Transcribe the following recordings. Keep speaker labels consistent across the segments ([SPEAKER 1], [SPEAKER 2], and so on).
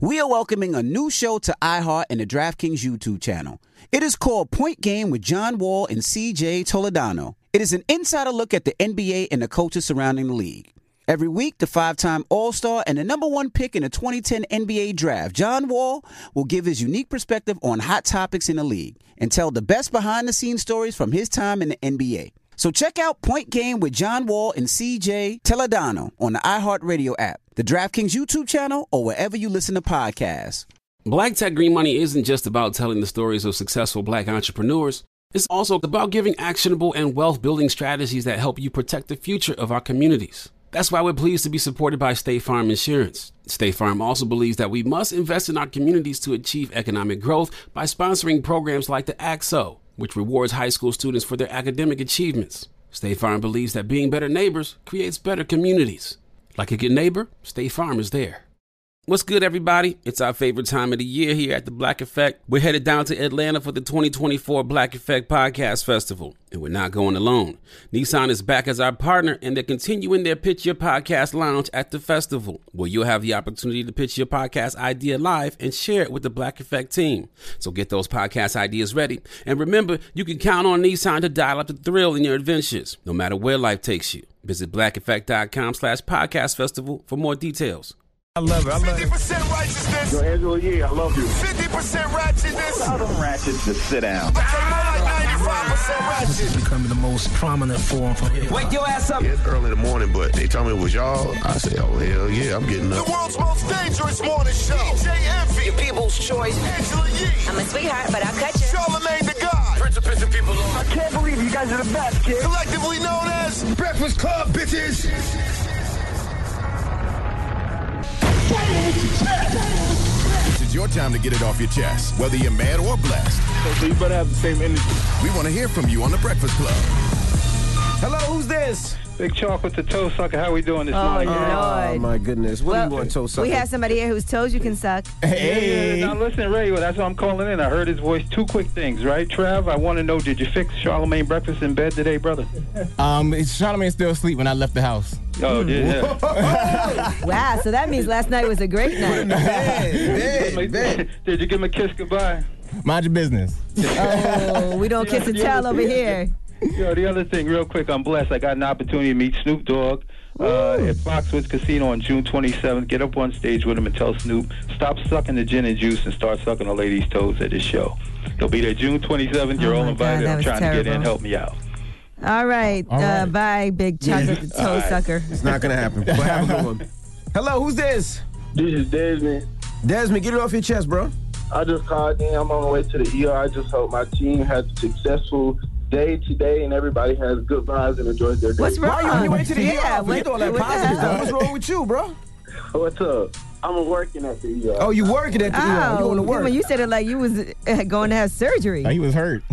[SPEAKER 1] We are welcoming a new show to iHeart and the DraftKings YouTube channel. It is called Point Game with John Wall and CJ Toledano. It is an insider look at the NBA and the coaches surrounding the league. Every week, the 5-time All-Star and the number one pick in the 2010 NBA Draft, John Wall, will give his unique perspective on hot topics in the league and tell the best behind-the-scenes stories from his time in the NBA. So check out Point Game with John Wall and CJ Toledano on the iHeartRadio app, the DraftKings YouTube channel, or wherever you listen to podcasts.
[SPEAKER 2] Black Tech Green Money isn't just about telling the stories of successful Black entrepreneurs. It's also about giving actionable and wealth-building strategies that help you protect the future of our communities. That's why we're pleased to be supported by State Farm Insurance. State Farm also believes that we must invest in our communities to achieve economic growth by sponsoring programs like the ACT-SO, which rewards high school students for their academic achievements. State Farm believes that being better neighbors creates better communities. Like a good neighbor, State Farm is there. What's good, everybody? It's our favorite time of the year here at the Black Effect. We're headed down to Atlanta for the 2024 Black Effect Podcast Festival, and we're not going alone. Nissan is back as our partner, and they're continuing their Pitch Your Podcast Lounge at the festival, where you'll have the opportunity to pitch your podcast idea live and share it with the Black Effect team. So get those podcast ideas ready. And remember, you can count on Nissan to dial up the thrill in your adventures, no matter where life takes you. Visit blackeffect.com/podcast festival for more details.
[SPEAKER 3] I love it.
[SPEAKER 4] 50% righteousness.
[SPEAKER 3] Yo, Angela Yee, I love you.
[SPEAKER 4] 50% ratchetness.
[SPEAKER 3] Tell them ratchets to sit down.
[SPEAKER 4] More like 95% ratchet.
[SPEAKER 5] Becoming the most prominent form for hip-hop.
[SPEAKER 4] Wake your ass up.
[SPEAKER 6] Yeah, it's early in the morning, but they told me it was y'all. I said, oh, hell yeah, I'm getting up.
[SPEAKER 4] The world's most dangerous morning show. DJ Envy. Your people's choice. Angela Yee.
[SPEAKER 7] I'm a sweetheart, but I'll cut you.
[SPEAKER 4] Charlamagne the God. Prince of pissing people off.
[SPEAKER 3] I can't believe you guys are the best, kid.
[SPEAKER 4] Collectively known as
[SPEAKER 6] Breakfast Club, bitches.
[SPEAKER 8] This is your time to get it off your chest, whether you're mad or blessed.
[SPEAKER 3] So you better have the same energy.
[SPEAKER 8] We want to hear from you on The Breakfast Club.
[SPEAKER 9] Hello, who's this?
[SPEAKER 10] Big Chalk with the toe sucker. How we doing this morning?
[SPEAKER 9] Oh, my goodness. What do you want, toe sucker?
[SPEAKER 11] We have somebody here whose toes you can suck.
[SPEAKER 10] Hey. Yeah, now listen, Ray, that's why I'm calling in. I heard his voice. Two quick things, right? Trav, I want to know, did you fix Charlamagne breakfast in bed today, brother?
[SPEAKER 12] Charlamagne's still asleep when I left the house.
[SPEAKER 10] Oh, yeah.
[SPEAKER 11] Wow, so that means last night was a great night.
[SPEAKER 10] Did you give him a kiss goodbye?
[SPEAKER 12] Mind your business.
[SPEAKER 11] Oh, we don't kiss and tell over here.
[SPEAKER 10] Yo, the other thing, real quick, I'm blessed. I got an opportunity to meet Snoop Dogg at Foxwoods Casino on June 27th. Get up on stage with him and tell Snoop, stop sucking the gin and juice and start sucking a lady's toes at his show. He'll be there June 27th. You're all invited. I'm trying to get in. Help me out.
[SPEAKER 11] All right. Bye, big chocolate toe sucker.
[SPEAKER 9] It's not going to happen. But have a good one. Hello, who's this?
[SPEAKER 13] This is Desmond.
[SPEAKER 9] Desmond, get it off your chest, bro.
[SPEAKER 13] I just called in. I'm on the way to the ER. I just hope my team has a successful day today and everybody has good vibes and enjoys their day.
[SPEAKER 11] What's wrong?
[SPEAKER 9] Why are you on your way to the
[SPEAKER 11] Yeah,
[SPEAKER 9] ER? You doing that positive stuff. What's wrong with you, bro?
[SPEAKER 13] What's up? I'm working at the ER.
[SPEAKER 9] Oh, you working at the ER? You want to work?
[SPEAKER 11] You said it like you was going to have surgery.
[SPEAKER 12] He was hurt.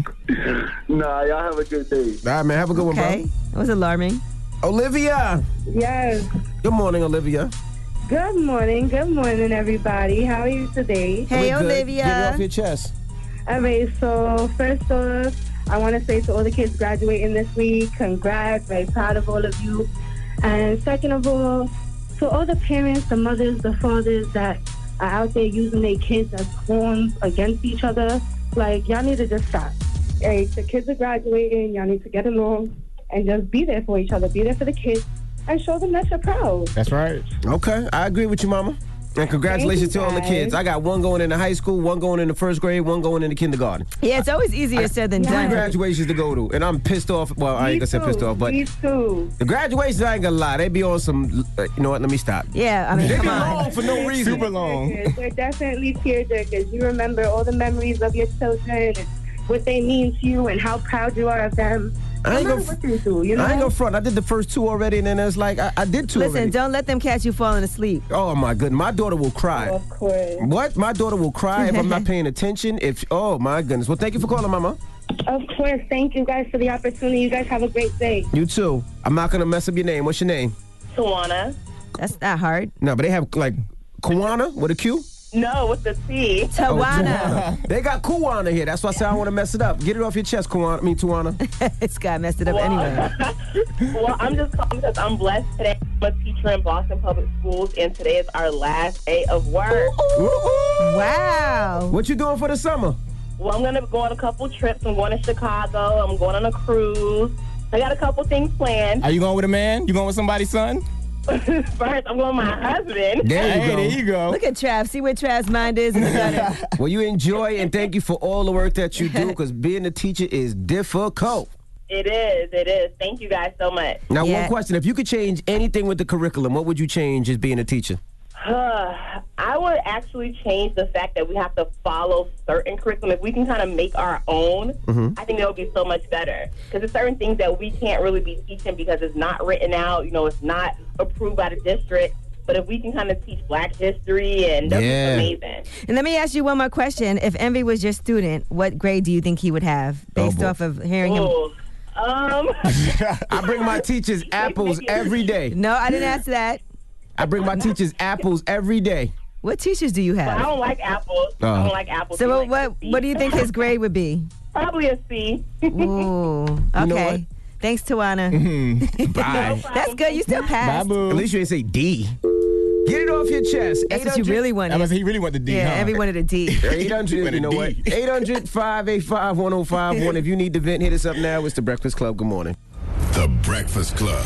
[SPEAKER 13] Nah, y'all have a good day.
[SPEAKER 9] All right, man. Have a good one, bro.
[SPEAKER 11] Okay. That was alarming.
[SPEAKER 9] Olivia.
[SPEAKER 14] Yes.
[SPEAKER 9] Good morning, Olivia.
[SPEAKER 14] Good morning, everybody. How are you today?
[SPEAKER 11] Hey, Olivia.
[SPEAKER 9] Get it off your chest.
[SPEAKER 14] Okay, so first off, I want to say to all the kids graduating this week, congrats, very proud of all of you. And second of all, to all the parents, the mothers, the fathers that are out there using their kids as pawns against each other, like, y'all need to just stop. Hey, the kids are graduating, y'all need to get along and just be there for each other, be there for the kids, and show them that you're proud.
[SPEAKER 12] That's right.
[SPEAKER 9] Okay, I agree with you, Mama. And congratulations to all the kids. I got one going into high school, one going into first grade, one going into kindergarten.
[SPEAKER 11] Yeah, it's always easier said than done.
[SPEAKER 9] 3 graduations to go to, and I'm pissed off. Well, I ain't gonna say pissed off, but
[SPEAKER 14] me too.
[SPEAKER 9] The graduations, I ain't gonna lie, they be on some. You know what? Let me stop.
[SPEAKER 11] Yeah, I mean,
[SPEAKER 9] they
[SPEAKER 11] come
[SPEAKER 9] be
[SPEAKER 11] on.
[SPEAKER 9] long for no reason.
[SPEAKER 12] Super long.
[SPEAKER 14] They're definitely tearjerkers. You remember all the memories of your children and what they mean to you and how proud you are of them.
[SPEAKER 9] I ain't
[SPEAKER 14] what you do, you know?
[SPEAKER 9] I ain't gonna front. I did the first 2 already, and then it's like I did 2
[SPEAKER 11] Listen,
[SPEAKER 9] already.
[SPEAKER 11] don't let them catch you falling asleep.
[SPEAKER 9] Oh my goodness, my daughter will cry.
[SPEAKER 14] Oh, of course.
[SPEAKER 9] What? My daughter will cry if I'm not paying attention. Oh my goodness. Well, thank you for calling, Mama.
[SPEAKER 14] Of course. Thank you guys for the opportunity. You guys have a great day.
[SPEAKER 9] You too. I'm not gonna mess up your name. What's your name?
[SPEAKER 14] Tawana.
[SPEAKER 11] That's not hard.
[SPEAKER 9] No, but they have like Kawana with a Q.
[SPEAKER 14] No, with the C.
[SPEAKER 11] Tawana.
[SPEAKER 9] They got Kuwana here. That's why I said I want to mess it up. Get it off your chest, Tawana.
[SPEAKER 11] This guy messed it up anyway.
[SPEAKER 14] Well, I'm just calling because I'm blessed today.
[SPEAKER 7] I'm a teacher in Boston Public Schools, and today is our last day of work.
[SPEAKER 11] Wow.
[SPEAKER 9] What you doing for the summer?
[SPEAKER 7] Well, I'm going to go on a couple trips. I'm going to Chicago. I'm going on a cruise. I got a couple things planned.
[SPEAKER 12] Are you going with a man? You going with somebody's son?
[SPEAKER 7] First, I'm going with my husband.
[SPEAKER 9] There you go.
[SPEAKER 11] Look at Trav. See where Trav's mind is in the gutter.
[SPEAKER 9] Well, you enjoy and thank you for all the work that you do, because being a teacher is difficult.
[SPEAKER 7] It is. Thank you guys so much.
[SPEAKER 9] Now, one question. If you could change anything with the curriculum, what would you change as being a teacher?
[SPEAKER 7] I would actually change the fact that we have to follow certain curriculum. If we can kind of make our own, I think that would be so much better. Because there's certain things that we can't really be teaching because it's not written out. You know, it's not approved by the district. But if we can kind of teach Black history, and that's amazing.
[SPEAKER 11] And let me ask you one more question. If Envy was your student, what grade do you think he would have based off of hearing him?
[SPEAKER 9] I bring my teachers apples every day.
[SPEAKER 11] No, I didn't ask that.
[SPEAKER 9] I bring my teachers apples every day.
[SPEAKER 11] What teachers do you have?
[SPEAKER 7] I don't like apples. I don't like apples.
[SPEAKER 11] So what do you think his grade would be?
[SPEAKER 7] Probably a C.
[SPEAKER 11] Ooh, okay. Thanks, Tawana.
[SPEAKER 9] Bye.
[SPEAKER 11] That's good. You still passed.
[SPEAKER 9] Bye, boo. At least you didn't say D. Get it off your chest.
[SPEAKER 11] That's what you really wanted.
[SPEAKER 12] He really wanted the D,
[SPEAKER 11] Yeah,
[SPEAKER 12] huh?
[SPEAKER 11] Envy wanted a D.
[SPEAKER 9] 800, you know what? 800-585-1051. If you need to vent, hit us up now. It's The Breakfast Club. Good morning.
[SPEAKER 8] The Breakfast Club.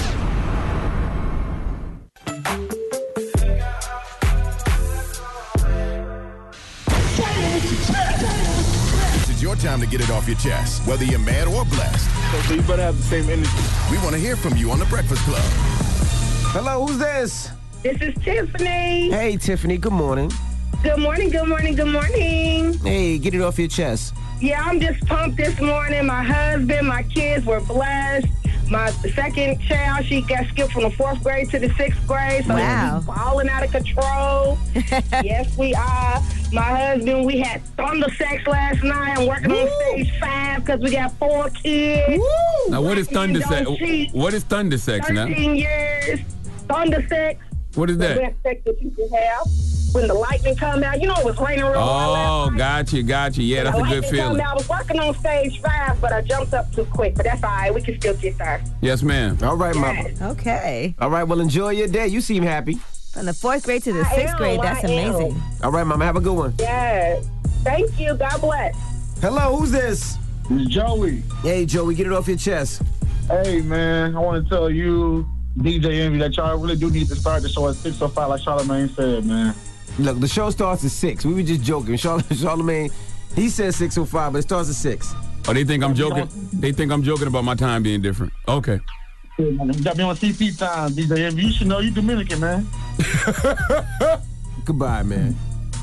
[SPEAKER 8] It's your time to get it off your chest, whether you're mad or blessed.
[SPEAKER 3] So you better have the same energy.
[SPEAKER 8] We want to hear from you on The Breakfast Club.
[SPEAKER 9] Hello, who's this?
[SPEAKER 15] This is Tiffany.
[SPEAKER 9] Hey, Tiffany. Good morning.
[SPEAKER 15] Good morning.
[SPEAKER 9] Hey, get it off your chest.
[SPEAKER 15] Yeah, I'm just pumped this morning. My husband, my kids were blessed. My second child, she got skipped from the 4th grade to the 6th grade. So she's balling out of control. Yes, we are. My husband, we had thunder sex last night. I'm working on stage 5 because we got 4 kids.
[SPEAKER 16] Woo! Now, what is thunder sex? What is thunder sex now?
[SPEAKER 15] 13 years. Thunder sex.
[SPEAKER 16] What is that?
[SPEAKER 15] The best sex that you can have. When the lightning come out, you know it was raining real
[SPEAKER 16] Oh, gotcha. Yeah, that's a good feeling.
[SPEAKER 15] I was working on stage 5, but I jumped up too quick. But that's all right. We can still get there.
[SPEAKER 16] Yes, ma'am.
[SPEAKER 9] All right, Mama.
[SPEAKER 11] Okay.
[SPEAKER 9] All right, well, enjoy your day. You seem happy.
[SPEAKER 11] From the 4th grade to the 6th grade, that's amazing.
[SPEAKER 9] All right, Mama, have a good one.
[SPEAKER 15] Yes. Thank you. God bless.
[SPEAKER 9] Hello, who's this?
[SPEAKER 3] It's Joey.
[SPEAKER 9] Hey, Joey, get it off your chest.
[SPEAKER 3] Hey, man, I want to tell you, DJ Envy, that y'all really do need to start the show at 6:05, like Charlamagne said, man.
[SPEAKER 9] Look, the show starts at 6. We were just joking. Charlamagne, he said 6:05, but it starts at 6.
[SPEAKER 16] Oh, they think I'm joking? They think I'm joking about my time being different. Okay.
[SPEAKER 3] You got me on CP time, DJ Envy. You should know you Dominican, man.
[SPEAKER 9] Goodbye, man.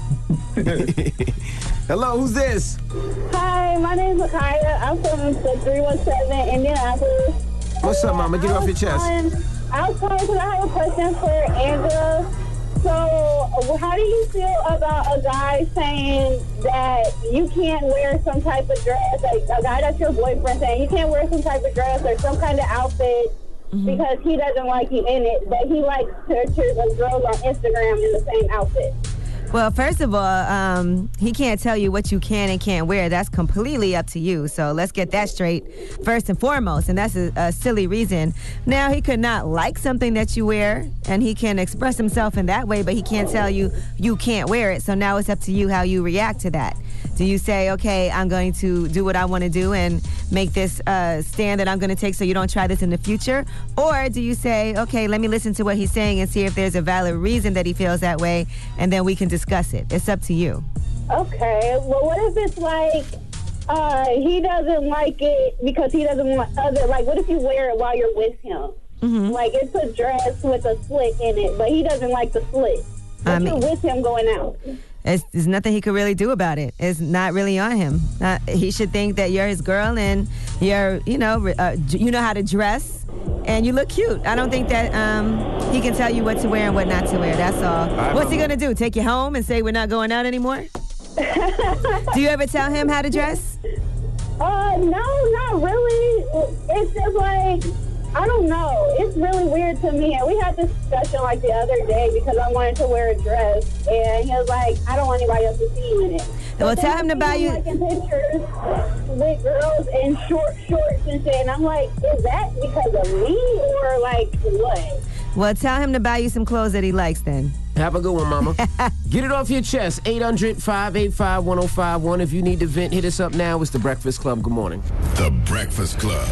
[SPEAKER 9] Hello, who's this?
[SPEAKER 14] Hi, my name is Makaya. I'm from the 317 Indianapolis.
[SPEAKER 9] What's up, Mama? Get it off your chest.
[SPEAKER 14] I was calling because I have a question for Angela. So, how do you feel about a guy saying that you can't wear some type of dress, like a guy that's your boyfriend saying you can't wear some type of dress or some kind of outfit because he doesn't like you in it, but he likes pictures of girls on Instagram in the same outfit?
[SPEAKER 11] Well, first of all, he can't tell you what you can and can't wear. That's completely up to you. So let's get that straight first and foremost. And that's a silly reason. Now, he could not like something that you wear, and he can express himself in that way, but he can't tell you you can't wear it. So now it's up to you how you react to that. Do you say, okay, I'm going to do what I want to do and make this stand that I'm going to take so you don't try this in the future? Or do you say, okay, let me listen to what he's saying and see if there's a valid reason that he feels that way, and then we can discuss it. It's up to you.
[SPEAKER 14] Okay. Well, what if it's like he doesn't like it because he doesn't want like, what if you wear it while you're with him? Like, it's a dress with a slit in it, but he doesn't like the slit. But you're with him going out.
[SPEAKER 11] There's nothing he could really do about it. It's not really on him. He should think that you're his girl and you're, you know how to dress and you look cute. I don't think that he can tell you what to wear and what not to wear. That's all. What's he going to do? Take you home and say we're not going out anymore? Do you ever tell him how to dress?
[SPEAKER 14] No, not really. It's just like, I don't know. It's really weird to me. And we had this discussion like the other day because I wanted to wear a dress. And he was like, I don't want anybody else to see you in it.
[SPEAKER 11] Well, tell him to buy you.
[SPEAKER 14] Taking pictures with girls in short shorts and shit. And I'm like, is that because of me or like what?
[SPEAKER 11] Well, tell him to buy you some clothes that he likes then.
[SPEAKER 9] Have a good one, mama. Get it off your chest. 800-585-1051. If you need to vent, hit us up now. It's The Breakfast Club. Good morning.
[SPEAKER 8] The Breakfast Club.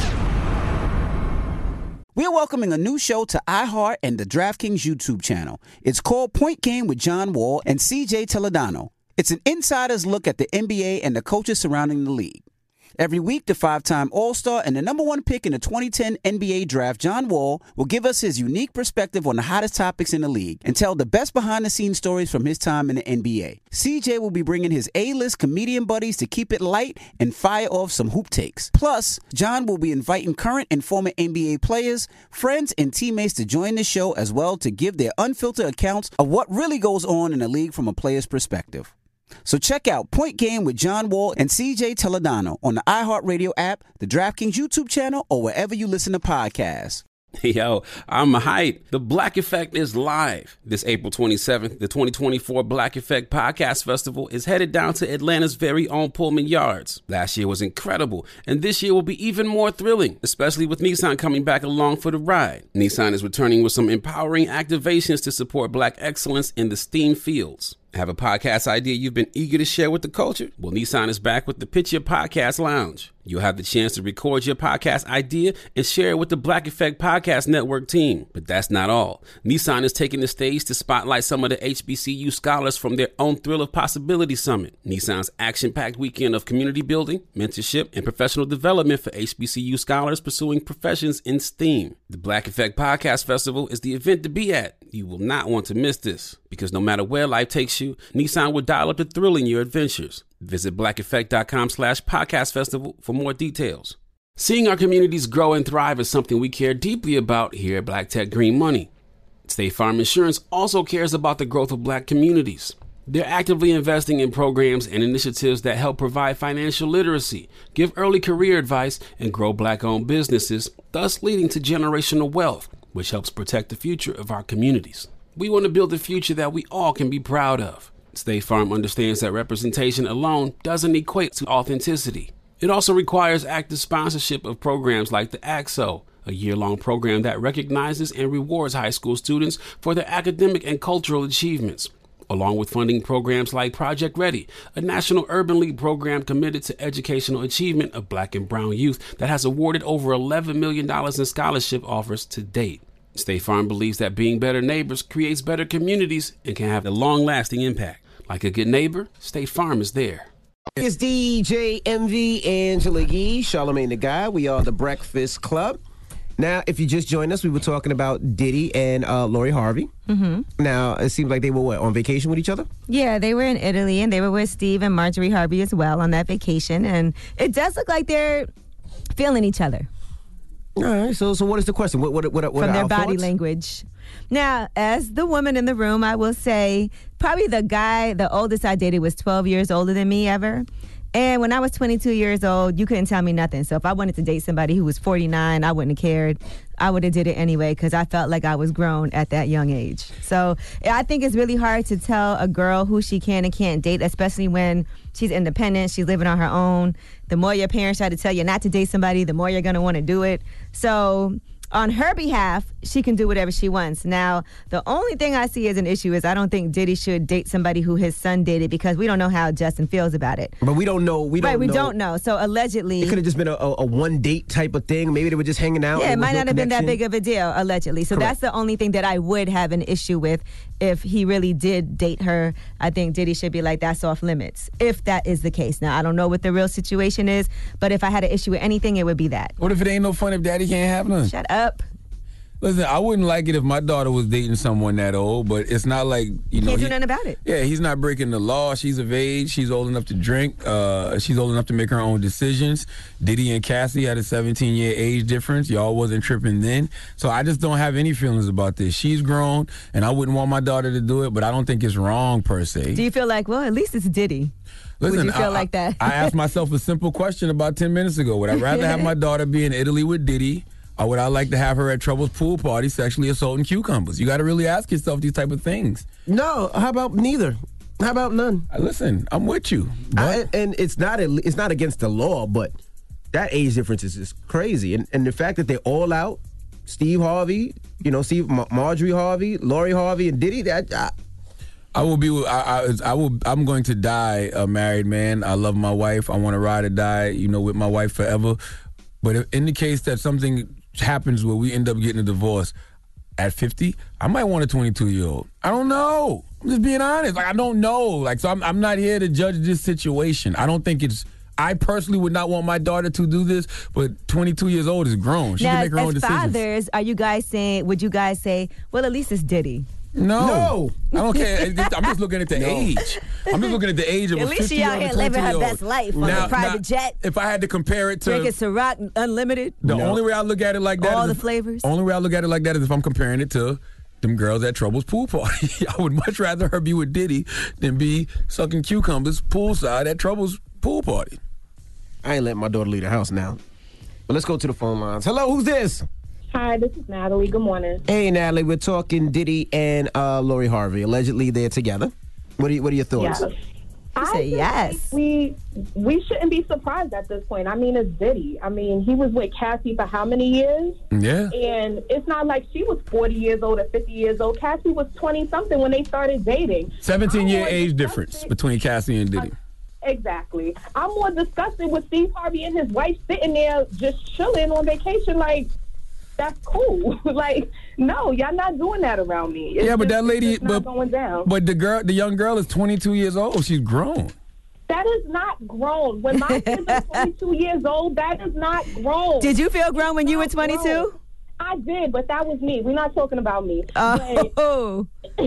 [SPEAKER 1] We're welcoming a new show to iHeart and the DraftKings YouTube channel. It's called Point Game with John Wall and CJ Toledano. It's an insider's look at the NBA and the coaches surrounding the league. Every week, the 5-time All-Star and the number 1 pick in the 2010 NBA Draft, John Wall, will give us his unique perspective on the hottest topics in the league and tell the best behind-the-scenes stories from his time in the NBA. CJ will be bringing his A-list comedian buddies to keep it light and fire off some hoop takes. Plus, John will be inviting current and former NBA players, friends, and teammates to join the show as well to give their unfiltered accounts of what really goes on in the league from a player's perspective. So check out Point Game with John Wall and CJ Toledano on the iHeartRadio app, the DraftKings YouTube channel, or wherever you listen to podcasts.
[SPEAKER 2] Yo, I'm hyped. The Black Effect is live. This April 27th, the 2024 Black Effect Podcast Festival is headed down to Atlanta's very own Pullman Yards. Last year was incredible, and this year will be even more thrilling, especially with Nissan coming back along for the ride. Nissan is returning with some empowering activations to support Black excellence in the STEAM fields. Have a podcast idea you've been eager to share with the culture? Well, Nissan is back with the Pitch Your Podcast Lounge. You'll have the chance to record your podcast idea and share it with the Black Effect Podcast Network team. But that's not all. Nissan is taking the stage to spotlight some of the HBCU scholars from their own Thrill of Possibility Summit. Nissan's action-packed weekend of community building, mentorship, and professional development for HBCU scholars pursuing professions in STEAM. The Black Effect Podcast Festival is the event to be at. You will not want to miss this, because no matter where life takes you, Nissan will dial up the thrill in your adventures. Visit blackeffect.com/podcast festival for more details. Seeing our communities grow and thrive is something we care deeply about here at Black Tech Green Money. State Farm Insurance also cares about the growth of Black communities. They're actively investing in programs and initiatives that help provide financial literacy, give early career advice, and grow Black-owned businesses, thus leading to generational wealth, which helps protect the future of our communities. We want to build a future that we all can be proud of. State Farm understands that representation alone doesn't equate to authenticity. It also requires active sponsorship of programs like the AXO, a year-long program that recognizes and rewards high school students for their academic and cultural achievements, along with funding programs like Project Ready, a National Urban League program committed to educational achievement of Black and brown youth that has awarded over $11 million in scholarship offers to date. State Farm believes that being better neighbors creates better communities and can have a long-lasting impact. Like a good neighbor, State Farm is there.
[SPEAKER 9] It's DJ MV, Angela Yee, Charlamagne the Guy. We are The Breakfast Club. Now, if you just joined us, we were talking about Diddy and Lori Harvey. Mm-hmm. Now, it seems like they were, on vacation with each other?
[SPEAKER 11] Yeah, they were in Italy, and they were with Steve and Marjorie Harvey as well on that vacation. And it does look like they're feeling each other.
[SPEAKER 9] All right, so what is the question? What
[SPEAKER 11] From their body language. Now, as the woman in the room, I will say probably the oldest I dated was 12 years older than me ever. And when I was 22 years old, you couldn't tell me nothing. So if I wanted to date somebody who was 49, I wouldn't have cared. I would have did it anyway because I felt like I was grown at that young age. So I think it's really hard to tell a girl who she can and can't date, especially when she's independent, she's living on her own. The more your parents try to tell you not to date somebody, the more you're going to want to do it. So on her behalf, she can do whatever she wants. Now, the only thing I see as an issue is I don't think Diddy should date somebody who his son dated because we don't know how Justin feels about it.
[SPEAKER 9] But we don't know. We
[SPEAKER 11] don't know. So allegedly,
[SPEAKER 9] it could have just been a one date type of thing. Maybe they were just hanging out.
[SPEAKER 11] Yeah, it might not have been that big of a deal, allegedly. So That's the only thing that I would have an issue with if he really did date her. I think Diddy should be like, that's off limits, if that is the case. Now, I don't know what the real situation is, but if I had an issue with anything, it would be that.
[SPEAKER 16] What if it ain't no fun if daddy can't have none?
[SPEAKER 11] Shut up.
[SPEAKER 16] Listen, I wouldn't like it if my daughter was dating someone that old, but it's not like,
[SPEAKER 11] Can't do nothing about it.
[SPEAKER 16] Yeah, he's not breaking the law. She's of age. She's old enough to drink. She's old enough to make her own decisions. Diddy and Cassie had a 17-year age difference. Y'all wasn't tripping then. So I just don't have any feelings about this. She's grown, and I wouldn't want my daughter to do it, but I don't think it's wrong per se.
[SPEAKER 11] Do you feel like, well, at least it's Diddy?
[SPEAKER 16] Listen,
[SPEAKER 11] would you feel like that?
[SPEAKER 16] I asked myself a simple question about 10 minutes ago. Would I rather have my daughter be in Italy with Diddy, or would I like to have her at Trouble's pool party sexually assaulting cucumbers? You got to really ask yourself these type of things.
[SPEAKER 9] No, how about neither? How about none?
[SPEAKER 16] Listen, I'm with you.
[SPEAKER 9] And it's not against the law, but that age difference is just crazy. And the fact that they're all out Steve Harvey, Marjorie Harvey, Lori Harvey, and Diddy. I'm going to die a married man. I love my wife. I want to ride or die, with my wife forever. But if, in the case that something happens where we end up getting a divorce at 50, I might want a 22-year-old. I don't know. I'm just being honest. I don't know. So I'm not here to judge this situation. I don't think it's. I personally would not want my daughter to do this, but 22 years old is grown. She can make her own decisions.
[SPEAKER 11] As fathers, would you guys say, well, at least it's Diddy?
[SPEAKER 9] No.
[SPEAKER 16] I don't care. I'm just looking at the age. I'm just looking at the age of a 50-year-old.
[SPEAKER 11] At least she out here living her best life on a private jet.
[SPEAKER 16] If I had to compare it to...
[SPEAKER 11] Drinking Ciroc Unlimited.
[SPEAKER 16] The only way I look at it like that
[SPEAKER 11] all the flavors.
[SPEAKER 16] Only way I look at it like that is if I'm comparing it to them girls at Trouble's pool party. I would much rather her be with Diddy than be sucking cucumbers poolside at Trouble's pool party.
[SPEAKER 9] I ain't letting my daughter leave the house now. But let's go to the phone lines. Hello, who's this?
[SPEAKER 17] Hi, this is Natalie. Good morning.
[SPEAKER 9] Hey, Natalie. We're talking Diddy and Lori Harvey. Allegedly, they're together. What are your thoughts?
[SPEAKER 17] Yes.
[SPEAKER 11] I say yes.
[SPEAKER 17] We shouldn't be surprised at this point. I mean, it's Diddy. I mean, he was with Cassie for how many years?
[SPEAKER 16] Yeah.
[SPEAKER 17] And it's not like she was 40 years old or 50 years old. Cassie was 20-something when they started dating.
[SPEAKER 16] 17-year age difference between Cassie and Diddy.
[SPEAKER 17] Exactly. I'm more disgusted with Steve Harvey and his wife sitting there just chilling on vacation like, that's cool. No, y'all not doing that around me.
[SPEAKER 16] But that lady,
[SPEAKER 17] it's not going down.
[SPEAKER 16] But the young girl is 22 years old. She's grown.
[SPEAKER 17] That is not grown. When my kids are 22 years old, that is not grown.
[SPEAKER 11] Did you feel grown when you were 22?
[SPEAKER 17] I did, but that was me. We're not talking about me.
[SPEAKER 11] Oh.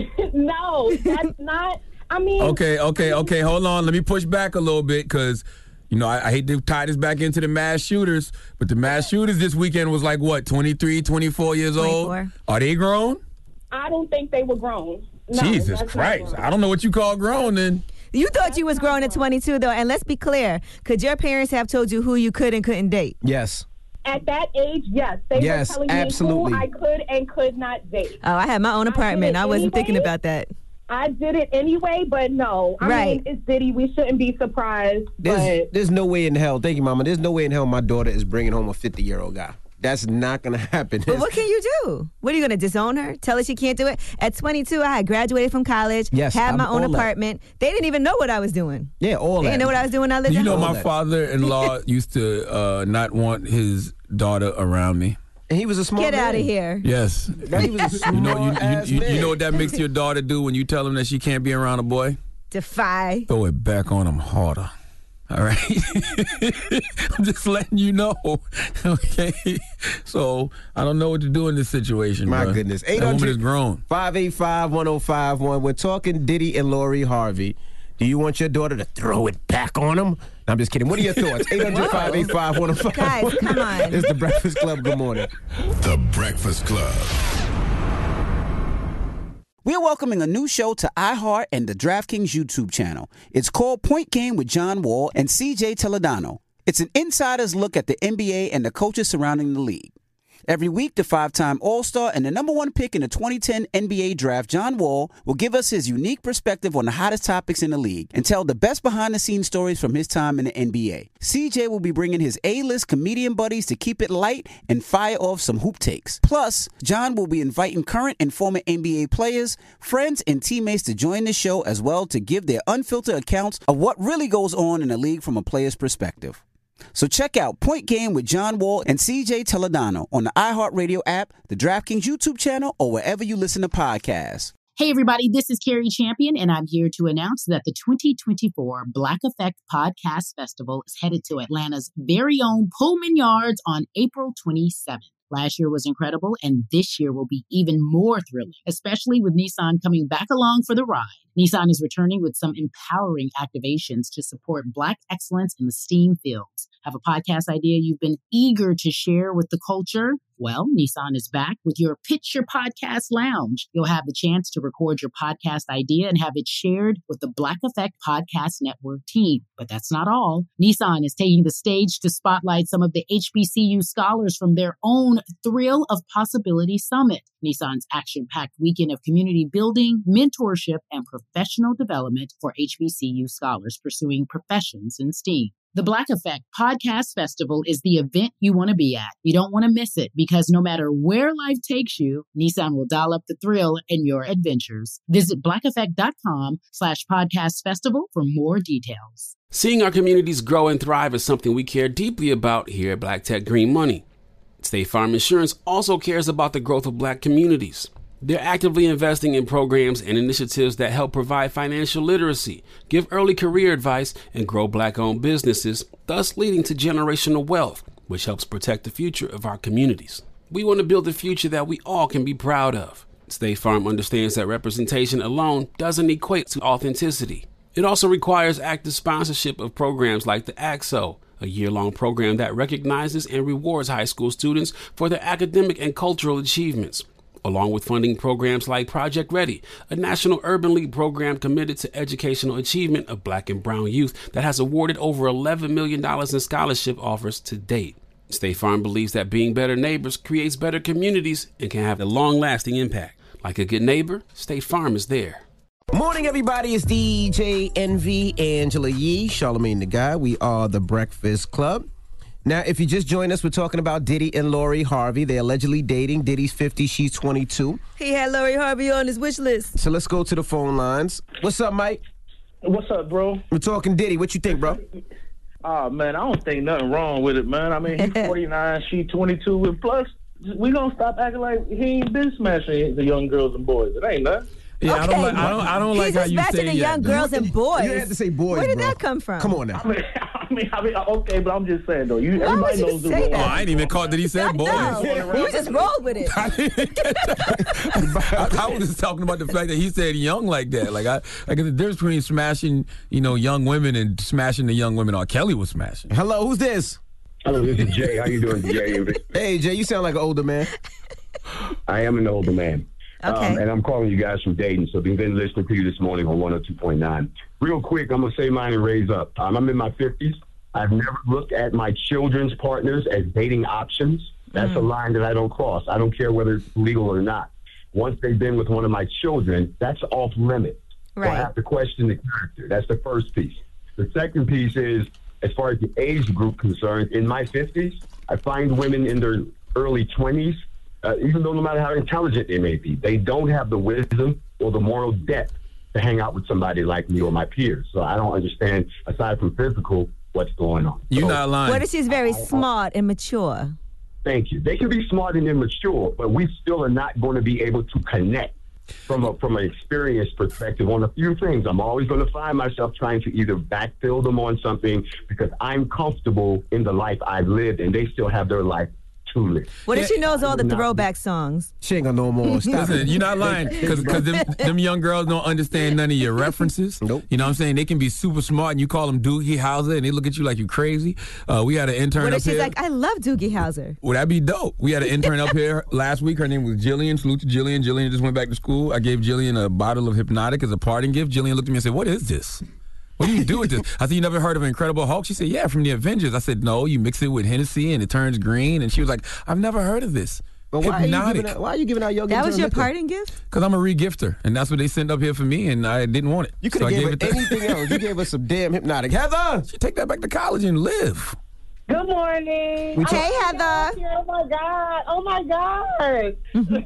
[SPEAKER 17] No, that's not. I mean.
[SPEAKER 16] Okay. Hold on. Let me push back a little bit because. I hate to tie this back into the mass shooters, but the mass shooters this weekend was 23, 24 years 24. Old? Are they grown?
[SPEAKER 17] I don't think they were grown. No,
[SPEAKER 16] Jesus Christ. I don't know what you call grown then.
[SPEAKER 11] You thought you was grown at 22, though, and let's be clear. Could your parents have told you who you could and couldn't date?
[SPEAKER 9] Yes.
[SPEAKER 17] At that age, yes. They were telling me who I could and could not date.
[SPEAKER 11] Oh, I had my own apartment. I wasn't thinking about that.
[SPEAKER 17] I did it anyway, but no. I mean, it's Diddy. We shouldn't be surprised.
[SPEAKER 9] There's no way in hell. Thank you, Mama. There's no way in hell my daughter is bringing home a 50-year-old guy. That's not going to happen.
[SPEAKER 11] But what can you do? What are you going to disown her? Tell her she can't do it? At 22, I had graduated from college, had my own apartment. They didn't even know what I was doing.
[SPEAKER 9] Yeah, all that.
[SPEAKER 11] They didn't know what I was doing when I lived at home.
[SPEAKER 16] My father-in-law used to not want his daughter around me.
[SPEAKER 9] And he was a smart man.
[SPEAKER 11] Get out of here.
[SPEAKER 16] Yes.
[SPEAKER 9] He was a smart ass man.
[SPEAKER 16] You know what that makes your daughter do when you tell him that she can't be around a boy?
[SPEAKER 11] Defy.
[SPEAKER 16] Throw it back on him harder. All right? I'm just letting you know. Okay? So, I don't know what to do in this situation,
[SPEAKER 9] My
[SPEAKER 16] bro.
[SPEAKER 9] goodness.
[SPEAKER 16] 800 is grown.
[SPEAKER 9] 585-1051. We're talking Diddy and Lori Harvey. Do you want your daughter to throw it back on him? No, I'm just kidding. What are your thoughts? 800-585-1051.
[SPEAKER 11] Guys, come on.
[SPEAKER 9] It's The Breakfast Club. Good morning.
[SPEAKER 8] The Breakfast Club.
[SPEAKER 1] We are welcoming a new show to iHeart and the DraftKings YouTube channel. It's called Point Game with John Wall and CJ Toledano. It's an insider's look at the NBA and the coaches surrounding the league. Every week, the 5-time All-Star and the number 1 pick in the 2010 NBA Draft, John Wall, will give us his unique perspective on the hottest topics in the league and tell the best behind-the-scenes stories from his time in the NBA. CJ will be bringing his A-list comedian buddies to keep it light and fire off some hoop takes. Plus, John will be inviting current and former NBA players, friends, and teammates to join the show as well to give their unfiltered accounts of what really goes on in the league from a player's perspective. So check out Point Game with John Wall and CJ Toledano on the iHeartRadio app, the DraftKings YouTube channel, or wherever you listen to podcasts.
[SPEAKER 18] Hey, everybody, this is Carrie Champion, and I'm here to announce that the 2024 Black Effect Podcast Festival is headed to Atlanta's very own Pullman Yards on April 27th. Last year was incredible, and this year will be even more thrilling, especially with Nissan coming back along for the ride. Nissan is returning with some empowering activations to support Black excellence in the STEAM fields. Have a podcast idea you've been eager to share with the culture? Well, Nissan is back with your Pitch Your Podcast Lounge. You'll have the chance to record your podcast idea and have it shared with the Black Effect Podcast Network team. But that's not all. Nissan is taking the stage to spotlight some of the HBCU scholars from their own Thrill of Possibility Summit, Nissan's action-packed weekend of community building, mentorship, and professional development for HBCU scholars pursuing professions in STEAM. The Black Effect Podcast Festival is the event you want to be at. You don't want to miss it because no matter where life takes you, Nissan will dial up the thrill in your adventures. Visit blackeffect.com/podcast festival for more details.
[SPEAKER 2] Seeing our communities grow and thrive is something we care deeply about here at Black Tech Green Money. State Farm Insurance also cares about the growth of Black communities. They're actively investing in programs and initiatives that help provide financial literacy, give early career advice, and grow Black-owned businesses, thus leading to generational wealth, which helps protect the future of our communities. We want to build a future that we all can be proud of. State Farm understands that representation alone doesn't equate to authenticity. It also requires active sponsorship of programs like the AXO, a year-long program that recognizes and rewards high school students for their academic and cultural achievements, along with funding programs like Project Ready, a National Urban League program committed to educational achievement of Black and brown youth that has awarded over $11 million in scholarship offers to date. State Farm believes that being better neighbors creates better communities and can have a long-lasting impact. Like a good neighbor, State Farm is there.
[SPEAKER 9] Morning, everybody. It's DJ Envy, Angela Yee, Charlamagne the Guy. We are the Breakfast Club. Now, if you just joined us, we're talking about Diddy and Lori Harvey. They're allegedly dating. Diddy's 50, she's 22.
[SPEAKER 11] He had Lori Harvey on his wish list.
[SPEAKER 9] So let's go to the phone lines. What's up, Mike?
[SPEAKER 3] What's up, bro?
[SPEAKER 9] We're talking Diddy. What you think, bro?
[SPEAKER 3] Oh, man, I don't think nothing wrong with it, man. I mean, he's 49, she 22, and plus, we gonna stop acting like he ain't been smashing the young girls and boys. It ain't nothing.
[SPEAKER 16] Yeah,
[SPEAKER 11] okay.
[SPEAKER 16] I don't like how you say
[SPEAKER 11] He's the young girls and boys.
[SPEAKER 9] You had to say boys,
[SPEAKER 11] Where did
[SPEAKER 9] bro.
[SPEAKER 11] that come from?
[SPEAKER 9] Come on now.
[SPEAKER 3] I mean, okay, but I'm just saying, though. Everybody knows the rules.
[SPEAKER 16] Oh, I ain't even caught that he said boys.
[SPEAKER 11] You just rolled with it.
[SPEAKER 16] I was just talking about the fact that he said young like that. Like the difference between smashing, young women and smashing the young women R. Kelly was smashing.
[SPEAKER 9] Hello, who's this?
[SPEAKER 19] Hello, this is Jay. How you doing, Jay?
[SPEAKER 9] Hey, Jay, you sound like an older man.
[SPEAKER 19] I am an older man.
[SPEAKER 11] Okay.
[SPEAKER 19] And I'm calling you guys from Dayton, so we've been listening to you this morning on 102.9. Real quick, I'm going to say mine and raise up. I'm in my 50s. I've never looked at my children's partners as dating options. That's a line that I don't cross. I don't care whether it's legal or not. Once they've been with one of my children, that's off limits.
[SPEAKER 11] Right.
[SPEAKER 19] So I have to question the character. That's the first piece. The second piece is, as far as the age group concerned, in my 50s, I find women in their early 20s, even though no matter how intelligent they may be, they don't have the wisdom or the moral depth to hang out with somebody like me or my peers. So I don't understand, aside from physical, what's going on.
[SPEAKER 16] You're not lying.
[SPEAKER 11] What if she's very smart and mature?
[SPEAKER 19] Thank you. They can be smart and immature, but we still are not going to be able to connect from an experience perspective on a few things. I'm always going to find myself trying to either backfill them on something because I'm comfortable in the life I've lived and they still have their life to live.
[SPEAKER 11] What if she knows all the throwback songs?
[SPEAKER 9] She ain't gonna know more. Stop.
[SPEAKER 16] Listen, you're not lying because them young girls don't understand none of your references.
[SPEAKER 9] Nope.
[SPEAKER 16] You know what I'm saying? They can be super smart and you call them Doogie Howser and they look at you like you crazy. We had an intern
[SPEAKER 11] What
[SPEAKER 16] up
[SPEAKER 11] if she's
[SPEAKER 16] here.
[SPEAKER 11] like, I love Doogie Howser?
[SPEAKER 16] Well, that'd be dope. We had an intern up here last week. Her name was Jillian. Salute to Jillian. Jillian just went back to school. I gave Jillian a bottle of Hypnotic as a parting gift. Jillian looked at me and said, what is this? What do you do with this? I said, you never heard of Incredible Hulk? She said, yeah, from the Avengers. I said, no, you mix it with Hennessy and it turns green. And she was like, I've never heard of this.
[SPEAKER 9] But why are you giving out your
[SPEAKER 11] That was your
[SPEAKER 9] liquor?
[SPEAKER 11] parting gift?
[SPEAKER 16] Because I'm a regifter, and that's what they sent up here for me, and I didn't want it.
[SPEAKER 9] You could have gave her anything else. You gave us some damn Hypnotic. Heather!
[SPEAKER 16] She take that back to college and live.
[SPEAKER 15] Good morning.
[SPEAKER 11] Hey, Heather.
[SPEAKER 15] Oh, my God. Oh, my God.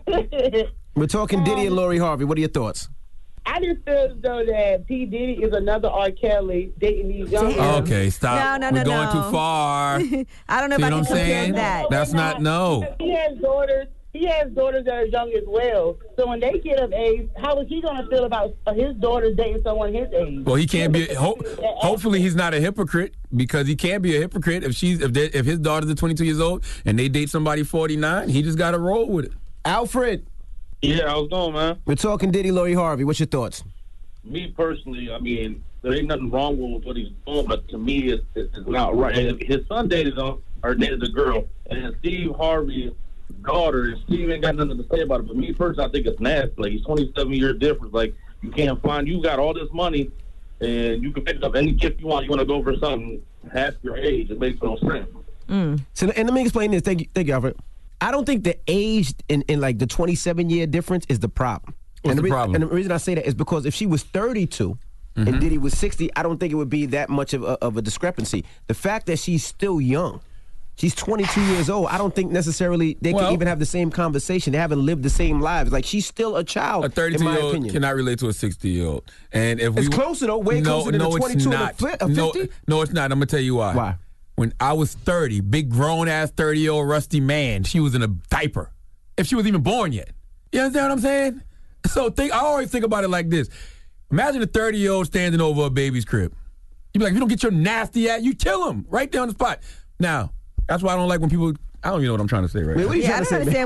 [SPEAKER 9] We're talking Diddy and Lori Harvey. What are your thoughts?
[SPEAKER 15] I just feel as though that P. Diddy is another R. Kelly dating these young girls.
[SPEAKER 16] Okay, stop.
[SPEAKER 11] No,
[SPEAKER 16] We're going too far.
[SPEAKER 11] I don't know
[SPEAKER 16] See
[SPEAKER 11] if I
[SPEAKER 16] what I'm
[SPEAKER 11] can compare
[SPEAKER 16] saying?
[SPEAKER 11] that.
[SPEAKER 16] That's not, no.
[SPEAKER 15] He has daughters that are young as well. So when they get of age, how is he going to feel about his daughters dating someone his age?
[SPEAKER 16] Well, he can't be. Hopefully, he's not a hypocrite because he can't be a hypocrite if his daughters are 22 years old and they date somebody 49. He just got to roll with it.
[SPEAKER 9] Alfred.
[SPEAKER 3] Yeah, how's it going, man?
[SPEAKER 9] We're talking Diddy, Lori Harvey. What's your thoughts?
[SPEAKER 3] Me personally, I mean, there ain't nothing wrong with what he's doing, but to me, it's not right. And his son dated a girl, and Steve Harvey's daughter, and Steve ain't got nothing to say about it. But me personally, I think it's nasty. Like, he's 27 years difference. Like, you got all this money, and you can pick up any gift you want. You want to go for something half your age. It makes no sense.
[SPEAKER 9] So, and let me explain this. Thank you, Alfred. I don't think the age in like the 27-year difference is the problem.
[SPEAKER 16] What's the problem?
[SPEAKER 9] And the reason I say that is because if she was 32 and Diddy was 60, I don't think it would be that much of a discrepancy. The fact that she's still young, she's 22 years old, I don't think necessarily they can even have the same conversation. They haven't lived the same lives. Like, she's still a child,
[SPEAKER 16] A 32-year-old cannot relate to a 60-year-old. And if
[SPEAKER 9] it's closer, though, way closer than a 22 and a 50.
[SPEAKER 16] No, it's not. I'm going to tell you why.
[SPEAKER 9] Why?
[SPEAKER 16] When I was 30, big grown-ass 30-year-old rusty man, she was in a diaper. If she was even born yet. You understand what I'm saying? So I always think about it like this. Imagine a 30-year-old standing over a baby's crib. You'd be like, if you don't get your nasty ass, you kill him right there on the spot. Now, that's why I don't like when people... I don't even know what I'm trying to say right now.
[SPEAKER 9] What are you trying to say?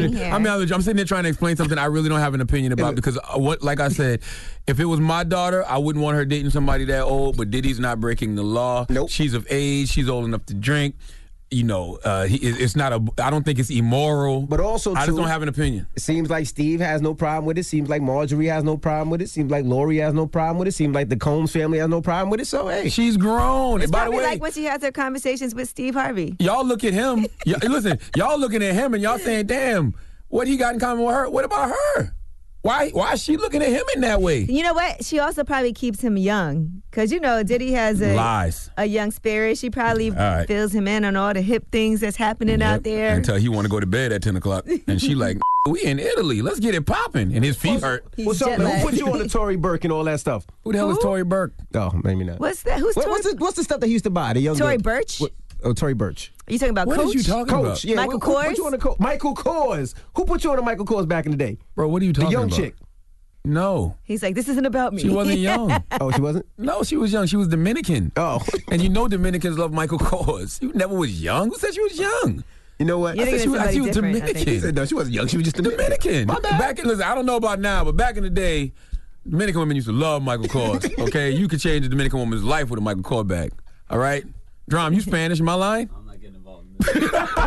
[SPEAKER 16] I'm sitting there trying to explain something I really don't have an opinion about because, like I said, if it was my daughter, I wouldn't want her dating somebody that old, but Diddy's not breaking the law.
[SPEAKER 9] Nope.
[SPEAKER 16] She's of age. She's old enough to drink. You know, it's not I don't think it's immoral.
[SPEAKER 9] But also,
[SPEAKER 16] I just don't have an opinion.
[SPEAKER 9] It seems like Steve has no problem with it. Seems like Marjorie has no problem with it. Seems like Lori has no problem with it. Seems like the Combs family has no problem with it. So, hey.
[SPEAKER 16] She's grown.
[SPEAKER 11] It's
[SPEAKER 16] By
[SPEAKER 11] probably
[SPEAKER 16] the way,
[SPEAKER 11] like when she has her conversations with Steve Harvey.
[SPEAKER 16] Y'all look at him. Listen, y'all looking at him and y'all saying, damn, what he got in common with her? What about her? Why is she looking at him in that way?
[SPEAKER 11] You know what? She also probably keeps him young. Because, you know, Diddy has a young spirit. She probably fills him in on all the hip things that's happening out there.
[SPEAKER 16] Until he want to go to bed at 10 o'clock. And she like, we in Italy. Let's get it popping. And his feet hurt.
[SPEAKER 9] What's up, man? Who put you on the Tory Burke and all that stuff?
[SPEAKER 16] Who the hell is Tory Burke?
[SPEAKER 9] Oh, maybe not.
[SPEAKER 11] What's that? Who's Tory?
[SPEAKER 9] What's the stuff that he used to buy? The young
[SPEAKER 11] Tory Burch?
[SPEAKER 9] Tory Burch.
[SPEAKER 11] Are you talking about
[SPEAKER 16] What
[SPEAKER 11] Coach?
[SPEAKER 16] are you talking about?
[SPEAKER 9] Yeah,
[SPEAKER 11] Michael
[SPEAKER 9] who
[SPEAKER 11] Kors?
[SPEAKER 9] put you on Michael Kors. Who put you on a Michael Kors back in the day?
[SPEAKER 16] Bro, what are you talking about?
[SPEAKER 9] The young chick.
[SPEAKER 16] No.
[SPEAKER 11] He's like, this isn't about me.
[SPEAKER 16] She wasn't young.
[SPEAKER 9] Oh, she wasn't?
[SPEAKER 16] No, she was young. She was Dominican.
[SPEAKER 9] Oh.
[SPEAKER 16] And you know Dominicans love Michael Kors. You never was young. Who said she was young?
[SPEAKER 9] You know what?
[SPEAKER 11] I said she was
[SPEAKER 16] Dominican.
[SPEAKER 9] He said, no, she wasn't young. She was just
[SPEAKER 16] Dominican. Listen, I don't know about now, but back in the day, Dominican women used to love Michael Kors. Okay? You could change a Dominican woman's life with a Michael Kors bag. All right? Drum, you Spanish? Am I lying?
[SPEAKER 20] I'm not getting involved in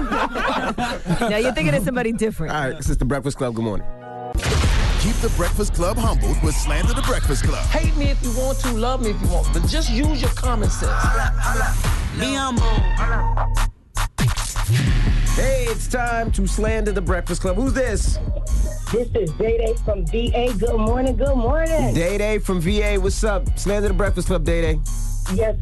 [SPEAKER 20] this.
[SPEAKER 11] No, you're thinking of somebody different.
[SPEAKER 9] All right, this is the Breakfast Club. Good morning.
[SPEAKER 8] Keep the Breakfast Club humbled with Slander the Breakfast Club.
[SPEAKER 5] Hate me if you want to, love me if you want, but just use your common sense.
[SPEAKER 20] Be humble.
[SPEAKER 9] Hey, it's time to slander the Breakfast Club. Who's this?
[SPEAKER 15] This is Day-Day from VA. Good morning, good morning.
[SPEAKER 9] Day-Day from VA. What's up? Slander the Breakfast Club, Day-Day.
[SPEAKER 15] Yes,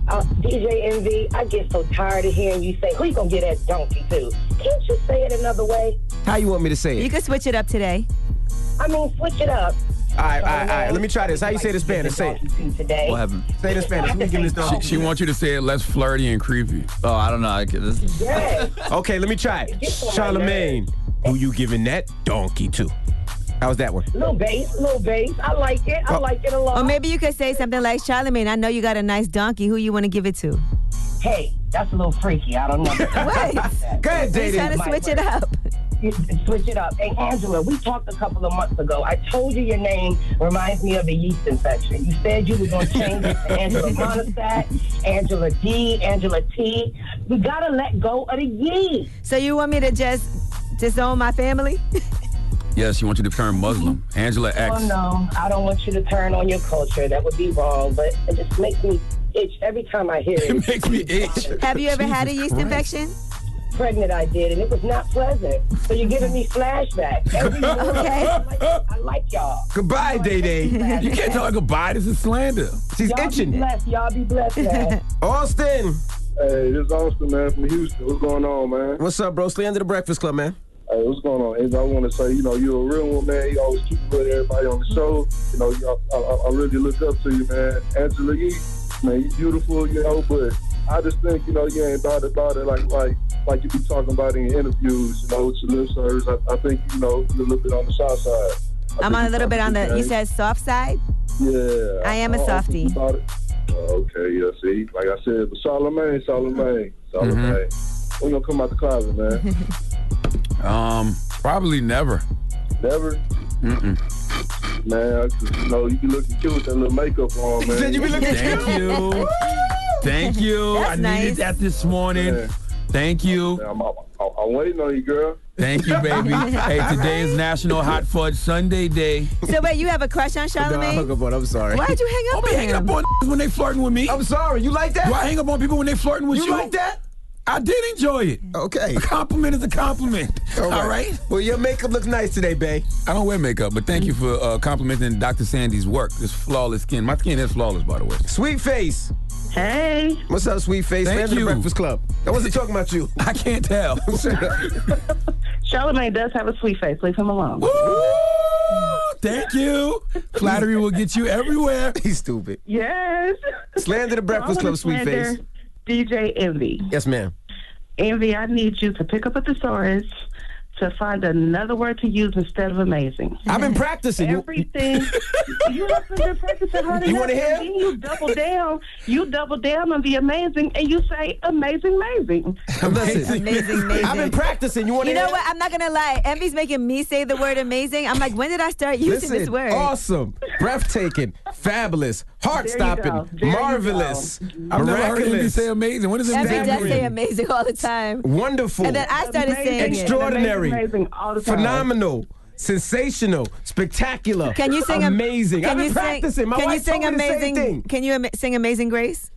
[SPEAKER 15] DJ MV, I get so tired of hearing you say, who you gonna get that donkey to? Can't you say it another way?
[SPEAKER 9] How you want me to say it?
[SPEAKER 11] You can switch it up today.
[SPEAKER 15] I mean, switch it up.
[SPEAKER 9] All right. Let me try this. How you say the Spanish? Say it.
[SPEAKER 15] Today.
[SPEAKER 20] What happened?
[SPEAKER 9] Say the Spanish. Let me give this donkey.
[SPEAKER 16] She wants you to say it less flirty and creepy.
[SPEAKER 20] Oh, I don't know. I get this.
[SPEAKER 15] Yes.
[SPEAKER 9] Okay, let me try it. Charlamagne, who you giving that donkey to? How's that one?
[SPEAKER 15] Little bass. I like it. I like it a lot.
[SPEAKER 11] Or maybe you could say something like, Charlamagne, I know you got a nice donkey. Who you want to give it to?
[SPEAKER 15] Hey, that's a little freaky. I don't know.
[SPEAKER 11] What?
[SPEAKER 9] Go ahead,
[SPEAKER 11] He's trying to switch it up.
[SPEAKER 15] Switch it up. Hey, Angela, we talked a couple of months ago. I told you your name reminds me of a yeast infection. You said you were going to change it to Angela Monostat, Angela D, Angela T. We got to let go of the yeast.
[SPEAKER 11] So you want me to just disown my family?
[SPEAKER 16] Yes, she wants you to turn Muslim. Angela X.
[SPEAKER 15] Oh, no. I don't want you to turn on your culture. That would be wrong, but it just makes me itch every time I hear it.
[SPEAKER 16] It makes me itch.
[SPEAKER 11] Have you ever had a yeast infection?
[SPEAKER 15] Pregnant I did, and it was not pleasant. So you're giving me flashbacks.
[SPEAKER 11] Okay.
[SPEAKER 15] I like y'all.
[SPEAKER 9] Goodbye, Day-Day.
[SPEAKER 16] You can't tell her goodbye. This is slander.
[SPEAKER 9] She's
[SPEAKER 15] Y'all
[SPEAKER 9] itching.
[SPEAKER 15] Be blessed. Y'all be blessed, man.
[SPEAKER 9] Austin.
[SPEAKER 13] Hey, this is Austin, man, from Houston. What's going on, man?
[SPEAKER 9] What's up, bro? Slander the Breakfast Club, man.
[SPEAKER 13] Hey, what's going on? I want to say, you're a real one, man. You always keep with everybody on the show. I really look up to you, man. Angela Yee, man, you beautiful, but I just think, you ain't about it like you be talking about in your interviews, with your lip service. I think, you're a little bit on the soft side.
[SPEAKER 11] I'm on a little bit on the, you said soft side?
[SPEAKER 13] Yeah.
[SPEAKER 11] I am a softie.
[SPEAKER 13] Okay, yeah, see? Like I said, but Charlamagne. When you gonna come out the closet, man?
[SPEAKER 16] Probably never.
[SPEAKER 13] Never?
[SPEAKER 16] Mm-mm.
[SPEAKER 13] Man, you be looking cute with that little makeup on, man.
[SPEAKER 9] You be looking cute.
[SPEAKER 16] Thank you.
[SPEAKER 11] That's
[SPEAKER 16] I needed
[SPEAKER 11] nice.
[SPEAKER 16] that this morning.
[SPEAKER 13] Man.
[SPEAKER 16] Thank you.
[SPEAKER 13] Man, I'm waiting on you, girl.
[SPEAKER 16] Thank you, baby. Hey, today is National Hot Fudge Sunday Day.
[SPEAKER 11] So wait, you have a crush on
[SPEAKER 9] No, I hung
[SPEAKER 11] Charlamagne?
[SPEAKER 9] up on. I'm sorry.
[SPEAKER 11] Why'd you hang up
[SPEAKER 16] Don't be
[SPEAKER 11] on
[SPEAKER 16] hanging
[SPEAKER 11] him?
[SPEAKER 16] up on when they flirting with me.
[SPEAKER 9] I'm sorry. You like that?
[SPEAKER 16] Do I hang up on people when they flirting with you?
[SPEAKER 9] You like that?
[SPEAKER 16] I did enjoy it.
[SPEAKER 9] Okay.
[SPEAKER 16] A compliment is a compliment. All right.
[SPEAKER 9] Well, your makeup looks nice today, babe.
[SPEAKER 16] I don't wear makeup, but thank you for complimenting Dr. Sandy's work. This flawless skin. My skin is flawless, by the way.
[SPEAKER 9] Sweet face.
[SPEAKER 15] Hey.
[SPEAKER 9] What's up, sweet face?
[SPEAKER 16] Thank
[SPEAKER 9] Man to the
[SPEAKER 16] you.
[SPEAKER 9] Breakfast Club. I wasn't talking about you.
[SPEAKER 16] I can't tell.
[SPEAKER 15] Charlamagne does have a sweet face. Leave him alone.
[SPEAKER 16] Woo! Thank you. Flattery will get you everywhere.
[SPEAKER 9] He's stupid.
[SPEAKER 15] Yes.
[SPEAKER 9] Slander the Breakfast Club, sweet face.
[SPEAKER 15] DJ Envy.
[SPEAKER 9] Yes, ma'am.
[SPEAKER 15] Envy, I need you to pick up a thesaurus to find another word to use instead of amazing.
[SPEAKER 9] I've been practicing.
[SPEAKER 15] Everything. You have been practicing, honey.
[SPEAKER 9] You want to hear?
[SPEAKER 15] Then you double down. You double down on the amazing, and you say amazing.
[SPEAKER 11] Amazing.
[SPEAKER 9] I've been practicing. You want to
[SPEAKER 11] You
[SPEAKER 9] hear?
[SPEAKER 11] know what? I'm not going to lie. Envy's making me say the word amazing. I'm like, when did I start using this word?
[SPEAKER 9] Awesome, breathtaking, fabulous, heart-stopping,
[SPEAKER 15] There you go.
[SPEAKER 9] marvelous,
[SPEAKER 16] I've never heard Envy
[SPEAKER 9] miraculous,
[SPEAKER 16] say amazing. When is it
[SPEAKER 11] Envy does
[SPEAKER 9] staggering,
[SPEAKER 11] say amazing all the time.
[SPEAKER 9] wonderful,
[SPEAKER 11] And then I started saying it.
[SPEAKER 9] extraordinary,
[SPEAKER 15] Amazing all the time.
[SPEAKER 9] phenomenal, sensational, spectacular.
[SPEAKER 11] Can you sing
[SPEAKER 9] amazing?
[SPEAKER 11] Can
[SPEAKER 9] I've been
[SPEAKER 11] you
[SPEAKER 9] practicing.
[SPEAKER 11] sing?
[SPEAKER 9] My
[SPEAKER 11] Can you
[SPEAKER 9] wife
[SPEAKER 11] sing
[SPEAKER 9] told me the same
[SPEAKER 11] amazing?
[SPEAKER 9] thing.
[SPEAKER 11] Can you sing Amazing Grace?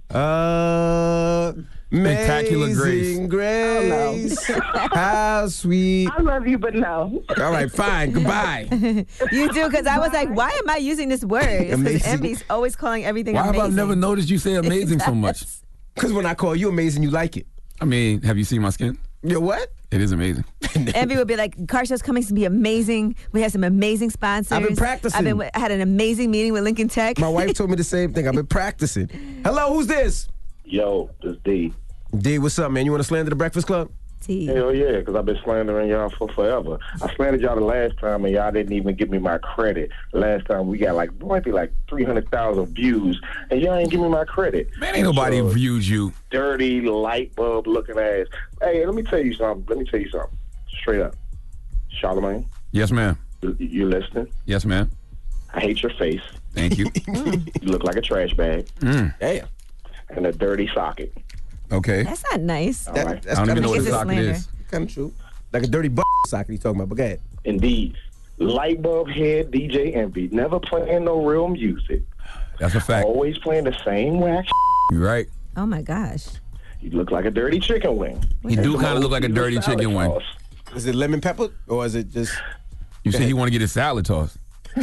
[SPEAKER 16] Spectacular
[SPEAKER 9] Amazing Grace.
[SPEAKER 15] Oh,
[SPEAKER 9] How sweet.
[SPEAKER 15] I love you, but no.
[SPEAKER 9] All right, fine. Goodbye.
[SPEAKER 11] You do, because I was like, why am I using this word? It's because
[SPEAKER 9] Amazing.
[SPEAKER 11] Envy's always calling everything
[SPEAKER 16] Why have
[SPEAKER 11] amazing.
[SPEAKER 16] I never noticed you say amazing so much?
[SPEAKER 9] Because when I call you amazing, you like it.
[SPEAKER 16] I mean, have you seen my skin?
[SPEAKER 9] You what?
[SPEAKER 16] It is amazing.
[SPEAKER 11] Envy would be like, car show's coming to be amazing. We have some amazing sponsors.
[SPEAKER 9] I've been practicing.
[SPEAKER 11] I had an amazing meeting with Lincoln Tech.
[SPEAKER 9] My wife told me the same thing. I've been practicing. Hello, who's this?
[SPEAKER 3] Yo, this D.
[SPEAKER 9] D, what's up, man? You want to slander the Breakfast Club?
[SPEAKER 3] Hell yeah, because I've been slandering y'all for forever. I slandered y'all the last time, and y'all didn't even give me my credit. The last time we got might be 300,000 views, and y'all ain't give me my credit.
[SPEAKER 16] Man, ain't nobody viewed you.
[SPEAKER 3] Dirty, light bulb looking ass. Hey, let me tell you something. Straight up. Charlamagne,
[SPEAKER 16] Yes, ma'am.
[SPEAKER 3] you listening?
[SPEAKER 16] Yes, ma'am.
[SPEAKER 3] I hate your face.
[SPEAKER 16] Thank you.
[SPEAKER 3] You look like a trash bag.
[SPEAKER 9] Damn.
[SPEAKER 3] And a dirty socket.
[SPEAKER 16] Okay.
[SPEAKER 11] That's not nice.
[SPEAKER 3] All right.
[SPEAKER 9] That's
[SPEAKER 16] I don't even know what
[SPEAKER 11] It's
[SPEAKER 16] a
[SPEAKER 11] a
[SPEAKER 16] socket
[SPEAKER 11] slander.
[SPEAKER 16] is.
[SPEAKER 9] kind of true. Like a dirty socket he's talking about, but go ahead.
[SPEAKER 3] Indeed. Light bulb head DJ Envy. Never playing no real music.
[SPEAKER 16] That's a fact.
[SPEAKER 3] Always playing the same whack.
[SPEAKER 16] You're right.
[SPEAKER 11] Oh my gosh.
[SPEAKER 3] You look like a dirty chicken wing.
[SPEAKER 16] You do kind of look like a dirty chicken wing.
[SPEAKER 9] Is it lemon pepper or is it just...
[SPEAKER 16] You said you want to get his salad tossed.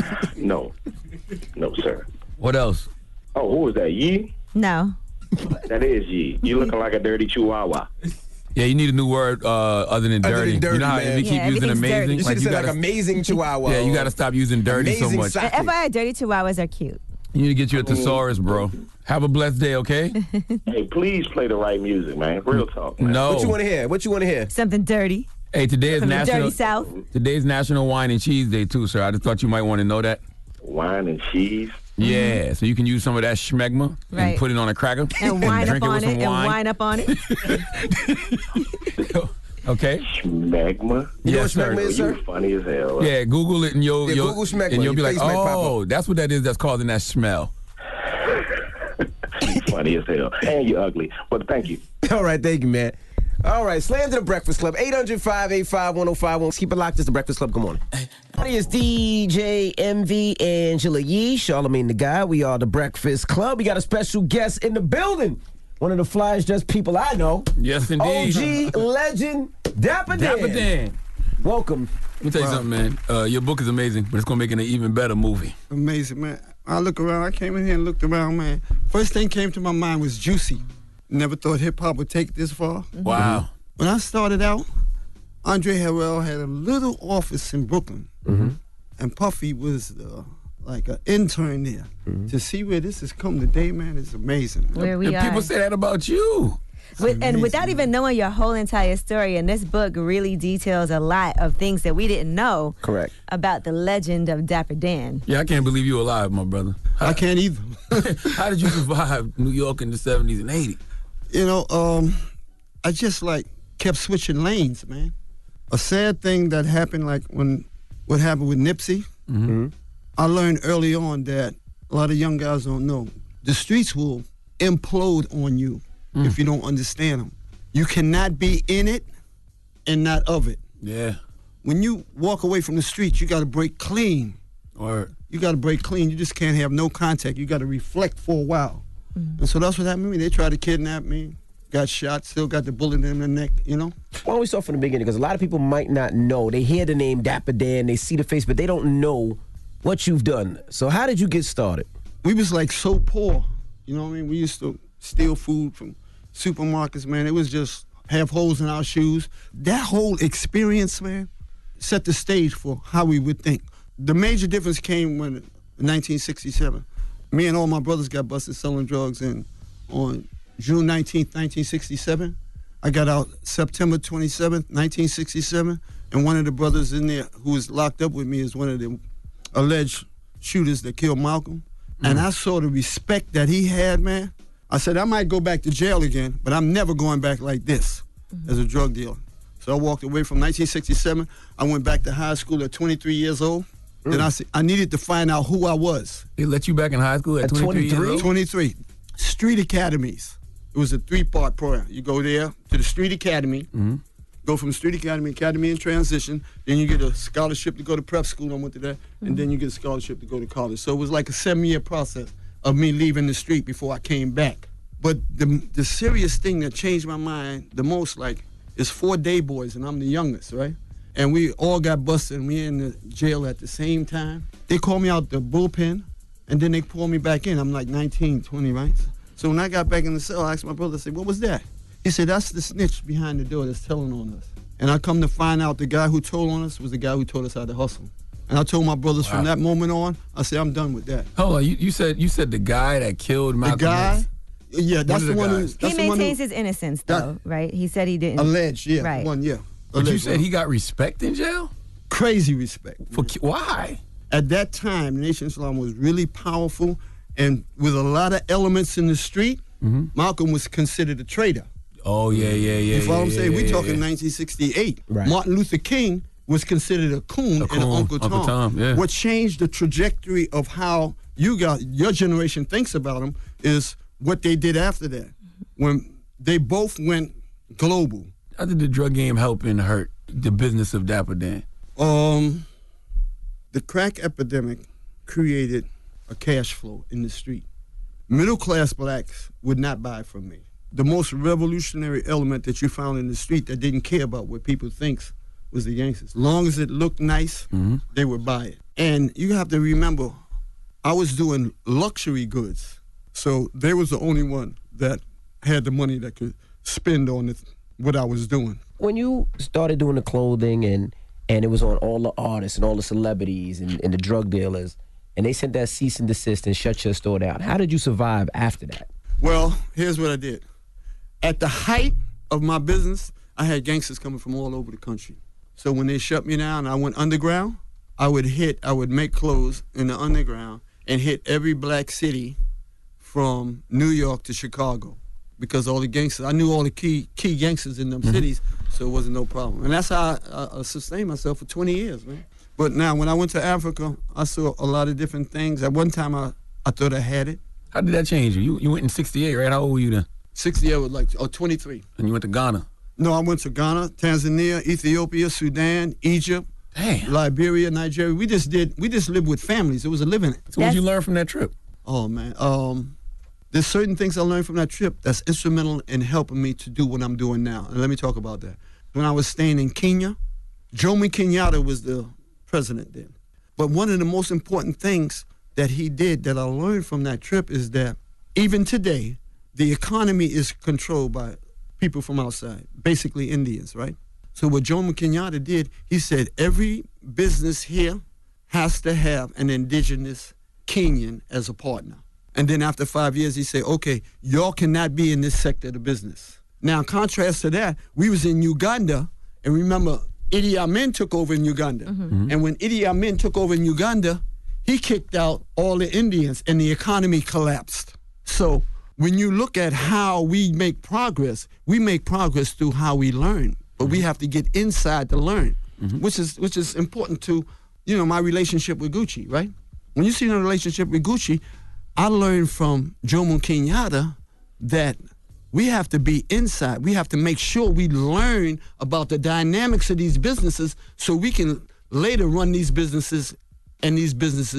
[SPEAKER 3] No. No, sir.
[SPEAKER 16] What else?
[SPEAKER 3] Oh, who is that? Yee?
[SPEAKER 11] No.
[SPEAKER 3] That is Yee. You looking like a dirty chihuahua.
[SPEAKER 16] Yeah, you need a new word other than dirty.
[SPEAKER 9] than dirty,
[SPEAKER 16] you know how
[SPEAKER 9] man.
[SPEAKER 16] if you keep using
[SPEAKER 11] everything's
[SPEAKER 16] amazing,
[SPEAKER 11] dirty.
[SPEAKER 9] You should have said like amazing chihuahua.
[SPEAKER 16] Yeah, you got to stop using dirty so
[SPEAKER 9] Amazing
[SPEAKER 16] much.
[SPEAKER 9] socket.
[SPEAKER 11] FYI, dirty chihuahuas are cute.
[SPEAKER 16] You need to get you a thesaurus, bro. Have a blessed day, okay?
[SPEAKER 3] Hey, please play the right music, man. Real talk, man.
[SPEAKER 16] No.
[SPEAKER 9] What you want to hear? What you want to hear?
[SPEAKER 11] Something dirty.
[SPEAKER 16] Hey, today is
[SPEAKER 11] From the
[SPEAKER 16] National
[SPEAKER 11] dirty South.
[SPEAKER 16] Today's National Wine and Cheese Day too, sir. I just thought you might want to know that.
[SPEAKER 3] Wine and cheese.
[SPEAKER 16] Yeah, so you can use some of that schmegma
[SPEAKER 11] Right.
[SPEAKER 16] and put it on a cracker
[SPEAKER 11] And wine
[SPEAKER 16] drink
[SPEAKER 11] up
[SPEAKER 16] it
[SPEAKER 11] on
[SPEAKER 16] with
[SPEAKER 11] it.
[SPEAKER 16] some
[SPEAKER 11] And
[SPEAKER 16] wine.
[SPEAKER 11] wine up on it.
[SPEAKER 16] Okay.
[SPEAKER 3] Schmegma.
[SPEAKER 9] You know
[SPEAKER 16] Yes,
[SPEAKER 9] what
[SPEAKER 16] sir.
[SPEAKER 9] schmegma is, sir?
[SPEAKER 3] You funny as hell.
[SPEAKER 16] Yeah, Google it and you'll
[SPEAKER 9] Google schmegma.
[SPEAKER 16] and you'll be
[SPEAKER 9] Your
[SPEAKER 16] like,
[SPEAKER 9] face might pop
[SPEAKER 16] oh, that's what that is. That's causing that smell.
[SPEAKER 3] You funny as hell. And you ugly. But thank you.
[SPEAKER 9] All right, thank you, man. All right, Slander the Breakfast Club, 800-585-1051. Let's keep it locked. It's the Breakfast Club. Good morning. It's DJ MV, Angela Yee, Charlamagne the Guy. We are the Breakfast Club. We got a special guest in the building. One of the flyest dressed people I know.
[SPEAKER 16] Yes, indeed.
[SPEAKER 9] OG legend, Dapper Dan.
[SPEAKER 16] Dapper Dan.
[SPEAKER 9] Welcome.
[SPEAKER 16] Let me tell you something, man. Your book is amazing, but it's going to make it an even better movie.
[SPEAKER 21] Amazing, man. I look around. I came in here and looked around, man. First thing came to my mind was Juicy. Never thought hip-hop would take it this far.
[SPEAKER 16] Wow.
[SPEAKER 21] When I started out, Andre Harrell had a little office in Brooklyn. And Puffy was like an intern there. To see where this has come today, man, is amazing.
[SPEAKER 11] Where we
[SPEAKER 16] And
[SPEAKER 11] are.
[SPEAKER 16] people say that about you.
[SPEAKER 11] And without even knowing your whole entire story, and this book really details a lot of things that we didn't know
[SPEAKER 9] Correct.
[SPEAKER 11] about the legend of Dapper Dan.
[SPEAKER 16] Yeah, I can't believe you're alive, my brother.
[SPEAKER 21] I can't either.
[SPEAKER 16] How did you survive New York in the 70s and 80s?
[SPEAKER 21] You know, I just kept switching lanes, man. A sad thing that happened, what happened with Nipsey, I learned early on that a lot of young guys don't know. The streets will implode on you if you don't understand them. You cannot be in it and not of it.
[SPEAKER 16] Yeah.
[SPEAKER 21] When you walk away from the streets, you got to break clean.
[SPEAKER 16] Or
[SPEAKER 21] You got to break clean. You just can't have no contact. You got to reflect for a while. And so that's what happened to me. They tried to kidnap me. got shot, still got the bullet in the neck, you know?
[SPEAKER 9] Why don't we start from the beginning? Because a lot of people might not know. They hear the name Dapper Dan, they see the face, but they don't know what you've done. So how did you get started?
[SPEAKER 21] We was like so poor, you know what I mean? We used to steal food from supermarkets, man. It was just have holes in our shoes. That whole experience, man, set the stage for how we would think. The major difference came when, in 1967, me and all my brothers got busted selling drugs, and on June 19th, 1967, I got out September 27th, 1967, and one of the brothers in there who was locked up with me is one of the alleged shooters that killed Malcolm. And I saw the respect that he had, man. I said, I might go back to jail again, but I'm never going back like this as a drug dealer. So I walked away from 1967. I went back to high school at 23 years old. Then I said, I needed to find out who I was.
[SPEAKER 16] They let you back in high school at 23 years old?
[SPEAKER 21] 23. Street academies. It was a 3-part program. You go there to the street academy, go from street academy in transition, then you get a scholarship to go to prep school. I went to that, and then you get a scholarship to go to college. So it was like a 7-year process of me leaving the street before I came back. But the serious thing that changed my mind the most, like, is 4 day boys, and I'm the youngest, right? And we all got busted, and we in the jail at the same time. They called me out the bullpen, and then they pulled me back in. I'm like 19, 20, right? So when I got back in the cell, I asked my brother, I said, what was that? He said, that's the snitch behind the door that's telling on us. And I come to find out the guy who told on us was the guy who taught us how to hustle. And I told my brothers from that moment on, I said, I'm done with that.
[SPEAKER 16] Hold on, you said the guy that killed Malcolm X?
[SPEAKER 21] Yeah, that's the one.
[SPEAKER 11] He maintains his innocence, though, right? He said he didn't.
[SPEAKER 21] Alleged, yeah.
[SPEAKER 11] Right.
[SPEAKER 21] One, yeah.
[SPEAKER 16] But you said he got respect in jail?
[SPEAKER 21] Crazy respect.
[SPEAKER 16] Why?
[SPEAKER 21] At that time, Nation Islam was really powerful, and with a lot of elements in the street, Malcolm was considered a traitor.
[SPEAKER 16] Oh, yeah.
[SPEAKER 21] You follow what I'm saying? We're talking 1968.
[SPEAKER 9] Right.
[SPEAKER 21] Martin Luther King was considered a coon and an Uncle Tom.
[SPEAKER 16] Yeah.
[SPEAKER 21] What changed the trajectory of how your generation thinks about him is what they did after that, when they both went global.
[SPEAKER 16] How did the drug game help and hurt the business of Dapper Dan?
[SPEAKER 21] The crack epidemic created a cash flow in the street. Middle-class blacks would not buy from me. The most revolutionary element that you found in the street that didn't care about what people think was the gangsters. As long as it looked nice, they would buy it. And you have to remember, I was doing luxury goods. So they was the only one that had the money that could spend on what I was doing.
[SPEAKER 9] When you started doing the clothing and it was on all the artists and all the celebrities and the drug dealers, and they sent that cease and desist and shut your store down, how did you survive after that?
[SPEAKER 21] Well, here's what I did. At the height of my business, I had gangsters coming from all over the country. So when they shut me down, I went underground. I would make clothes in the underground and hit every black city from New York to Chicago, because all the gangsters, I knew all the key gangsters in them cities, so it wasn't no problem. And that's how I sustained myself for 20 years, man. But now, when I went to Africa, I saw a lot of different things. At one time, I thought I had it.
[SPEAKER 16] How did that change you? You went in 68, right? How old were you then?
[SPEAKER 21] 68 was like 23.
[SPEAKER 16] And you went to Ghana?
[SPEAKER 21] No, I went to Ghana, Tanzania, Ethiopia, Sudan, Egypt, Liberia, Nigeria. We just lived with families. It was a living.
[SPEAKER 16] So what did you learn from that trip?
[SPEAKER 21] Oh, man. There's certain things I learned from that trip that's instrumental in helping me to do what I'm doing now. And let me talk about that. When I was staying in Kenya, Jomo Kenyatta was the president then. But one of the most important things that he did that I learned from that trip is that even today, the economy is controlled by people from outside, basically Indians, right? So what Jomo Kenyatta did, he said every business here has to have an indigenous Kenyan as a partner. And then after 5 years, he said, okay, y'all cannot be in this sector of the business. Now, in contrast to that, we was in Uganda, and remember, Idi Amin took over in Uganda. And when Idi Amin took over in Uganda, he kicked out all the Indians, and the economy collapsed. So when you look at how we make progress through how we learn. But we have to get inside to learn, which is important to, my relationship with Gucci, right? When you see the relationship with Gucci, I learned from Jomo Kenyatta that we have to be inside. We have to make sure we learn about the dynamics of these businesses so we can later run these businesses, and these businesses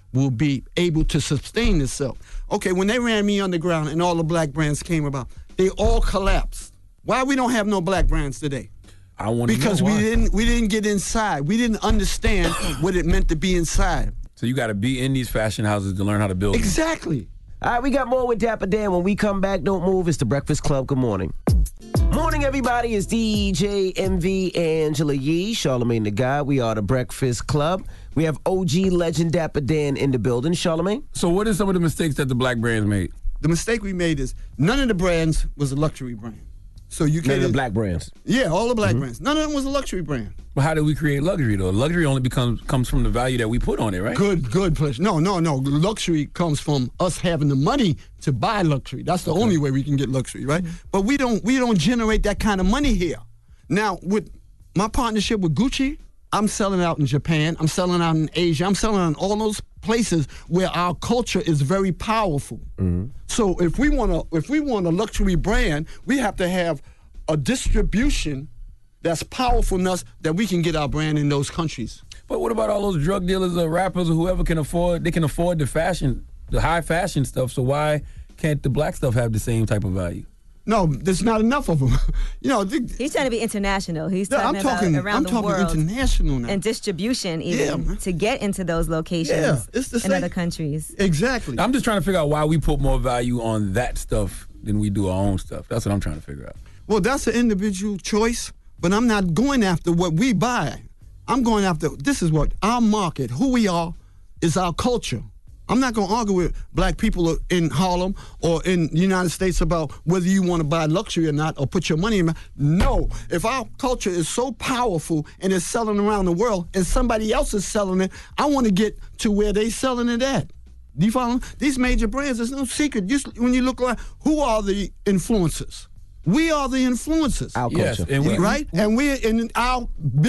[SPEAKER 21] will be able to sustain itself. Okay, when they ran me underground and all the black brands came about, they all collapsed. Why we don't have no black brands today?
[SPEAKER 16] I want to know
[SPEAKER 21] because
[SPEAKER 16] why.
[SPEAKER 21] we didn't get inside. We didn't understand what it meant to be inside.
[SPEAKER 16] So you got to be in these fashion houses to learn how to build them.
[SPEAKER 21] Exactly.
[SPEAKER 9] All right, we got more with Dapper Dan. When we come back, don't move. It's the Breakfast Club. Good morning. Morning, everybody. It's DJ MV, Angela Yee, Charlamagne the Guy. We are the Breakfast Club. We have OG legend Dapper Dan in the building. Charlamagne?
[SPEAKER 16] So what are some of the mistakes that the black brands made?
[SPEAKER 21] The mistake we made is none of the brands was a luxury brand. So you
[SPEAKER 9] None of the black brands.
[SPEAKER 21] Yeah, all the black brands. None of them was a luxury brand.
[SPEAKER 16] But how did we create luxury, though? Luxury only comes from the value that we put on it, right?
[SPEAKER 21] Good pleasure. No. Luxury comes from us having the money to buy luxury. That's the only way we can get luxury, right? But we don't generate that kind of money here. Now, with my partnership with Gucci, I'm selling out in Japan. I'm selling out in Asia. I'm selling out in all those places where our culture is very powerful. So if we want a luxury brand, we have to have a distribution that's powerful enough that we can get our brand in those countries.
[SPEAKER 16] But what about all those drug dealers or rappers or whoever can afford the fashion, the high fashion stuff, so why can't the black stuff have the same type of value?
[SPEAKER 21] No, there's not enough of them.
[SPEAKER 11] He's trying to be international. He's talking about around the world.
[SPEAKER 21] I'm talking international now.
[SPEAKER 11] And distribution even to get into those locations in other countries.
[SPEAKER 21] Exactly.
[SPEAKER 16] I'm just trying to figure out why we put more value on that stuff than we do our own stuff. That's what I'm trying to figure out.
[SPEAKER 21] Well, that's an individual choice, but I'm not going after what we buy. I'm going after, this is what our market, who we are, is our culture. I'm not going to argue with black people in Harlem or in the United States about whether you want to buy luxury or not or put your money in. No. If our culture is so powerful and it's selling around the world and somebody else is selling it, I want to get to where they selling it at. Do you follow? These major brands, there's no secret. When you look around, who are the influencers? We are the influencers.
[SPEAKER 9] Our culture.
[SPEAKER 21] Yes, and our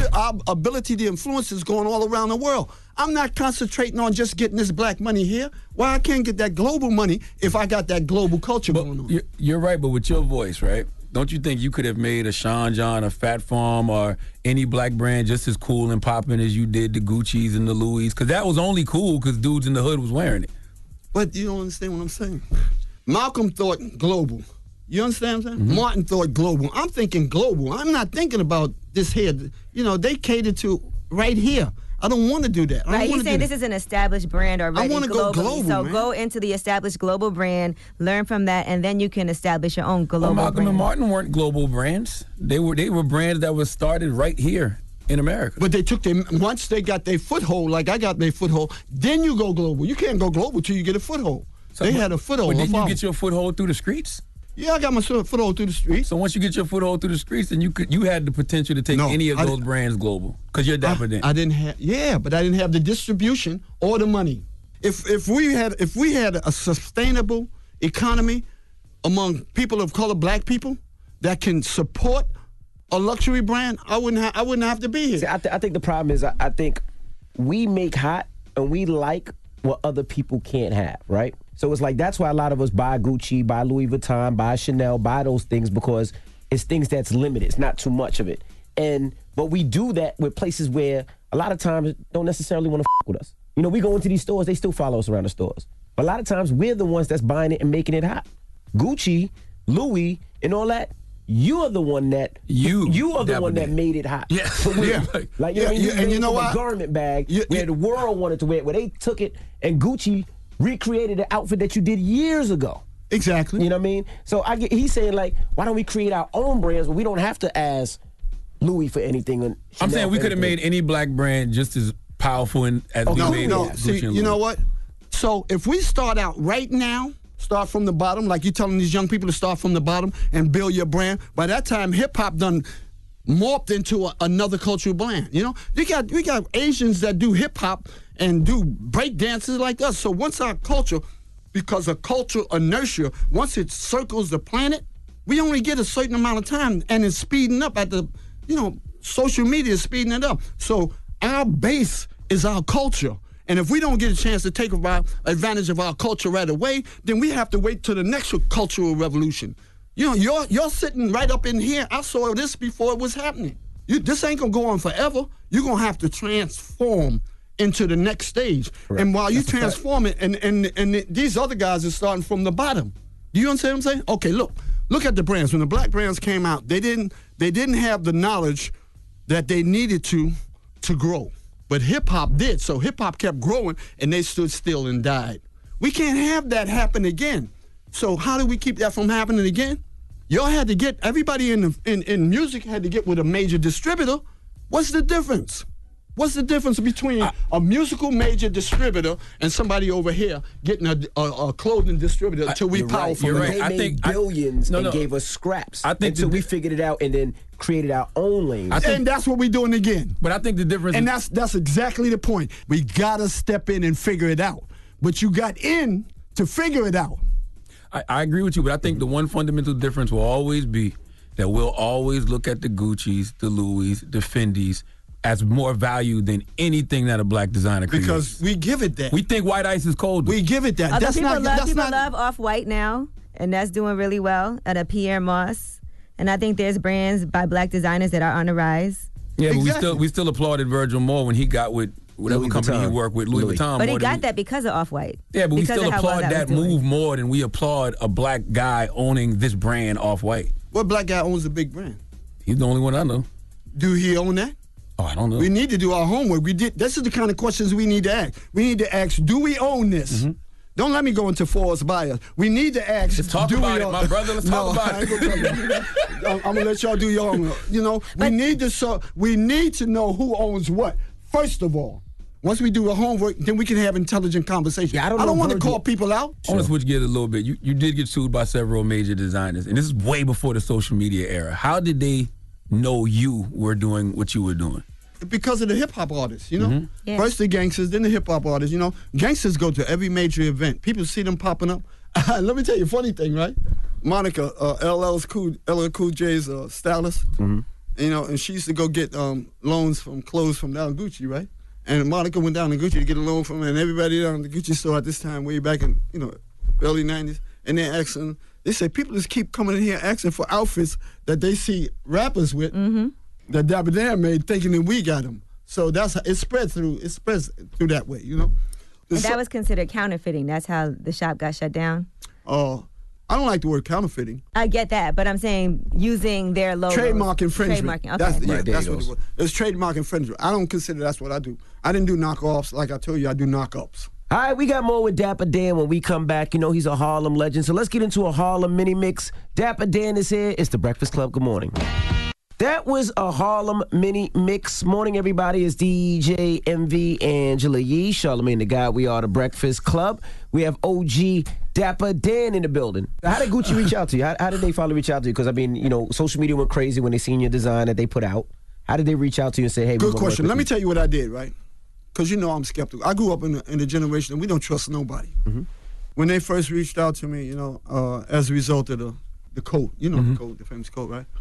[SPEAKER 21] ability to influence is going all around the world. I'm not concentrating on just getting this black money here. Why I can't get that global money if I got that global culture going on?
[SPEAKER 16] You're right, but with your voice, right? Don't you think you could have made a Sean John, a Fat Farm, or any black brand just as cool and popping as you did the Gucci's and the Louis? Because that was only cool because dudes in the hood was wearing it.
[SPEAKER 21] But you don't understand what I'm saying. Malcolm thought global. You understand what I'm saying? Martin thought global. I'm thinking global. I'm not thinking about this here. They cater to right here. I don't want to do that.
[SPEAKER 11] Right, he's saying this is an established brand already.
[SPEAKER 21] I want to go global,
[SPEAKER 11] So
[SPEAKER 21] man.
[SPEAKER 11] go into the established global brand, learn from that, and then you can establish your own global
[SPEAKER 16] Malcolm
[SPEAKER 11] brand.
[SPEAKER 16] and Martin weren't global brands. They were brands that were started right here in America.
[SPEAKER 21] But they took once they got their foothold, like I got their foothold, then you go global. You can't go global till you get a foothold. They had a foothold.
[SPEAKER 16] But didn't you get your foothold through the streets?
[SPEAKER 21] Yeah, I got my foothold through the streets.
[SPEAKER 16] So once you get your foothold through the streets, then you had the potential to take any of those brands global because you're Dapper Dan.
[SPEAKER 21] I didn't have, but I didn't have the distribution or the money. If we had a sustainable economy among people of color, black people, that can support a luxury brand, I wouldn't have to be here.
[SPEAKER 9] See, I think the problem is I think we make hot and we like what other people can't have, right? So it's like that's why a lot of us buy Gucci, buy Louis Vuitton, buy Chanel, buy those things because it's things that's limited. It's not too much of it. But we do that with places where a lot of times don't necessarily want to with us. We go into these stores, they still follow us around the stores. But a lot of times we're the ones that's buying it and making it hot. Gucci, Louis, and all that, you are the one that that made it hot.
[SPEAKER 16] Yeah.
[SPEAKER 9] Like and you know what? A garment bag where the world wanted to wear it, where they took it and Gucci recreated the outfit that you did years ago.
[SPEAKER 21] Exactly.
[SPEAKER 9] You know what I mean? So he's saying like, why don't we create our own brands where we don't have to ask Louis for anything? And
[SPEAKER 16] I'm saying we could have made any black brand just as powerful as we made Gucci
[SPEAKER 21] See,
[SPEAKER 16] and Louis.
[SPEAKER 21] you know what? So if we start out right now, start from the bottom, like you're telling these young people to start from the bottom and build your brand, by that time hip-hop done morphed into another cultural brand. We got Asians that do hip-hop and do break dances like us. So once our culture, because of cultural inertia, once it circles the planet, we only get a certain amount of time, and it's speeding up at the, social media is speeding it up. So our base is our culture. And if we don't get a chance to take advantage of our culture right away, then we have to wait till the next cultural revolution. You're sitting right up in here. I saw this before it was happening. This ain't gonna go on forever. You're gonna have to transform into the next stage.
[SPEAKER 9] Correct.
[SPEAKER 21] And while you
[SPEAKER 9] That's a fact.
[SPEAKER 21] transform it, and these other guys are starting from the bottom. Do you understand what I'm saying? Okay, look at the brands. When the black brands came out, they didn't have the knowledge that they needed to grow. But hip-hop did. So hip-hop kept growing, and they stood still and died. We can't have that happen again. So how do we keep that from happening again? Y'all had to get, everybody in music had to get with a major distributor. What's the difference? What's the difference between a musical major distributor and somebody over here getting a clothing distributor until we powerful?
[SPEAKER 9] You're right. They made billions and gave us scraps until we figured it out and then created our own lane.
[SPEAKER 21] And that's what we're doing again.
[SPEAKER 16] But I think the difference
[SPEAKER 21] and that's exactly the point. We got to step in and figure it out. But you got in to figure it out.
[SPEAKER 16] I agree with you, but I think the one fundamental difference will always be that we'll always look at the Gucci's, the Louis, the Fendi's as more value than anything that a black designer creates.
[SPEAKER 21] Because we give it that.
[SPEAKER 16] We think white ice is cold.
[SPEAKER 21] We give it that.
[SPEAKER 11] Although people love Off-White now, and that's doing really well at a Pierre Moss. And I think there's brands by black designers that are on the rise.
[SPEAKER 16] Yeah, but we still applauded Virgil more when he got with whatever company he worked with, Louis Vuitton.
[SPEAKER 11] But he got that because of Off-White.
[SPEAKER 16] Yeah, but we
[SPEAKER 11] Because
[SPEAKER 16] still
[SPEAKER 11] of how well
[SPEAKER 16] applaud
[SPEAKER 11] that
[SPEAKER 16] that
[SPEAKER 11] was doing.
[SPEAKER 16] move more than we applaud a black guy owning this brand Off-White.
[SPEAKER 21] What black guy owns a big brand?
[SPEAKER 16] He's the only one I know.
[SPEAKER 21] Do he own that?
[SPEAKER 16] Oh, I don't know.
[SPEAKER 21] We need to do our homework. This is the kind of questions we need to ask. We need to ask, do we own this?
[SPEAKER 16] Mm-hmm.
[SPEAKER 21] Don't let me go into forced bias. We need to ask.
[SPEAKER 16] Let's talk about it, my brother. Let's talk about it.
[SPEAKER 21] I'm gonna let y'all do your own. You know, we need to know who owns what. First of all, once we do the homework, then we can have intelligent conversation.
[SPEAKER 9] Yeah, I
[SPEAKER 21] don't want to call people out.
[SPEAKER 16] I want to switch gears a little bit. You did get sued by several major designers, and this is way before the social media era. How did they know you were doing what you were doing?
[SPEAKER 21] Because of the hip hop artists, you know.
[SPEAKER 16] Mm-hmm.
[SPEAKER 11] Yeah.
[SPEAKER 21] First the gangsters, then the hip hop artists. You know, gangsters go to every major event. People see them popping up. Let me tell you a funny thing, right? Monica, LL Cool J's stylist.
[SPEAKER 9] Mm-hmm.
[SPEAKER 21] You know, and she used to go get loans from clothes from down Gucci, right? And Monica went down to Gucci to get a loan from her, and everybody down at the Gucci store at this time, way back in early '90s, and they're asking. They say people just keep coming in here asking for outfits that they see rappers with.
[SPEAKER 11] Mm-hmm.
[SPEAKER 21] That Dapper Dan made, thinking that we got them. So that's how it spreads through that way, you know.
[SPEAKER 11] And that was considered counterfeiting. That's how the shop got shut down.
[SPEAKER 21] I don't like the word counterfeiting.
[SPEAKER 11] I get that, but I'm saying using their logo.
[SPEAKER 21] Trademark infringement.
[SPEAKER 11] Trademarking. Okay.
[SPEAKER 21] That's what it was. It's trademark infringement. I don't consider that's what I do. I didn't do knockoffs. Like I told you, I do knockups.
[SPEAKER 9] All right, we got more with Dapper Dan when we come back. You know, he's a Harlem legend. So let's get into a Harlem mini mix. Dapper Dan is here. It's the Breakfast Club. Good morning. That was a Harlem mini mix. Morning, everybody. It's DJ MV, Angela Yee, Charlamagne the God. We are the Breakfast Club. We have OG Dapper Dan in the building. How did Gucci reach out to you? How did they finally reach out to you? Because, I mean, you know, social media went crazy when they seen your design that they put out. How did they reach out to you and say, hey,
[SPEAKER 21] good question. Let me tell you what I did, right? Because you know I'm skeptical. I grew up in a generation that we don't trust nobody.
[SPEAKER 9] Mm-hmm.
[SPEAKER 21] When they first reached out to me, you know, as a result of the coat, you know,
[SPEAKER 9] Mm-hmm.
[SPEAKER 21] the coat, the famous coat, right?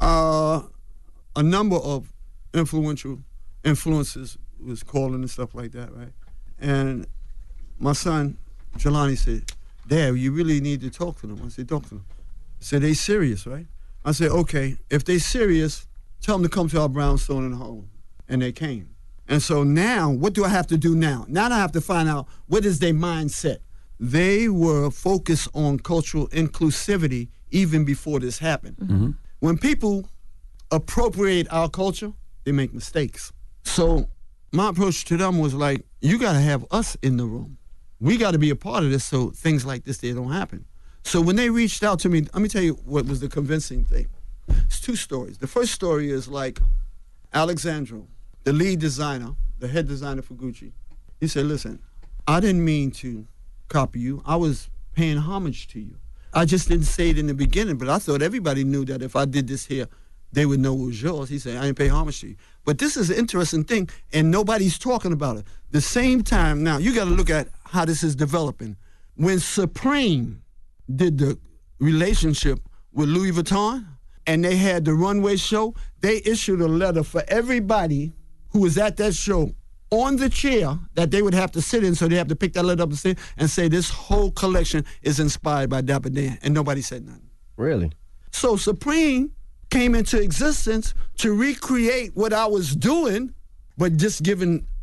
[SPEAKER 21] A number of influential influences was calling and stuff like that, right? And my son, Jelani, said, Dad, you really need to talk to them. I said, talk to them. He said, they serious, right? I said, okay, if they serious, tell them to come to our brownstone in Harlem. And they came. And so now, what do I have to do now? Now I have to find out what is their mindset. They were focused on cultural inclusivity even before this happened.
[SPEAKER 9] Mm-hmm.
[SPEAKER 21] When people appropriate our culture, they make mistakes. So my approach to them was like, you got to have us in the room. We got to be a part of this so things like this, they don't happen. So when they reached out to me, let me tell you what was the convincing thing. It's two stories. The first story is like Alexandro, the lead designer, the head designer for Gucci. He said, listen, I didn't mean to copy you. I was paying homage to you. I just didn't say it in the beginning, but I thought everybody knew that if I did this here, they would know it was yours. He said, I didn't pay homage to you. But this is an interesting thing, and nobody's talking about it. The same time, now, you got to look at how this is developing. When Supreme did the relationship with Louis Vuitton, and they had the runway show, they issued a letter for everybody who was at that show on the chair that they would have to sit in, so they have to pick that letter up and sit and say this whole collection is inspired by Dapper Dan, and nobody said nothing.
[SPEAKER 9] Really?
[SPEAKER 21] So Supreme came into existence to recreate what I was doing, but just giving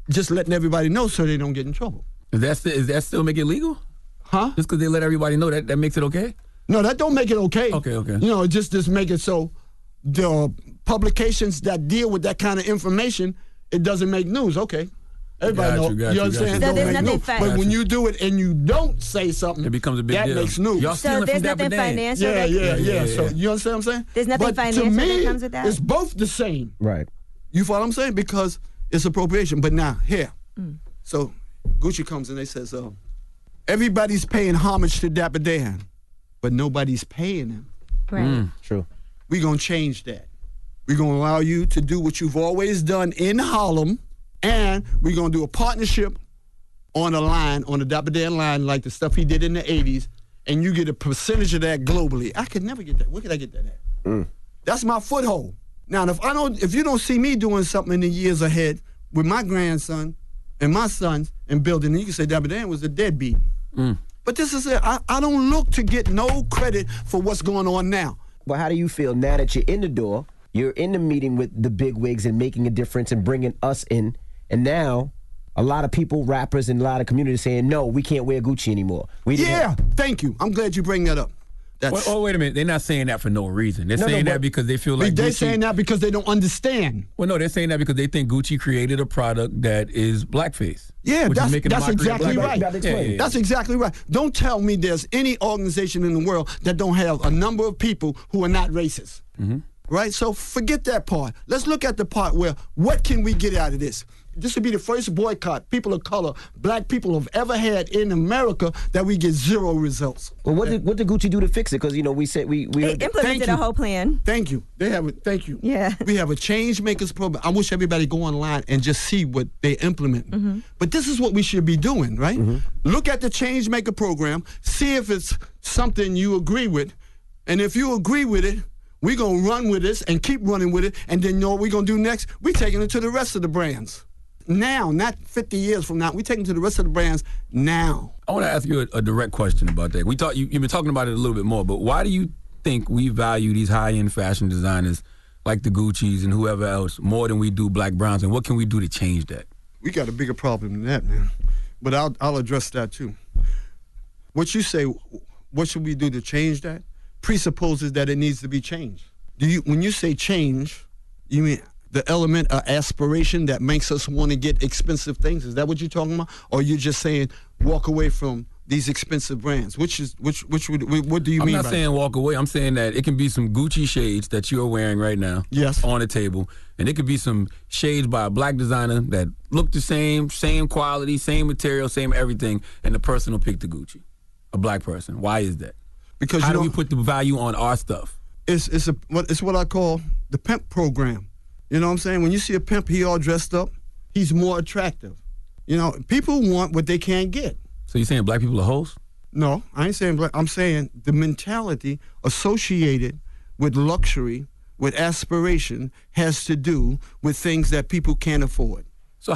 [SPEAKER 21] just letting everybody know so they don't get in trouble.
[SPEAKER 16] Is that still make it legal?
[SPEAKER 21] Huh?
[SPEAKER 16] Just because they let everybody know that makes it okay?
[SPEAKER 21] No, that don't make it okay.
[SPEAKER 16] Okay.
[SPEAKER 21] You know, just make it so the publications that deal with that kind of information, it doesn't make news. Okay. Everybody knows. You understand?
[SPEAKER 11] So there's
[SPEAKER 21] make
[SPEAKER 11] nothing
[SPEAKER 21] news. But when you do it and you don't say something,
[SPEAKER 16] it becomes a big deal.
[SPEAKER 21] That makes news.
[SPEAKER 16] Y'all
[SPEAKER 11] so there's nothing financial.
[SPEAKER 21] Yeah. So you understand what I'm saying?
[SPEAKER 11] There's nothing financial
[SPEAKER 21] to me,
[SPEAKER 11] that comes with that?
[SPEAKER 21] It's both the same.
[SPEAKER 9] Right.
[SPEAKER 21] You follow what I'm saying? Because it's appropriation. But now, here. So Gucci comes and they says, everybody's paying homage to Dapper Dan, but nobody's paying him.
[SPEAKER 11] Right.
[SPEAKER 9] True.
[SPEAKER 21] We're going to change that. We're going to allow you to do what you've always done in Harlem, and we're going to do a partnership on a line, on the Dapper Dan line, like the stuff he did in the 80s, and you get a percentage of that globally. I could never get that. Where could I get that at? That's my foothold. Now, if you don't see me doing something in the years ahead with my grandson and my sons and building, you can say Dapper Dan was a deadbeat. But this is it. I don't look to get no credit for what's going on now.
[SPEAKER 9] But how do you feel now that you're in the door, you're in the meeting with the big wigs and making a difference and bringing us in, and now a lot of people, rappers, and a lot of communities saying, no, we can't wear Gucci anymore.
[SPEAKER 21] Thank you. I'm glad you bring that up.
[SPEAKER 16] Wait a minute. They're not saying that for no reason. They're saying that because they feel like
[SPEAKER 21] they're
[SPEAKER 16] Gucci,
[SPEAKER 21] saying that because they don't understand.
[SPEAKER 16] Well, no, they're saying that because they think Gucci created a product that is blackface.
[SPEAKER 21] Yeah, that's exactly right.
[SPEAKER 16] Yeah.
[SPEAKER 21] That's exactly right. Don't tell me there's any organization in the world that don't have a number of people who are not racist. Right? So forget that part. Let's look at the part where what can we get out of this? This would be the first boycott people of color, black people have ever had in America that we get zero results.
[SPEAKER 9] Well, what did Gucci do to fix it? Because, you know, we said we
[SPEAKER 11] implemented a whole plan.
[SPEAKER 21] Thank you. They have it. Thank you.
[SPEAKER 11] Yeah.
[SPEAKER 21] We have a change makers program. I wish everybody go online and just see what they implement. But this is what we should be doing, right? Look at the change maker program, see if it's something you agree with, and if you agree with it, we're going to run with this and keep running with it, and then you know what we're going to do next? We're taking it to the rest of the brands. Now, not 50 years from now. We're taking it to the rest of the brands now.
[SPEAKER 16] I want to ask you a direct question about that. You've been talking about it a little bit more, but why do you think we value these high-end fashion designers like the Gucci's and whoever else more than we do Black Browns, and what can we do to change that?
[SPEAKER 21] We got a bigger problem than that, man. But I'll address that, too. What you say, what should we do to change that, presupposes that it needs to be changed. When you say change, you mean the element of aspiration that makes us want to get expensive things? Is that what you're talking about? Or you're just saying walk away from these expensive brands? What do you mean?
[SPEAKER 16] I'm not saying walk away. I'm saying that it can be some Gucci shades that you're wearing right now on the table. And it could be some shades by a black designer that look the same quality, same material, same everything, and the person will pick the Gucci. A black person. Why is that?
[SPEAKER 21] Because
[SPEAKER 16] how do we put the value on our stuff?
[SPEAKER 21] It's what I call the pimp program. You know what I'm saying? When you see a pimp, he all dressed up, he's more attractive. You know, people want what they can't get.
[SPEAKER 16] So you're saying black people are hoes?
[SPEAKER 21] No, I ain't saying black. I'm saying the mentality associated with luxury, with aspiration, has to do with things that people can't afford.
[SPEAKER 16] So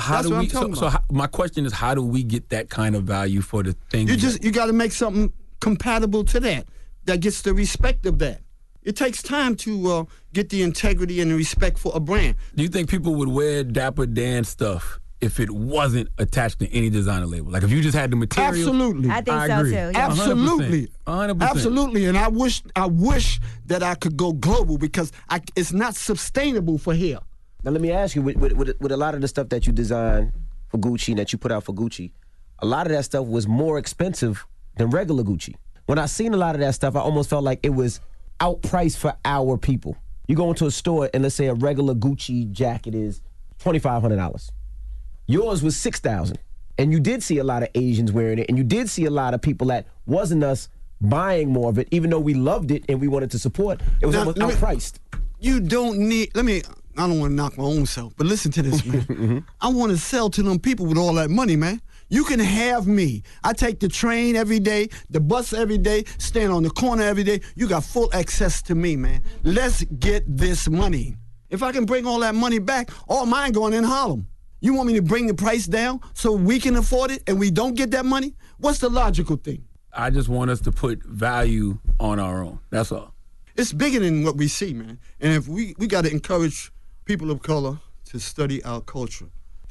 [SPEAKER 16] my question is, how do we get that kind of value for the things?
[SPEAKER 21] You got to make something compatible to that gets the respect of that. It takes time to get the integrity and the respect for a brand.
[SPEAKER 16] Do you think people would wear Dapper Dan stuff if it wasn't attached to any designer label? Like if you just had the material?
[SPEAKER 21] Absolutely.
[SPEAKER 11] I think so too. Yeah.
[SPEAKER 21] Absolutely.
[SPEAKER 16] 100%.
[SPEAKER 21] Absolutely. And I wish that I could go global because it's not sustainable for here.
[SPEAKER 9] Now let me ask you, with a lot of the stuff that you design for Gucci and that you put out for Gucci, a lot of that stuff was more expensive than regular Gucci. When I seen a lot of that stuff, I almost felt like it was outpriced for our people. You go into a store and let's say a regular Gucci jacket is $2,500. Yours was $6,000. And you did see a lot of Asians wearing it, and you did see a lot of people that wasn't us buying more of it, even though we loved it and we wanted to support. It was almost outpriced.
[SPEAKER 21] You don't need, I don't want to knock my own self, but listen to this, man. I want to sell to them people with all that money, man. You can have me. I take the train every day, the bus every day, stand on the corner every day. You got full access to me, man. Let's get this money. If I can bring all that money back, all mine going in Harlem. You want me to bring the price down so we can afford it and we don't get that money? What's the logical thing?
[SPEAKER 16] I just want us to put value on our own. That's all.
[SPEAKER 21] It's bigger than what we see, man. And if we got to encourage people of color to study our culture,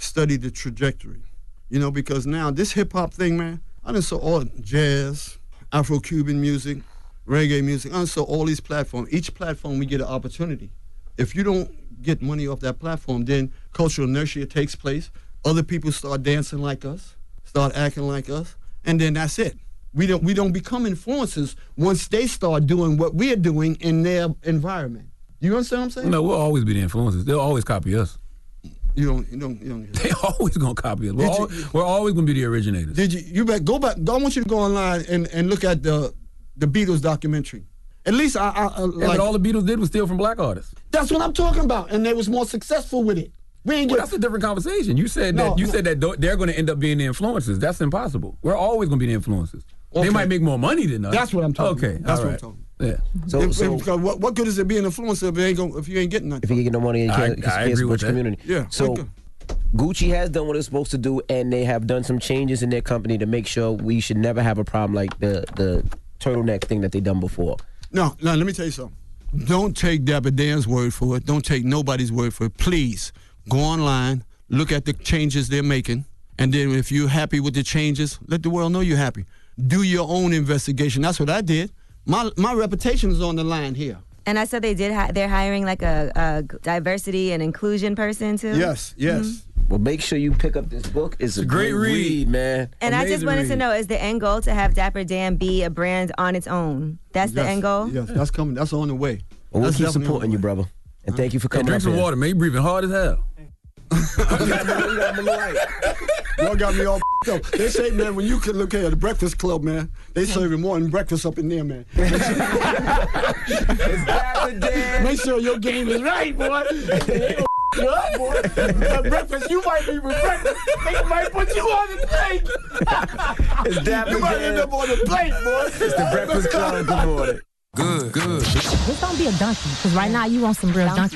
[SPEAKER 21] study the trajectory. You know, because now this hip-hop thing, man, I done saw all jazz, Afro-Cuban music, reggae music. I done saw all these platforms. Each platform, we get an opportunity. If you don't get money off that platform, then cultural inertia takes place. Other people start dancing like us, start acting like us, and then that's it. We don't become influencers once they start doing what we're doing in their environment. You understand what I'm saying?
[SPEAKER 16] No, we'll always be the influencers. They'll always copy us.
[SPEAKER 21] You don't.
[SPEAKER 16] They always gonna copy us. We're always gonna be the originators.
[SPEAKER 21] Did you? You better go back. I want you to go online and look at the Beatles documentary. At least
[SPEAKER 16] but all the Beatles did was steal from black artists.
[SPEAKER 21] That's what I'm talking about, and they was more successful with it.
[SPEAKER 16] That's a different conversation. You said that they're going to end up being the influencers. That's impossible. We're always going to be the influencers. Okay. They might make more money than us.
[SPEAKER 21] That's what I'm talking about.
[SPEAKER 16] Okay,
[SPEAKER 21] that's
[SPEAKER 16] all
[SPEAKER 21] what
[SPEAKER 16] right.
[SPEAKER 21] I'm talking
[SPEAKER 16] about.
[SPEAKER 21] Yeah. So what good is it being an influencer if you ain't getting nothing?
[SPEAKER 4] If you ain't getting no money, you can't
[SPEAKER 21] agree with
[SPEAKER 4] support your community.
[SPEAKER 21] Yeah.
[SPEAKER 4] So Gucci has done what it's supposed to do, and they have done some changes in their company to make sure we should never have a problem like the turtleneck thing that they done before.
[SPEAKER 21] No, let me tell you something. Don't take Dapper Dan's word for it. Don't take nobody's word for it. Please go online, look at the changes they're making, and then if you're happy with the changes, let the world know you're happy. Do your own investigation. That's what I did. My reputation is on the line here.
[SPEAKER 11] And I said they're hiring like a diversity and inclusion person too.
[SPEAKER 21] Yes.
[SPEAKER 11] Mm-hmm.
[SPEAKER 4] Well, make sure you pick up this book. It's a great read, man.
[SPEAKER 11] And I just wanted to know, is the end goal to have Dapper Dan be a brand on its own? That's the end goal?
[SPEAKER 21] Yes, that's coming. That's on the way.
[SPEAKER 4] Well, we'll
[SPEAKER 21] That's
[SPEAKER 4] keep
[SPEAKER 21] definitely
[SPEAKER 4] supporting you, brother. And thank you for coming
[SPEAKER 16] drink
[SPEAKER 4] up
[SPEAKER 16] some
[SPEAKER 4] here.
[SPEAKER 16] water, man. You breathing hard as hell.
[SPEAKER 21] Y'all got me all up. They say, man, when you can look at the Breakfast Club, man, they serving morning breakfast up in there, man. Make sure your game is right, boy. What, boy? Breakfast, you might be with breakfast. They might put you on the plate. You might end up on the plate, boy.
[SPEAKER 4] It's the Breakfast Club. Good morning.
[SPEAKER 16] Good.
[SPEAKER 22] Just don't be a donkey, because right now you want some real donkey.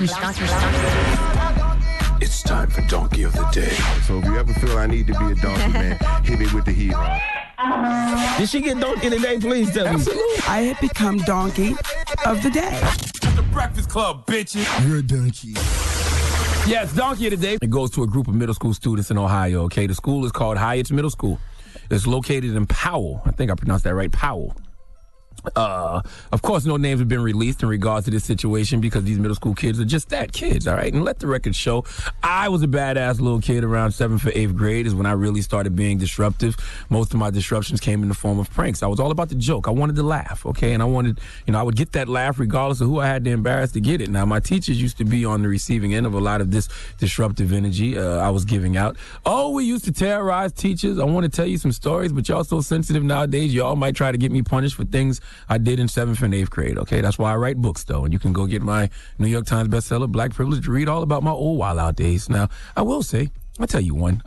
[SPEAKER 6] It's time for Donkey of the Day. So if you ever feel I need to be a donkey, man, hit me with the hee-haw.
[SPEAKER 4] Did she get donkey today? Please tell me.
[SPEAKER 23] I have become Donkey of the Day.
[SPEAKER 16] The Breakfast Club, bitches.
[SPEAKER 21] You're a donkey.
[SPEAKER 16] Yes, Donkey of the Day. It goes to a group of middle school students in Ohio, okay? The school is called Hyatt's Middle School. It's located in Powell. I think I pronounced that right, Powell. Of course, no names have been released in regards to this situation because these middle school kids are just that, kids, all right? And let the record show, I was a badass little kid around 7th or 8th grade is when I really started being disruptive. Most of my disruptions came in the form of pranks. I was all about the joke. I wanted to laugh, okay? And I wanted, I would get that laugh regardless of who I had to embarrass to get it. Now, my teachers used to be on the receiving end of a lot of this disruptive energy I was giving out. Oh, we used to terrorize teachers. I want to tell you some stories, but y'all so sensitive nowadays, y'all might try to get me punished for things I did in 7th and 8th grade, okay? That's why I write books, though. And you can go get my New York Times bestseller, Black Privilege, to read all about my old wild out days. Now, I will say, I'll tell you one,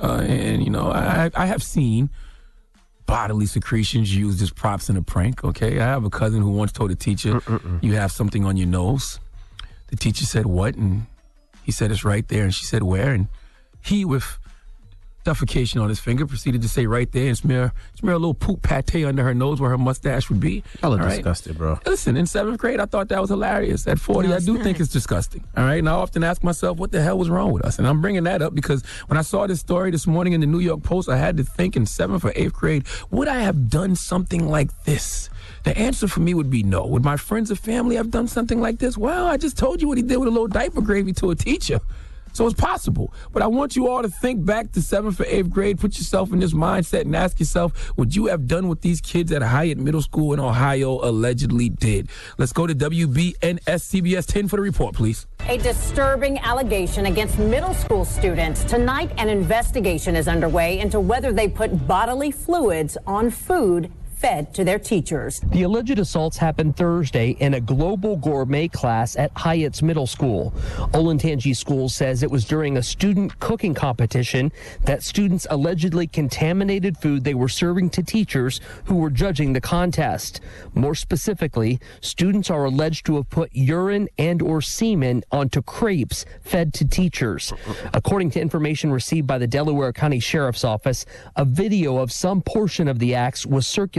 [SPEAKER 16] I have seen bodily secretions used as props in a prank, okay? I have a cousin who once told a teacher, you have something on your nose. The teacher said, what? And he said, it's right there. And she said, where? And he, with defecation on his finger, proceeded to say right there and smear a little poop pate under her nose where her mustache would be.
[SPEAKER 4] Y'all are disgusted, bro.
[SPEAKER 16] Listen, in 7th grade, I thought that was hilarious. At 40, I do think it's disgusting. All right, and I often ask myself, what the hell was wrong with us? And I'm bringing that up because when I saw this story this morning in the New York Post, I had to think in 7th or 8th grade, would I have done something like this? The answer for me would be no. Would my friends or family have done something like this? Well, I just told you what he did with a little diaper gravy to a teacher. So it's possible. But I want you all to think back to 7th or 8th grade, put yourself in this mindset and ask yourself, would you have done what these kids at Hyatt Middle School in Ohio allegedly did? Let's go to WBNS CBS 10 for the report, please.
[SPEAKER 24] A disturbing allegation against middle school students. Tonight, an investigation is underway into whether they put bodily fluids on food fed to their teachers.
[SPEAKER 25] The alleged assaults happened Thursday in a global gourmet class at Hyatt's Middle School. Olentangy School says it was during a student cooking competition that students allegedly contaminated food they were serving to teachers who were judging the contest. More specifically, students are alleged to have put urine and or semen onto crepes fed to teachers. According to information received by the Delaware County Sheriff's Office, a video of some portion of the acts was circulated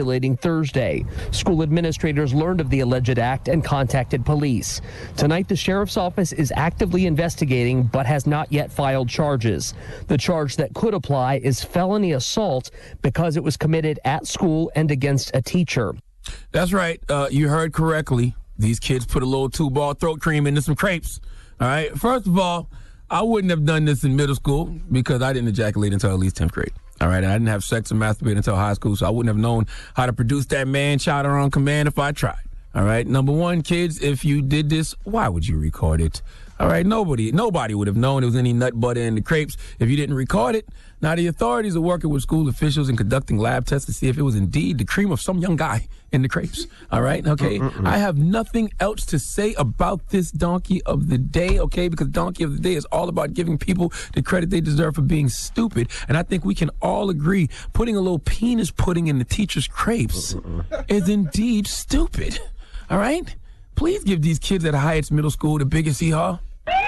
[SPEAKER 25] circulating Thursday. School administrators learned of the alleged act and contacted police. Tonight, the sheriff's office is actively investigating but has not yet filed charges. The charge that could apply is felony assault because it was committed at school and against a teacher.
[SPEAKER 16] That's right. You heard correctly. These kids put a little 2-ball throat cream into some crepes. All right. First of all, I wouldn't have done this in middle school because I didn't ejaculate until at least 10th grade. All right. I didn't have sex and masturbate until high school, so I wouldn't have known how to produce that man-child on command if I tried. All right. Number one, kids, if you did this, why would you record it? All right. Nobody would have known there was any nut butter in the crepes if you didn't record it. Now, the authorities are working with school officials and conducting lab tests to see if it was indeed the cream of some young guy in the crepes. All right. Okay. I have nothing else to say about this donkey of the day. Okay. Because donkey of the day is all about giving people the credit they deserve for being stupid. And I think we can all agree putting a little penis pudding in the teacher's crepes is indeed stupid. All right. Please give these kids at Hyatt's Middle School the biggest hee-haw.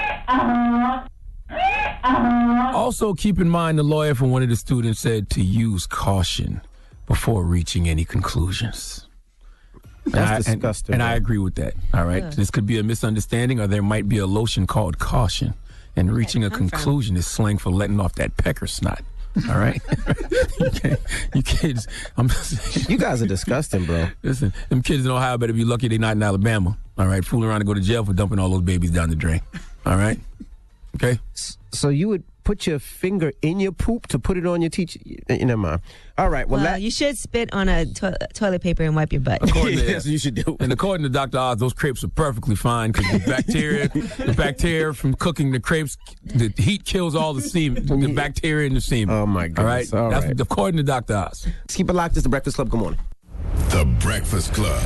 [SPEAKER 16] Also, keep in mind the lawyer from one of the students said to use caution before reaching any conclusions.
[SPEAKER 9] That's disgusting.
[SPEAKER 16] And I agree with that. All right. This could be a misunderstanding, or there might be a lotion called caution. And reaching a conclusion is slang for letting off that pecker snot. All right? You kids, I'm saying.
[SPEAKER 9] You guys are disgusting, bro.
[SPEAKER 16] Listen, them kids in Ohio better be lucky they're not in Alabama. All right? Fooling around to go to jail for dumping all those babies down the drain. All right? Okay?
[SPEAKER 9] So you would put your finger in your poop to put it on your teacher? Never mind. All right. Well,
[SPEAKER 11] you should spit on a toilet paper and wipe your butt.
[SPEAKER 9] Yes, you should do.
[SPEAKER 16] And according to Dr. Oz, those crepes are perfectly fine because the bacteria from cooking the crepes, the heat kills all the semen, the bacteria in the semen.
[SPEAKER 9] Oh, my goodness.
[SPEAKER 16] All right? That's according to Dr. Oz.
[SPEAKER 9] Let's keep it locked. This is The Breakfast Club. Good morning.
[SPEAKER 8] The Breakfast Club.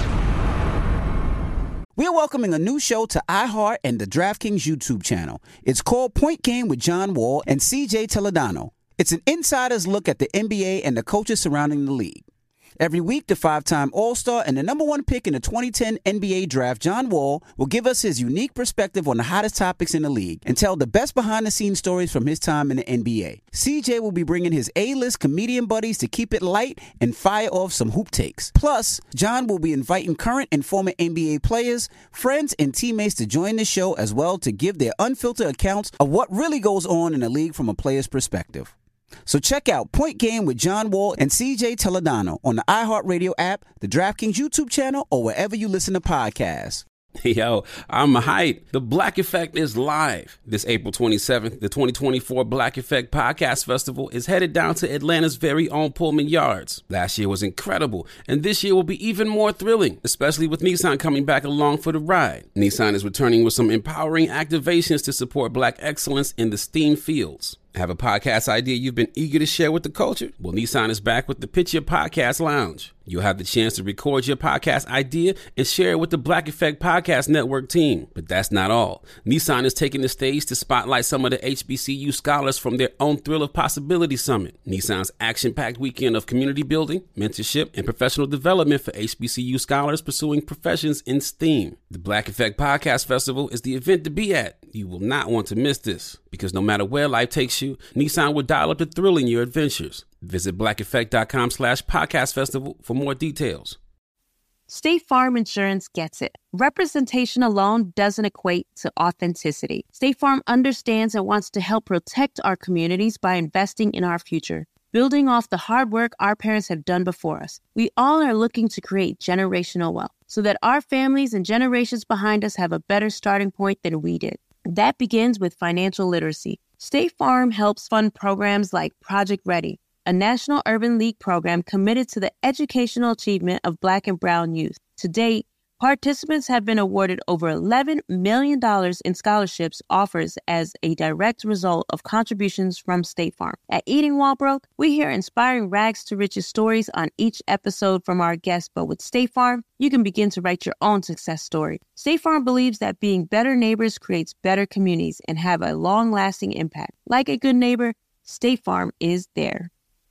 [SPEAKER 1] We're welcoming a new show to iHeart and the DraftKings YouTube channel. It's called Point Game with John Wall and CJ Toledano. It's an insider's look at the NBA and the coaches surrounding the league. Every week, the 5-time All-Star and the number 1 pick in the 2010 NBA Draft, John Wall, will give us his unique perspective on the hottest topics in the league and tell the best behind-the-scenes stories from his time in the NBA. CJ will be bringing his A-list comedian buddies to keep it light and fire off some hoop takes. Plus, John will be inviting current and former NBA players, friends, and teammates to join the show as well to give their unfiltered accounts of what really goes on in the league from a player's perspective. So check out Point Game with John Wall and CJ Toledano on the iHeartRadio app, the DraftKings YouTube channel, or wherever you listen to podcasts.
[SPEAKER 2] Yo, I'm hyped. The Black Effect is live. This April 27th, the 2024 Black Effect Podcast Festival is headed down to Atlanta's very own Pullman Yards. Last year was incredible, and this year will be even more thrilling, especially with Nissan coming back along for the ride. Nissan is returning with some empowering activations to support Black excellence in the STEAM fields. Have a podcast idea you've been eager to share with the culture? Well, Nissan is back with the Pitch Your Podcast Lounge. You'll have the chance to record your podcast idea and share it with the Black Effect Podcast Network team. But that's not all. Nissan is taking the stage to spotlight some of the HBCU scholars from their own Thrill of Possibility Summit, Nissan's action-packed weekend of community building, mentorship, and professional development for HBCU scholars pursuing professions in STEAM. The Black Effect Podcast Festival is the event to be at. You will not want to miss this, because no matter where life takes you, Nissan will dial up the thrill in your adventures. Visit blackeffect.com/podcast festival for more details.
[SPEAKER 7] State Farm Insurance gets it. Representation alone doesn't equate to authenticity. State Farm understands and wants to help protect our communities by investing in our future, building off the hard work our parents have done before us. We all are looking to create generational wealth so that our families and generations behind us have a better starting point than we did. That begins with financial literacy. State Farm helps fund programs like Project Ready, a National Urban League program committed to the educational achievement of Black and Brown youth. To date, participants have been awarded over $11 million in scholarships offers as a direct result of contributions from State Farm. At Eating While Broke, we hear inspiring rags to riches stories on each episode from our guests, but with State Farm, you can begin to write your own success story. State Farm believes that being better neighbors creates better communities and have a long-lasting impact. Like a good neighbor, State Farm is there.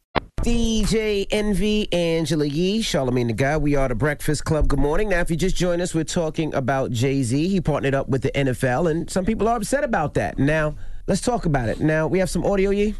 [SPEAKER 9] DJ Envy, Angela Yee, Charlamagne the Guy. We are The Breakfast Club. Good morning. Now, if you just joined us, we're talking about Jay-Z. He partnered up with the NFL, and some people are upset about that. Now, let's talk about it. Now, we have some audio, Yee?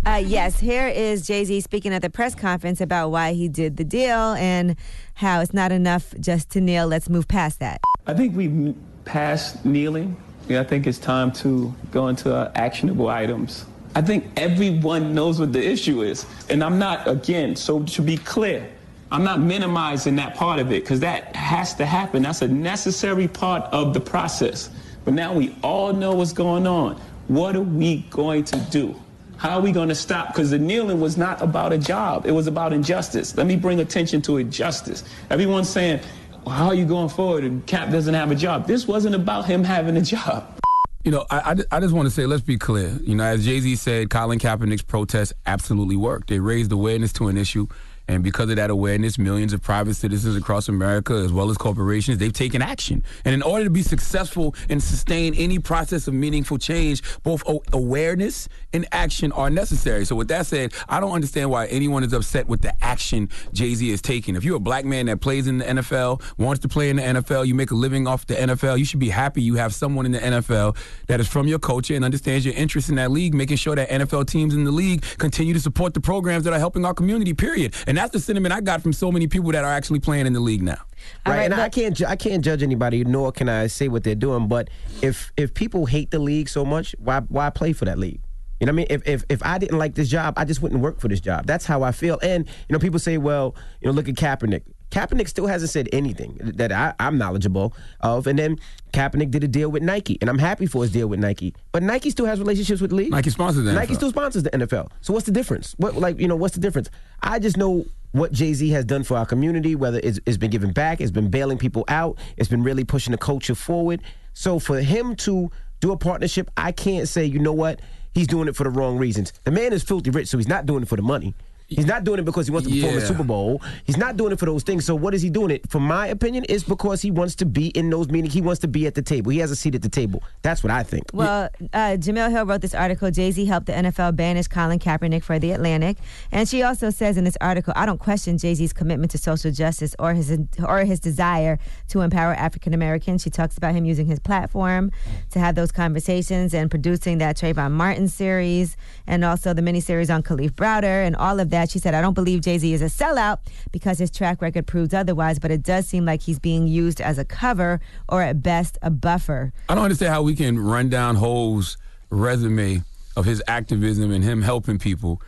[SPEAKER 11] Yes, here is Jay-Z speaking at the press conference about why he did the deal and how it's not enough just to kneel. Let's move past that.
[SPEAKER 10] I think we've passed kneeling. I think it's time to go into actionable items. I think everyone knows what the issue is. And I'm not, again, so to be clear, I'm not minimizing that part of it because that has to happen. That's a necessary part of the process. But now we all know what's going on. What are we going to do? How are we going to stop? Because the kneeling was not about a job. It was about injustice. Let me bring attention to injustice. Everyone's saying, well, how are you going forward? And Cap doesn't have a job. This wasn't about him having a job.
[SPEAKER 16] You know, I just want to say, let's be clear. You know, as Jay-Z said, Colin Kaepernick's protest absolutely worked. They raised awareness to an issue. And because of that awareness, millions of private citizens across America, as well as corporations, they've taken action. And in order to be successful and sustain any process of meaningful change, both awareness and action are necessary. So with that said, I don't understand why anyone is upset with the action Jay-Z is taking. If you're a black man that plays in the NFL, wants to play in the NFL, you make a living off the NFL, you should be happy you have someone in the NFL that is from your culture and understands your interest in that league, making sure that NFL teams in the league continue to support the programs that are helping our community, period. And that's the sentiment I got from so many people that are actually playing in the league now.
[SPEAKER 9] Right, and I can't judge anybody, nor can I say what they're doing. But if people hate the league so much, why play for that league? You know what I mean? If I didn't like this job, I just wouldn't work for this job. That's how I feel. And people say, well, look at Kaepernick. Kaepernick still hasn't said anything that I'm knowledgeable of. And then Kaepernick did a deal with Nike, and I'm happy for his deal with Nike. But Nike still has relationships with the league.
[SPEAKER 16] Nike sponsors the NFL.
[SPEAKER 9] Nike still sponsors the NFL. So what's the difference? What's the difference? I just know what Jay-Z has done for our community, whether it's been giving back, it's been bailing people out, it's been really pushing the culture forward. So for him to do a partnership, I can't say, you know what, he's doing it for the wrong reasons. The man is filthy rich, so he's not doing it for the money. He's not doing it because he wants to perform in the Super Bowl. He's not doing it for those things. So what is he doing it? For my opinion, it's because he wants to be in those meetings. He wants to be at the table. He has a seat at the table. That's what I think.
[SPEAKER 11] Well, Jamel Hill wrote this article, Jay-Z helped the NFL banish Colin Kaepernick for The Atlantic. And she also says in this article, I don't question Jay-Z's commitment to social justice or his desire to empower African Americans. She talks about him using his platform to have those conversations and producing that Trayvon Martin series and also the miniseries on Khalif Browder and all of that. She said, I don't believe Jay-Z is a sellout because his track record proves otherwise, but it does seem like he's being used as a cover or at best a buffer.
[SPEAKER 16] I don't understand how we can run down Hov's resume of his activism and him helping people.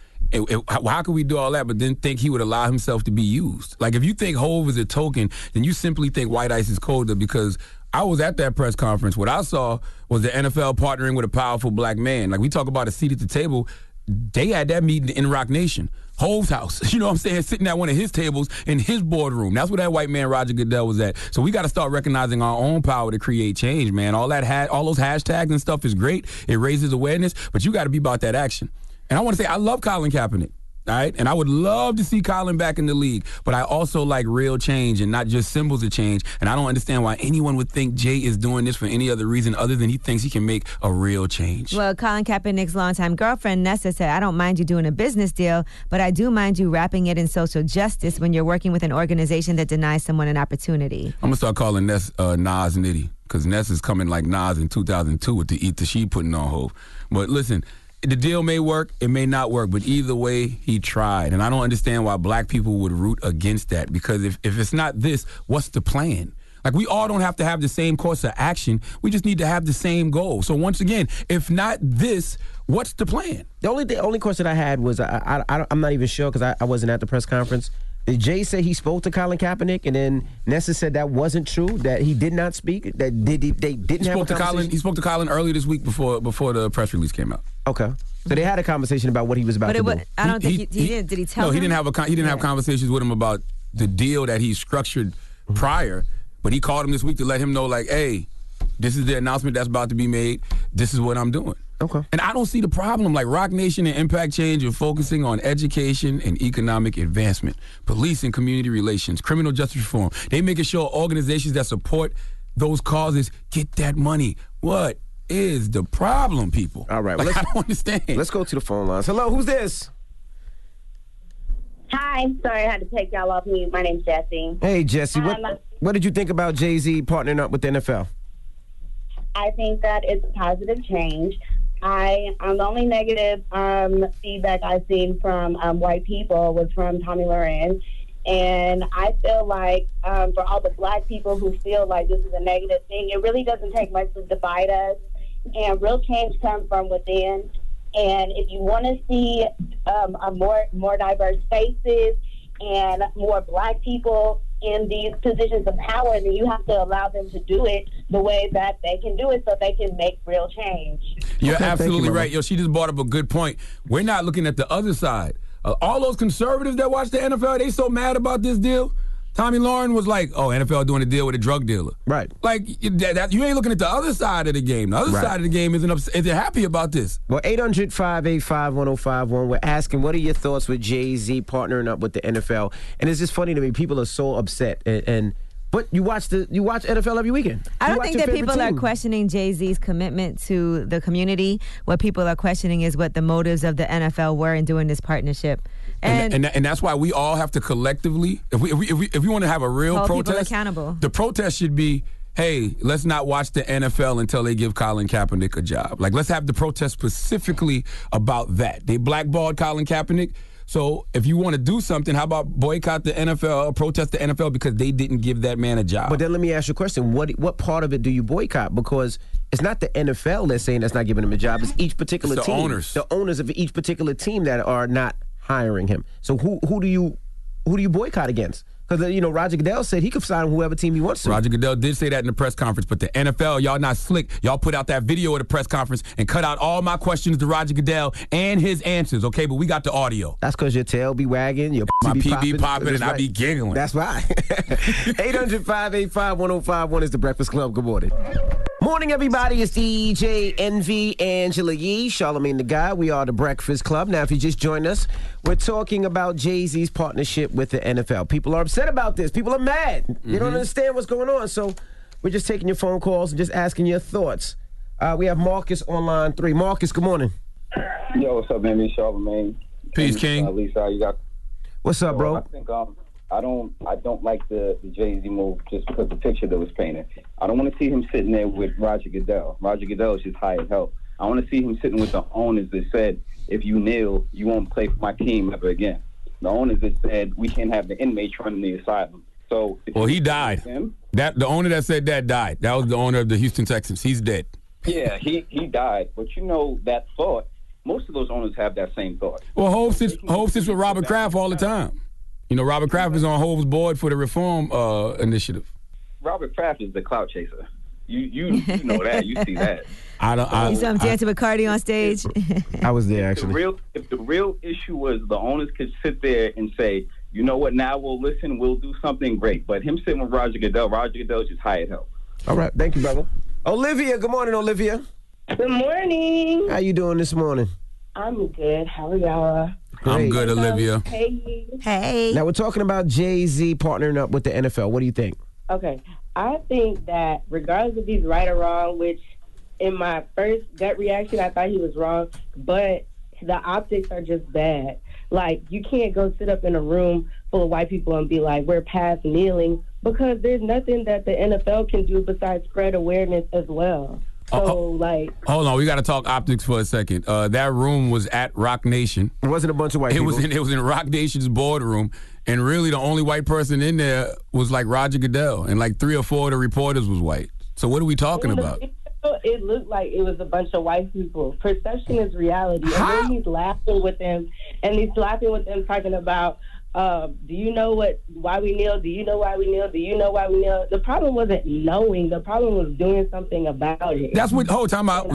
[SPEAKER 16] How can we do all that but then think he would allow himself to be used? Like, if you think Hov is a token, then you simply think White Ice is colder, because I was at that press conference. What I saw was the NFL partnering with a powerful black man. Like, we talk about a seat at the table. They had that meeting in Rock Nation, Hov's house, you know what I'm saying, sitting at one of his tables in his boardroom. That's where that white man Roger Goodell was at. So we got to start recognizing our own power to create change, man. All those hashtags and stuff is great. It raises awareness, but you got to be about that action. And I want to say I love Colin Kaepernick. All right? And I would love to see Colin back in the league, but I also like real change and not just symbols of change. And I don't understand why anyone would think Jay is doing this for any other reason other than he thinks he can make a real change.
[SPEAKER 11] Well, Colin Kaepernick's longtime girlfriend, Nessa, said, I don't mind you doing a business deal, but I do mind you wrapping it in social justice when you're working with an organization that denies someone an opportunity.
[SPEAKER 16] I'm going to start calling Ness Nas Nitty, because Ness is coming like Nas in 2002 with the Eat the She putting on Hov. But listen, the deal may work, it may not work, but either way, he tried. And I don't understand why black people would root against that, because if it's not this, what's the plan? Like, we all don't have to have the same course of action. We just need to have the same goal. So once again, if not this, what's the plan?
[SPEAKER 9] The only question I had was, I'm not even sure because I wasn't at the press conference. Did Jay say he spoke to Colin Kaepernick, and then Nessa said that wasn't true, that he did not speak, that they didn't have a conversation?
[SPEAKER 16] He spoke to Colin earlier this week before the press release came out.
[SPEAKER 9] Okay. So they had a conversation about what he was about to do.
[SPEAKER 11] I don't think he did. Did he tell him?
[SPEAKER 16] No, he didn't have conversations with him about the deal that he structured prior, but he called him this week to let him know, like, hey, this is the announcement that's about to be made. This is what I'm doing.
[SPEAKER 9] Okay.
[SPEAKER 16] And I don't see the problem. Like, Rock Nation and Impact Change are focusing on education and economic advancement, police and community relations, criminal justice reform. They making sure organizations that support those causes get that money. What is the problem, people?
[SPEAKER 9] All right.
[SPEAKER 16] Like, I don't understand.
[SPEAKER 9] Let's go to the phone lines. Hello, who's this?
[SPEAKER 12] Hi. Sorry, I had to take y'all off mute. My name's Jessie.
[SPEAKER 9] Hey, Jessie. What did you think about Jay-Z partnering up with the NFL?
[SPEAKER 12] I think that it's a positive change. The only negative feedback I've seen from white people was from Tommy Loren. And I feel like for all the black people who feel like this is a negative thing, it really doesn't take much to divide us. And real change comes from within. And if you want to see a more diverse faces and more black people in these positions of power, then you have to allow them to do it the way that they can do it so they can make real change.
[SPEAKER 16] You're absolutely right. Yo, she just brought up a good point. We're not looking at the other side. All those conservatives that watch the NFL, they so mad about this deal. Tommy Lauren was like, oh, NFL doing a deal with a drug dealer.
[SPEAKER 9] Right.
[SPEAKER 16] Like, you ain't looking at the other side of the game. The other side of the game isn't happy about this.
[SPEAKER 9] Well, 800-585-1051. We're asking, what are your thoughts with Jay-Z partnering up with the NFL? And it's just funny to me. People are so upset. But you watch NFL every weekend.
[SPEAKER 11] I don't think that people are questioning Jay-Z's commitment to the community. What people are questioning is what the motives of the NFL were in doing this partnership.
[SPEAKER 16] And that's why we all have to collectively, if we want to have a real
[SPEAKER 11] hold
[SPEAKER 16] protest,
[SPEAKER 11] people accountable.
[SPEAKER 16] The protest should be, hey, let's not watch the NFL until they give Colin Kaepernick a job. Like, let's have the protest specifically about that. They blackballed Colin Kaepernick. So if you want to do something, how about boycott the NFL or protest the NFL because they didn't give that man a job?
[SPEAKER 9] But then let me ask you a question. What part of it do you boycott? Because it's not the NFL that's saying that's not giving him a job. It's each particular team. The owners of each particular team that are not hiring him. So who do you boycott against? Because, Roger Goodell said he could sign whoever team he wants to.
[SPEAKER 16] Roger Goodell did say that in the press conference, but the NFL, y'all not slick. Y'all put out that video at the press conference and cut out all my questions to Roger Goodell and his answers, okay? But we got the audio.
[SPEAKER 9] That's because your tail be wagging, your
[SPEAKER 16] my
[SPEAKER 9] be
[SPEAKER 16] pee be popping, and I be giggling.
[SPEAKER 9] That's right. 800-585-1051 is the Breakfast Club. Good morning. Morning, everybody. It's DJ Envy, Angela Yee, Charlamagne the Guy. We are the Breakfast Club. Now, if you just joined us, we're talking about Jay-Z's partnership with the NFL. People are upset about this. People are mad. They don't understand what's going on. So we're just taking your phone calls and just asking your thoughts. We have Marcus on line 3. Marcus, good morning.
[SPEAKER 5] Yo, what's up, man? Charlamagne.
[SPEAKER 16] Peace, King.
[SPEAKER 5] Lisa, you got.
[SPEAKER 9] What's up, bro?
[SPEAKER 5] I think I don't like the Jay-Z move just because of the picture that was painted. I don't want to see him sitting there with Roger Goodell. Roger Goodell is just hired help. I want to see him sitting with the owners that said, if you kneel, you won't play for my team ever again. The owners that said, we can't have the inmates running the asylum. So,
[SPEAKER 16] well, he died. The owner that said that died. That was the owner of the Houston Texans. He's dead.
[SPEAKER 5] Yeah, he died. But that thought, most of those owners have that same thought.
[SPEAKER 16] Well, Hov sits with Robert Kraft all the time. Robert Kraft is on Hov's board for the Reform Initiative.
[SPEAKER 5] Robert Kraft is the clout chaser. You know that. You see that.
[SPEAKER 11] You saw him dancing with Cardi on stage.
[SPEAKER 9] I was there, actually.
[SPEAKER 5] If the real issue was the owners could sit there and say, you know what, now we'll listen, we'll do something great. But him sitting with Roger Goodell just hired help.
[SPEAKER 9] All right. Thank you, brother. Olivia. Good morning, Olivia.
[SPEAKER 14] Good morning.
[SPEAKER 9] How you doing this morning?
[SPEAKER 14] I'm good. How are y'all?
[SPEAKER 9] Great.
[SPEAKER 16] I'm good, Olivia.
[SPEAKER 14] Hey.
[SPEAKER 9] Now, we're talking about Jay-Z partnering up with the NFL. What do you think?
[SPEAKER 14] Okay. I think that regardless if he's right or wrong, which in my first gut reaction, I thought he was wrong, but the optics are just bad. Like, you can't go sit up in a room full of white people and be like, we're past kneeling, because there's nothing that the NFL can do besides spread awareness as well. So,
[SPEAKER 16] hold on, we got to talk optics for a second. That room was at Rock Nation.
[SPEAKER 9] It wasn't a bunch of white people.
[SPEAKER 16] It was in Rock Nation's boardroom, and really the only white person in there was like Roger Goodell, and like 3 or 4 of the reporters was white. So what are we talking about?
[SPEAKER 14] It looked like it was a bunch of white people. Perception is reality. And then he's laughing with them, talking about, do you know why we kneel? Do you know why we kneel? Do you know why we kneel? The problem wasn't knowing. The problem was doing something about it.
[SPEAKER 16] That's what whole time out.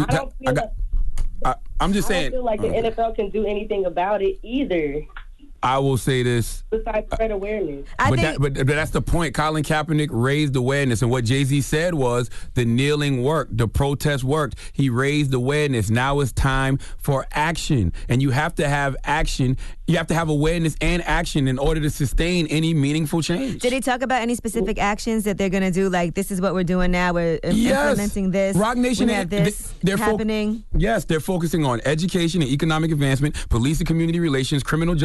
[SPEAKER 16] I'm just saying.
[SPEAKER 14] I don't feel like the NFL can do anything about it either.
[SPEAKER 16] I will say this.
[SPEAKER 14] Besides spread awareness.
[SPEAKER 16] But that's the point. Colin Kaepernick raised awareness. And what Jay-Z said was the kneeling worked. The protest worked. He raised awareness. Now it's time for action. And you have to have action. You have to have awareness and action in order to sustain any meaningful change.
[SPEAKER 11] Did he talk about any specific actions that they're going to do? Like, this is what we're doing now. We're implementing this.
[SPEAKER 16] Rock Nation,
[SPEAKER 11] we have this happening.
[SPEAKER 16] Yes, they're focusing on education and economic advancement, police and community relations, criminal justice reform,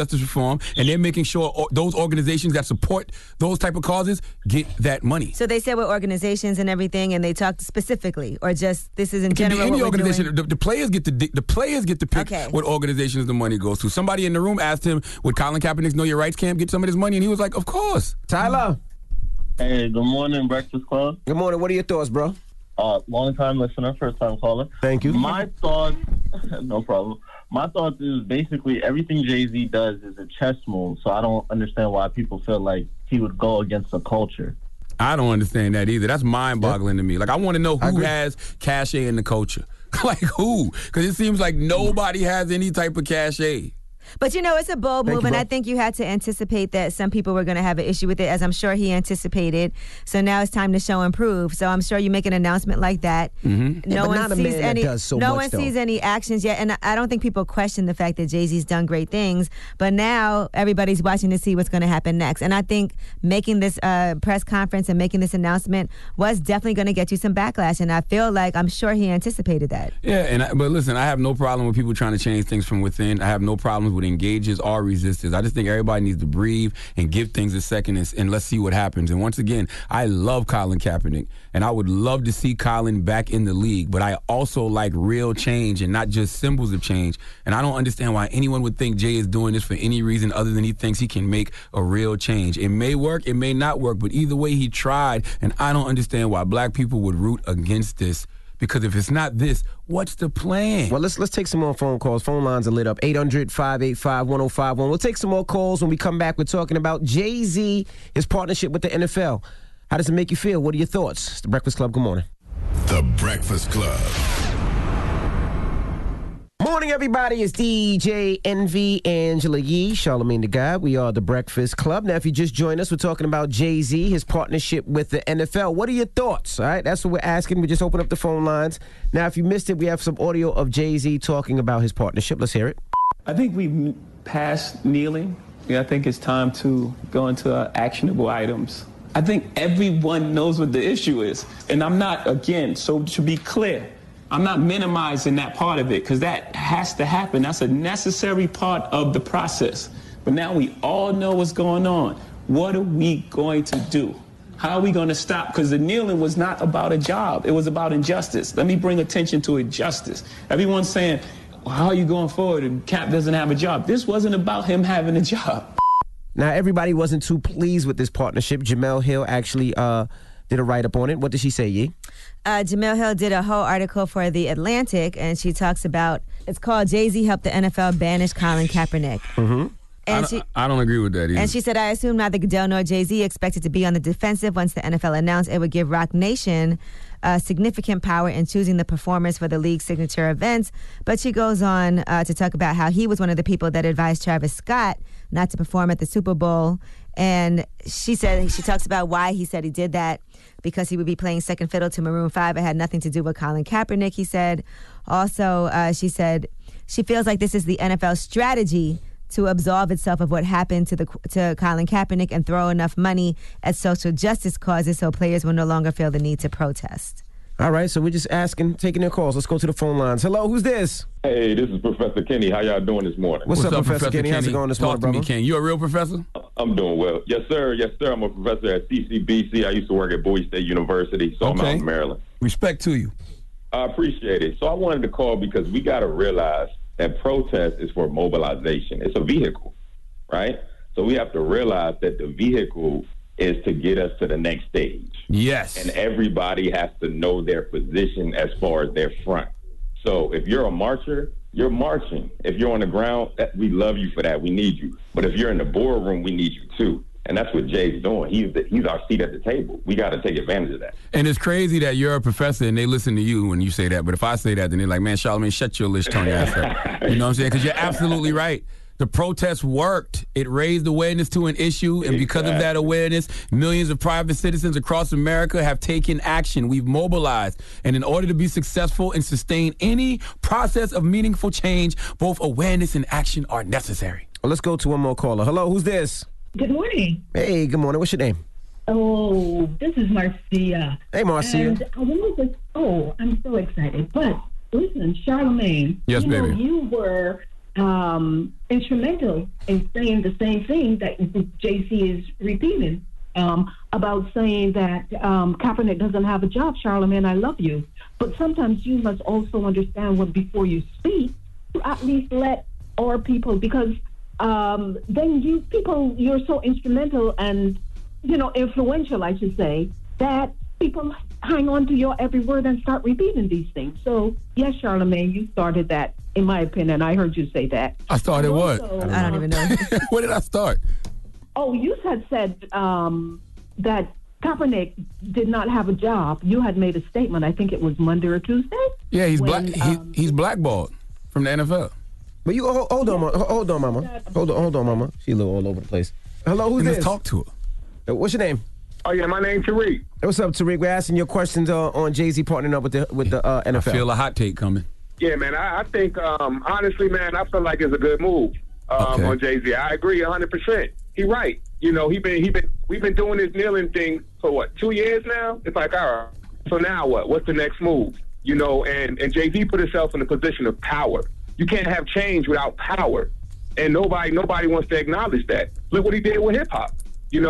[SPEAKER 16] platform, and they're making sure those organizations that support those type of causes get that money.
[SPEAKER 11] So they said what organizations and everything, and they talked specifically, or just this is in
[SPEAKER 16] It can
[SPEAKER 11] general.
[SPEAKER 16] be any
[SPEAKER 11] what we're
[SPEAKER 16] organization.
[SPEAKER 11] doing?
[SPEAKER 16] The players get to pick what organizations the money goes to. Somebody in the room asked him, "Would Colin Kaepernick's Know Your Rights camp get some of this money?" And he was like, "Of course."
[SPEAKER 9] Tyler.
[SPEAKER 3] Hey, good morning, Breakfast Club.
[SPEAKER 9] Good morning. What are your thoughts, bro?
[SPEAKER 3] Long time listener, first time caller.
[SPEAKER 9] Thank you.
[SPEAKER 3] My thoughts, no problem. My thoughts is basically everything Jay-Z does is a chess move, so I don't understand why people feel like he would go against the culture.
[SPEAKER 16] I don't understand that either. That's mind-boggling to me. Like, I want to know who has cachet in the culture. Like, who? Because it seems like nobody has any type of cachet.
[SPEAKER 11] But you know, it's a bold
[SPEAKER 16] Thank
[SPEAKER 11] move,
[SPEAKER 16] you,
[SPEAKER 11] and
[SPEAKER 16] bro.
[SPEAKER 11] I think you had to anticipate that some people were going to have an issue with it, as I'm sure he anticipated. So now it's time to show and prove. So I'm sure you make an announcement like that.
[SPEAKER 9] Mm-hmm.
[SPEAKER 11] No
[SPEAKER 9] but
[SPEAKER 11] one
[SPEAKER 9] not a
[SPEAKER 11] sees
[SPEAKER 9] man
[SPEAKER 11] any.
[SPEAKER 9] that does so
[SPEAKER 11] no
[SPEAKER 9] much,
[SPEAKER 11] one sees any actions yet, and I don't think people question the fact that Jay-Z's done great things. But now everybody's watching to see what's going to happen next. And I think making this press conference and making this announcement was definitely going to get you some backlash. And I feel like I'm sure he anticipated that.
[SPEAKER 16] Yeah, but listen, I have no problem with people trying to change things from within. I have no problems with engagers or resistors. I just think everybody needs to breathe and give things a second and let's see what happens. And once again, I love Colin Kaepernick, and I would love to see Colin back in the league, but I also like real change and not just symbols of change. And I don't understand why anyone would think Jay is doing this for any reason other than he thinks he can make a real change. It may work, it may not work, but either way he tried, and I don't understand why black people would root against this. Because if it's not this, what's the plan?
[SPEAKER 9] Well, let's take some more phone calls. Phone lines are lit up. 800-585-1051. We'll take some more calls when we come back. We're talking about Jay-Z, his partnership with the NFL. How does it make you feel? What are your thoughts? It's The Breakfast Club. Good morning.
[SPEAKER 8] The Breakfast Club.
[SPEAKER 9] Morning, everybody. It's DJ Envy, Angela Yee, Charlamagne the God. We are The Breakfast Club. Now, if you just joined us, we're talking about Jay-Z, his partnership with the NFL. What are your thoughts? All right, that's what we're asking. We just opened up the phone lines. Now, if you missed it, we have some audio of Jay-Z talking about his partnership. Let's hear it.
[SPEAKER 10] I think we've passed kneeling. I think it's time to go into actionable items. I think everyone knows what the issue is. And I'm not, again, so to be clear, I'm not minimizing that part of it because that has to happen. That's a necessary part of the process. But now we all know what's going on. What are we going to do? How are we going to stop? Because the kneeling was not about a job. It was about injustice. Let me bring attention to injustice. Everyone's saying, well, how are you going forward? And Cap doesn't have a job. This wasn't about him having a job.
[SPEAKER 9] Now, everybody wasn't too pleased with this partnership. Jemele Hill actually did a write-up on it. What did she say, Yee?
[SPEAKER 11] Jemele Hill did a whole article for The Atlantic, and she talks about, it's called Jay-Z Helped the NFL Banish Colin Kaepernick.
[SPEAKER 16] Mm-hmm.
[SPEAKER 11] And
[SPEAKER 16] I don't agree with that either.
[SPEAKER 11] And she said, I assume neither Goodell nor Jay-Z expected to be on the defensive once the NFL announced it would give Roc Nation significant power in choosing the performers for the league's signature events. But she goes on to talk about how he was one of the people that advised Travis Scott not to perform at the Super Bowl. And she talks about why he said he did that, because he would be playing second fiddle to Maroon 5. It had nothing to do with Colin Kaepernick, he said. Also, she said she feels like this is the NFL's strategy to absolve itself of what happened to Colin Kaepernick and throw enough money at social justice causes so players will no longer feel the need to protest.
[SPEAKER 9] All right, so we're just taking their calls. Let's go to the phone lines. Hello, who's this?
[SPEAKER 13] Hey, this is Professor Kenny. How y'all doing this morning?
[SPEAKER 9] What's up, Professor Kenny? How's it going this morning,
[SPEAKER 16] Talk to
[SPEAKER 9] brother?
[SPEAKER 16] me, Ken. You a real professor?
[SPEAKER 13] I'm doing well. Yes, sir. Yes, sir. I'm a professor at CCBC. I used to work at Bowie State University, so I'm out in Maryland.
[SPEAKER 16] Respect to you.
[SPEAKER 13] I appreciate it. So I wanted to call because we got to realize that protest is for mobilization. It's a vehicle, right? So we have to realize that the vehicle is to get us to the next stage.
[SPEAKER 16] Yes.
[SPEAKER 13] And everybody has to know their position as far as their front. So if you're a marcher, you're marching. If you're on the ground, we love you for that. We need you. But if you're in the boardroom, we need you too. And that's what Jay's doing. He's our seat at the table. We got to take advantage of that.
[SPEAKER 16] And it's crazy that you're a professor and they listen to you when you say that. But if I say that, then they're like, man, Charlamagne, shut your lish tongue ass up. You know what I'm saying? Because you're absolutely right. The protest worked. It raised awareness to an issue, and because of that awareness, millions of private citizens across America have taken action. We've mobilized. And in order to be successful and sustain any process of meaningful change, both awareness and action are necessary.
[SPEAKER 9] Well, let's go to one more caller. Hello, who's this?
[SPEAKER 17] Good morning.
[SPEAKER 9] Hey, good morning. What's your name?
[SPEAKER 17] Oh, this is Marcia.
[SPEAKER 9] Hey, Marcia.
[SPEAKER 17] And I wanted to, I'm so excited. But listen, Charlamagne.
[SPEAKER 16] Yes, baby.
[SPEAKER 17] You were instrumental in saying the same thing that JC is repeating about saying that Kaepernick doesn't have a job. Charlamagne, I love you. But sometimes you must also understand when before you speak, to at least let our people, because then you're so instrumental and, influential, I should say, that people hang on to your every word and start repeating these things. So, yes, Charlamagne, you started that, in my opinion. I heard you say that.
[SPEAKER 16] I started what?
[SPEAKER 11] I don't even know.
[SPEAKER 16] Where did I start?
[SPEAKER 17] Oh, you had said that Kaepernick did not have a job. You had made a statement. I think it was Monday or Tuesday.
[SPEAKER 16] Yeah, he's he's blackballed from the NFL.
[SPEAKER 9] But you hold on, mama. Hold on, mama. She's a little all over the place. Hello, who's this?
[SPEAKER 16] Let's talk to her.
[SPEAKER 9] What's your name?
[SPEAKER 15] Oh yeah, my name's Tariq.
[SPEAKER 9] Hey, what's up, Tariq? We're asking your questions on Jay-Z partnering up with the NFL.
[SPEAKER 16] I feel a hot take coming.
[SPEAKER 15] Yeah, man. I think honestly, man, I feel like it's a good move on Jay-Z. I agree 100%. He's right. We've been doing this kneeling thing for what, 2 years now? It's like, all right. So now what? What's the next move? And Jay-Z put himself in a position of power. You can't have change without power, and nobody wants to acknowledge that. Look what he did with hip hop.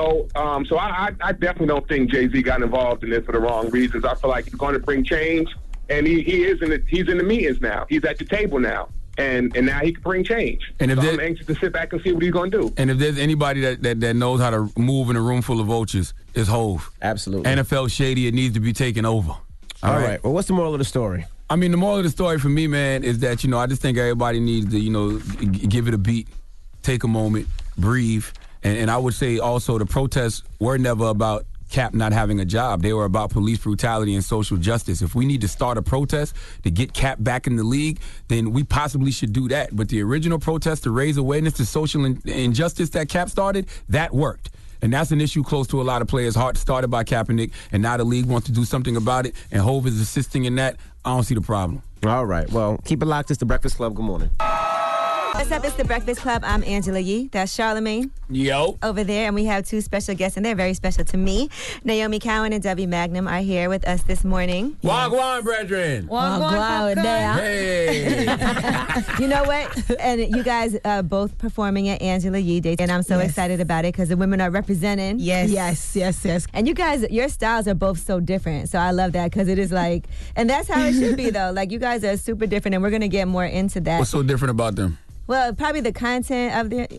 [SPEAKER 15] So I definitely don't think Jay-Z got involved in this for the wrong reasons. I feel like he's going to bring change, and he's in the meetings now. He's at the table now, and now he can bring change. And so I'm anxious to sit back and see what he's going to do.
[SPEAKER 16] And if there's anybody that knows how to move in a room full of vultures, it's Hov.
[SPEAKER 9] Absolutely.
[SPEAKER 16] NFL shady, it needs to be taken over.
[SPEAKER 9] All right. Well, what's the moral of the story?
[SPEAKER 16] I mean, the moral of the story for me, man, is that, I just think everybody needs to, give it a beat, take a moment, breathe. And I would say also the protests were never about Cap not having a job. They were about police brutality and social justice. If we need to start a protest to get Cap back in the league, then we possibly should do that. But the original protest to raise awareness to social injustice that Cap started, that worked. And that's an issue close to a lot of players' hearts, started by Kaepernick, and now the league wants to do something about it, and Hov is assisting in that. I don't see the problem.
[SPEAKER 9] All right. Well, keep it locked. It's The Breakfast Club. Good morning.
[SPEAKER 11] What's up? It's The Breakfast Club. I'm Angela Yee. That's Charlamagne.
[SPEAKER 16] Yo.
[SPEAKER 11] Over there. And we have two special guests, and they're very special to me. Naomi Cowan and Debbie Magnum are here with us this morning.
[SPEAKER 16] Wagwan, brethren.
[SPEAKER 11] Wagwan there.
[SPEAKER 16] Hey.
[SPEAKER 11] You know what? And you guys are both performing at Angela Yee Day, and I'm so excited about it because the women are representing.
[SPEAKER 18] Yes.
[SPEAKER 11] And you guys, your styles are both so different. So I love that because it is like, and that's how it should be, though. Like, you guys are super different, and we're going to get more into that.
[SPEAKER 16] What's so different about them?
[SPEAKER 11] Well, probably the content of the...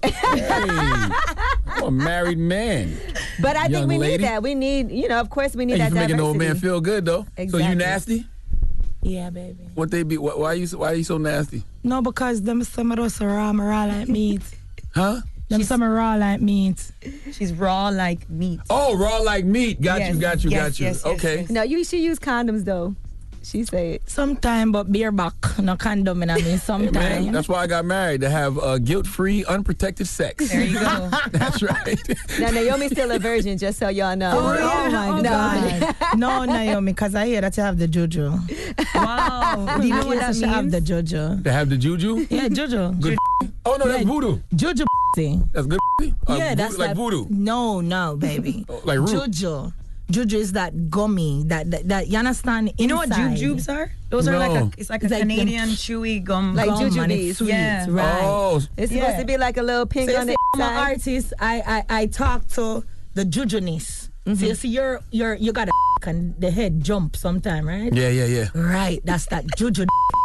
[SPEAKER 16] I'm a married man.
[SPEAKER 11] But I think we
[SPEAKER 16] lady.
[SPEAKER 11] need that. We need, of course we need that
[SPEAKER 16] diversity. You making the old man
[SPEAKER 11] diversity.
[SPEAKER 16] feel good, though.
[SPEAKER 11] Exactly.
[SPEAKER 16] So you nasty?
[SPEAKER 18] Yeah, baby.
[SPEAKER 16] What they be? Why are you so nasty?
[SPEAKER 18] No, because them some of us are raw like meat.
[SPEAKER 16] Huh?
[SPEAKER 18] Them some are raw like meat.
[SPEAKER 19] She's raw like meat.
[SPEAKER 16] Oh, raw like meat. Got you.
[SPEAKER 19] Yes,
[SPEAKER 16] okay.
[SPEAKER 11] No, you should use condoms, though. She said.
[SPEAKER 18] Sometime, but beer back. No condom, I mean, sometime.
[SPEAKER 16] Man, that's why I got married, to have guilt-free, unprotected sex.
[SPEAKER 11] There you go.
[SPEAKER 16] That's right.
[SPEAKER 11] Now, Naomi's still a virgin, just so y'all know.
[SPEAKER 18] Oh my God. No, Naomi, because I hear that you have the juju.
[SPEAKER 19] Wow. Do you know what that means?
[SPEAKER 18] Have the juju.
[SPEAKER 16] They have the juju?
[SPEAKER 18] Yeah, juju.
[SPEAKER 16] Good. Oh, no, that's voodoo.
[SPEAKER 18] Juju.
[SPEAKER 16] That's good.
[SPEAKER 18] Yeah, that's
[SPEAKER 16] like voodoo.
[SPEAKER 18] No, baby.
[SPEAKER 16] Like root.
[SPEAKER 18] Juju. Juju is that gummy that you understand.
[SPEAKER 19] You know what jujubes are? Those are it's like a Canadian chewy gum.
[SPEAKER 11] Like
[SPEAKER 18] gum
[SPEAKER 11] jujubes.
[SPEAKER 18] Yeah. Right.
[SPEAKER 16] Oh.
[SPEAKER 11] It's supposed to be like a little pink on the
[SPEAKER 18] I'm an
[SPEAKER 11] inside.
[SPEAKER 18] artist. I talk to the jujunist. So you see you got a and the head jump sometime, right?
[SPEAKER 16] Yeah.
[SPEAKER 18] Right. That's that juju.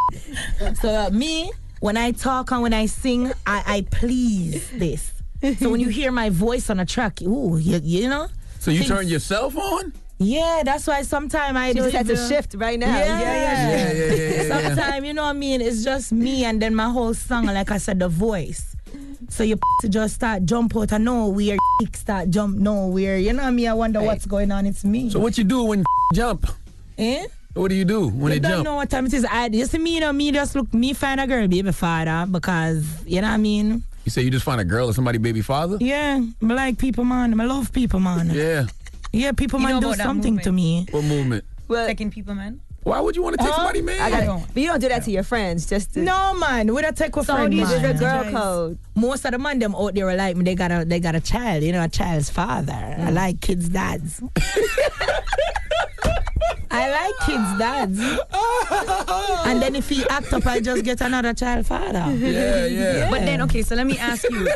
[SPEAKER 18] So me, when I talk and when I sing, I please this. So when you hear my voice on a track, ooh, you know.
[SPEAKER 16] So you turn yourself on?
[SPEAKER 18] Yeah, that's why sometimes I
[SPEAKER 11] She just had to shift right now.
[SPEAKER 18] Yeah. Sometimes, you know what I mean? It's just me and then my whole song, like I said, the voice. So you just start jump out of nowhere, start jump nowhere. You know what I mean? I wonder what's going on. It's me.
[SPEAKER 16] So what you do when jump?
[SPEAKER 18] Eh?
[SPEAKER 16] What do you do when they
[SPEAKER 18] jump? I don't know what time it is. You see me, me just look, me find a girl baby father because, you know what I mean?
[SPEAKER 16] You say you just find a girl or somebody baby father?
[SPEAKER 18] Yeah, I like people, man. I love people, man.
[SPEAKER 16] Yeah.
[SPEAKER 18] Yeah, people, man, do something to me.
[SPEAKER 16] What movement?
[SPEAKER 11] Well,
[SPEAKER 19] taking people, man.
[SPEAKER 16] Why would you want to take somebody, man?
[SPEAKER 11] But you don't do that to your friends, just to...
[SPEAKER 18] No, man. We don't take a friend,
[SPEAKER 11] This is
[SPEAKER 18] man.
[SPEAKER 11] the girl code.
[SPEAKER 18] Most of the man them out there are like me. They got a child, a child's father. I like kids' dads. I like kids' dads. And then if he act up, I just get another child father.
[SPEAKER 16] Yeah.
[SPEAKER 19] But then, okay, so let me ask you,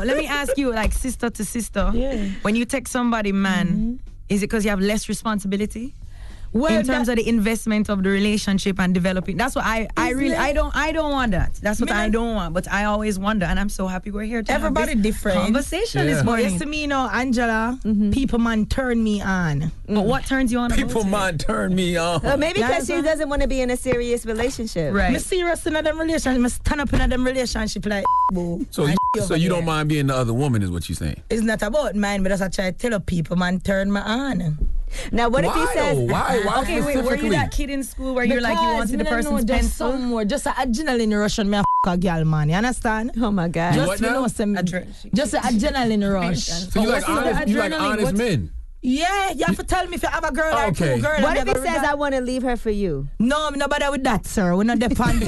[SPEAKER 19] like sister to sister.
[SPEAKER 18] Yeah.
[SPEAKER 19] When you take somebody, man, is it because you have less responsibility?
[SPEAKER 18] Well,
[SPEAKER 19] in terms of the investment of the relationship and developing, that's what I don't want that. That's what I don't want. But I always wonder, and I'm so happy we're here to
[SPEAKER 18] everybody
[SPEAKER 19] have this
[SPEAKER 18] different
[SPEAKER 19] conversation this
[SPEAKER 18] But
[SPEAKER 19] morning.
[SPEAKER 18] yes, to me, Angela, people man turn me on.
[SPEAKER 19] But what turns you on?
[SPEAKER 16] People man turn me on.
[SPEAKER 11] Maybe because she doesn't want to be in a serious relationship.
[SPEAKER 19] Right.
[SPEAKER 18] Me serious in them relationship. Me stand up in them relationship like boo.
[SPEAKER 16] So you don't mind being the other woman, is what you're saying?
[SPEAKER 18] It's not about mine, but as I try to tell people, man, turn me on.
[SPEAKER 11] Now, what if he says?
[SPEAKER 16] Why?
[SPEAKER 19] Okay, wait. Were you that kid in school where you're like you wanted the person's
[SPEAKER 18] just
[SPEAKER 19] pencil?
[SPEAKER 18] some more, just an adrenaline rush on me a girl, man. You understand?
[SPEAKER 11] Oh my God!
[SPEAKER 18] Just just an adrenaline rush.
[SPEAKER 16] So you like honest men?
[SPEAKER 18] Yeah, you have to tell me if you have a girl or two girl.
[SPEAKER 11] What if he says I want to leave her for you?
[SPEAKER 18] No, I'm not bother with that, sir. We're not depend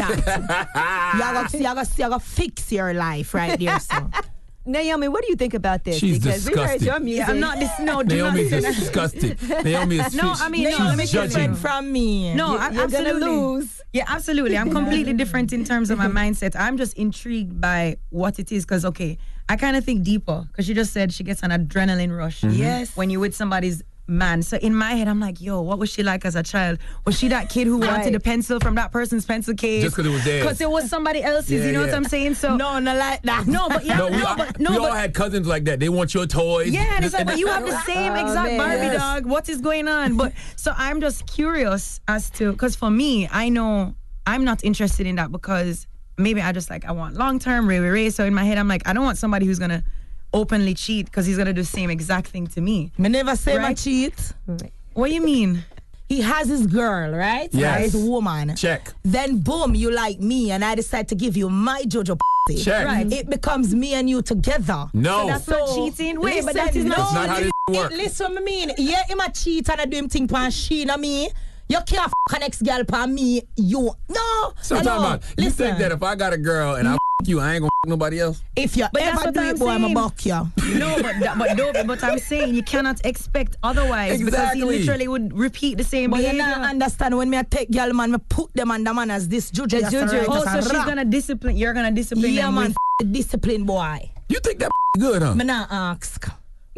[SPEAKER 18] that. you gotta fix your life right there, sir.
[SPEAKER 11] Naomi, what do you think about this?
[SPEAKER 16] She's
[SPEAKER 11] because
[SPEAKER 16] disgusted.
[SPEAKER 11] we heard your music.
[SPEAKER 19] I'm not this. No, do
[SPEAKER 16] Naomi
[SPEAKER 19] not
[SPEAKER 16] is
[SPEAKER 19] say that.
[SPEAKER 16] disgusted. Naomi is
[SPEAKER 19] No, I mean, let me
[SPEAKER 16] judging
[SPEAKER 18] from me.
[SPEAKER 19] No,
[SPEAKER 11] you're
[SPEAKER 19] absolutely.
[SPEAKER 11] gonna lose.
[SPEAKER 19] Yeah, absolutely. I'm completely different in terms of my mindset. I'm just intrigued by what it is because, okay, I kind of think deeper because she just said she gets an adrenaline rush.
[SPEAKER 18] Yes.
[SPEAKER 19] When you're with somebody's man. So in my head, I'm like, yo, what was she like as a child? Was she that kid who wanted a pencil from that person's pencil case?
[SPEAKER 16] Just because it was theirs.
[SPEAKER 19] Because it was somebody else's, you know what I'm saying? So
[SPEAKER 18] no, not like that.
[SPEAKER 19] No, but yeah,
[SPEAKER 16] we all had cousins like that. They want your toys.
[SPEAKER 19] Yeah, and it's like, but you have the same exact Barbie dog. What is going on? But so I'm just curious as to, because for me, I know I'm not interested in that because maybe I want long-term, ray. So in my head, I'm like, I don't want somebody who's going to openly cheat because he's going to do the same exact thing to me.
[SPEAKER 18] Me never say I cheat.
[SPEAKER 19] What do you mean?
[SPEAKER 18] He has his girl, right?
[SPEAKER 16] Yes.
[SPEAKER 18] His woman.
[SPEAKER 16] Check.
[SPEAKER 18] Then boom, you like me and I decide to give you my JoJo pussy.
[SPEAKER 16] Check.
[SPEAKER 18] Right. It becomes me and you together.
[SPEAKER 16] No.
[SPEAKER 19] So that's not cheating? Wait, but that is
[SPEAKER 16] That's not how this works.
[SPEAKER 18] Listen to me. Yeah, him a cheat and I do him thing pan she and me. You can't f*** an ex-girl pan me. You. No.
[SPEAKER 16] So I'm talking about, you think that if I got a girl and I you, I ain't gonna f*** nobody else?
[SPEAKER 18] If you ever do it, boy, I'm a buck you.
[SPEAKER 19] No, but I'm saying you cannot expect otherwise because he literally would repeat the same behavior.
[SPEAKER 18] But you don't understand when me I take girl man, me put them under man as this juju.
[SPEAKER 19] Oh, so she's gonna discipline. You're gonna discipline.
[SPEAKER 18] Yeah,
[SPEAKER 19] them
[SPEAKER 18] man. Discipline boy.
[SPEAKER 16] You think that good, huh?
[SPEAKER 18] Me not ask.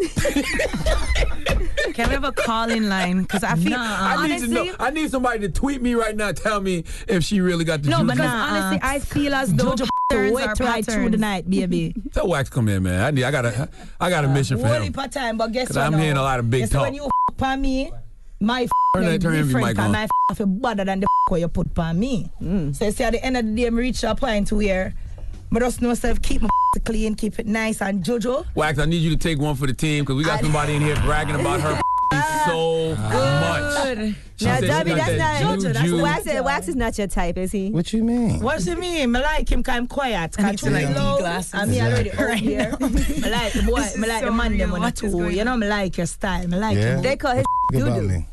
[SPEAKER 19] Can we have a call-in line? Because I feel honestly,
[SPEAKER 16] I need somebody to tweet me right now. Tell me if she really got the juice.
[SPEAKER 19] No, because honestly, I feel as though patterns are
[SPEAKER 18] right through the night, baby.
[SPEAKER 16] Tell Wax come in, man. I got a mission for him.
[SPEAKER 18] Only time, but guess what?
[SPEAKER 16] I'm hearing a lot of big talk.
[SPEAKER 18] When you on me, my
[SPEAKER 16] turn
[SPEAKER 18] different,
[SPEAKER 16] mic on.
[SPEAKER 18] my better than the what you put on me. So you see, at the end of the day, I reach a point where I just know myself, keep my clean, keep it nice and JoJo.
[SPEAKER 16] Wax, I need you to take one for the team because we got somebody in here bragging about her so much.
[SPEAKER 11] Now, Dobby, that's not Wax is not your type, is he?
[SPEAKER 9] What you mean?
[SPEAKER 18] What's it mean? I like him because I'm quiet.
[SPEAKER 19] I need to like glasses.
[SPEAKER 18] I'm already out here. I like the boy. I like the man them on the tour. You know, I like your style. I like him.
[SPEAKER 11] They call his doo-doo.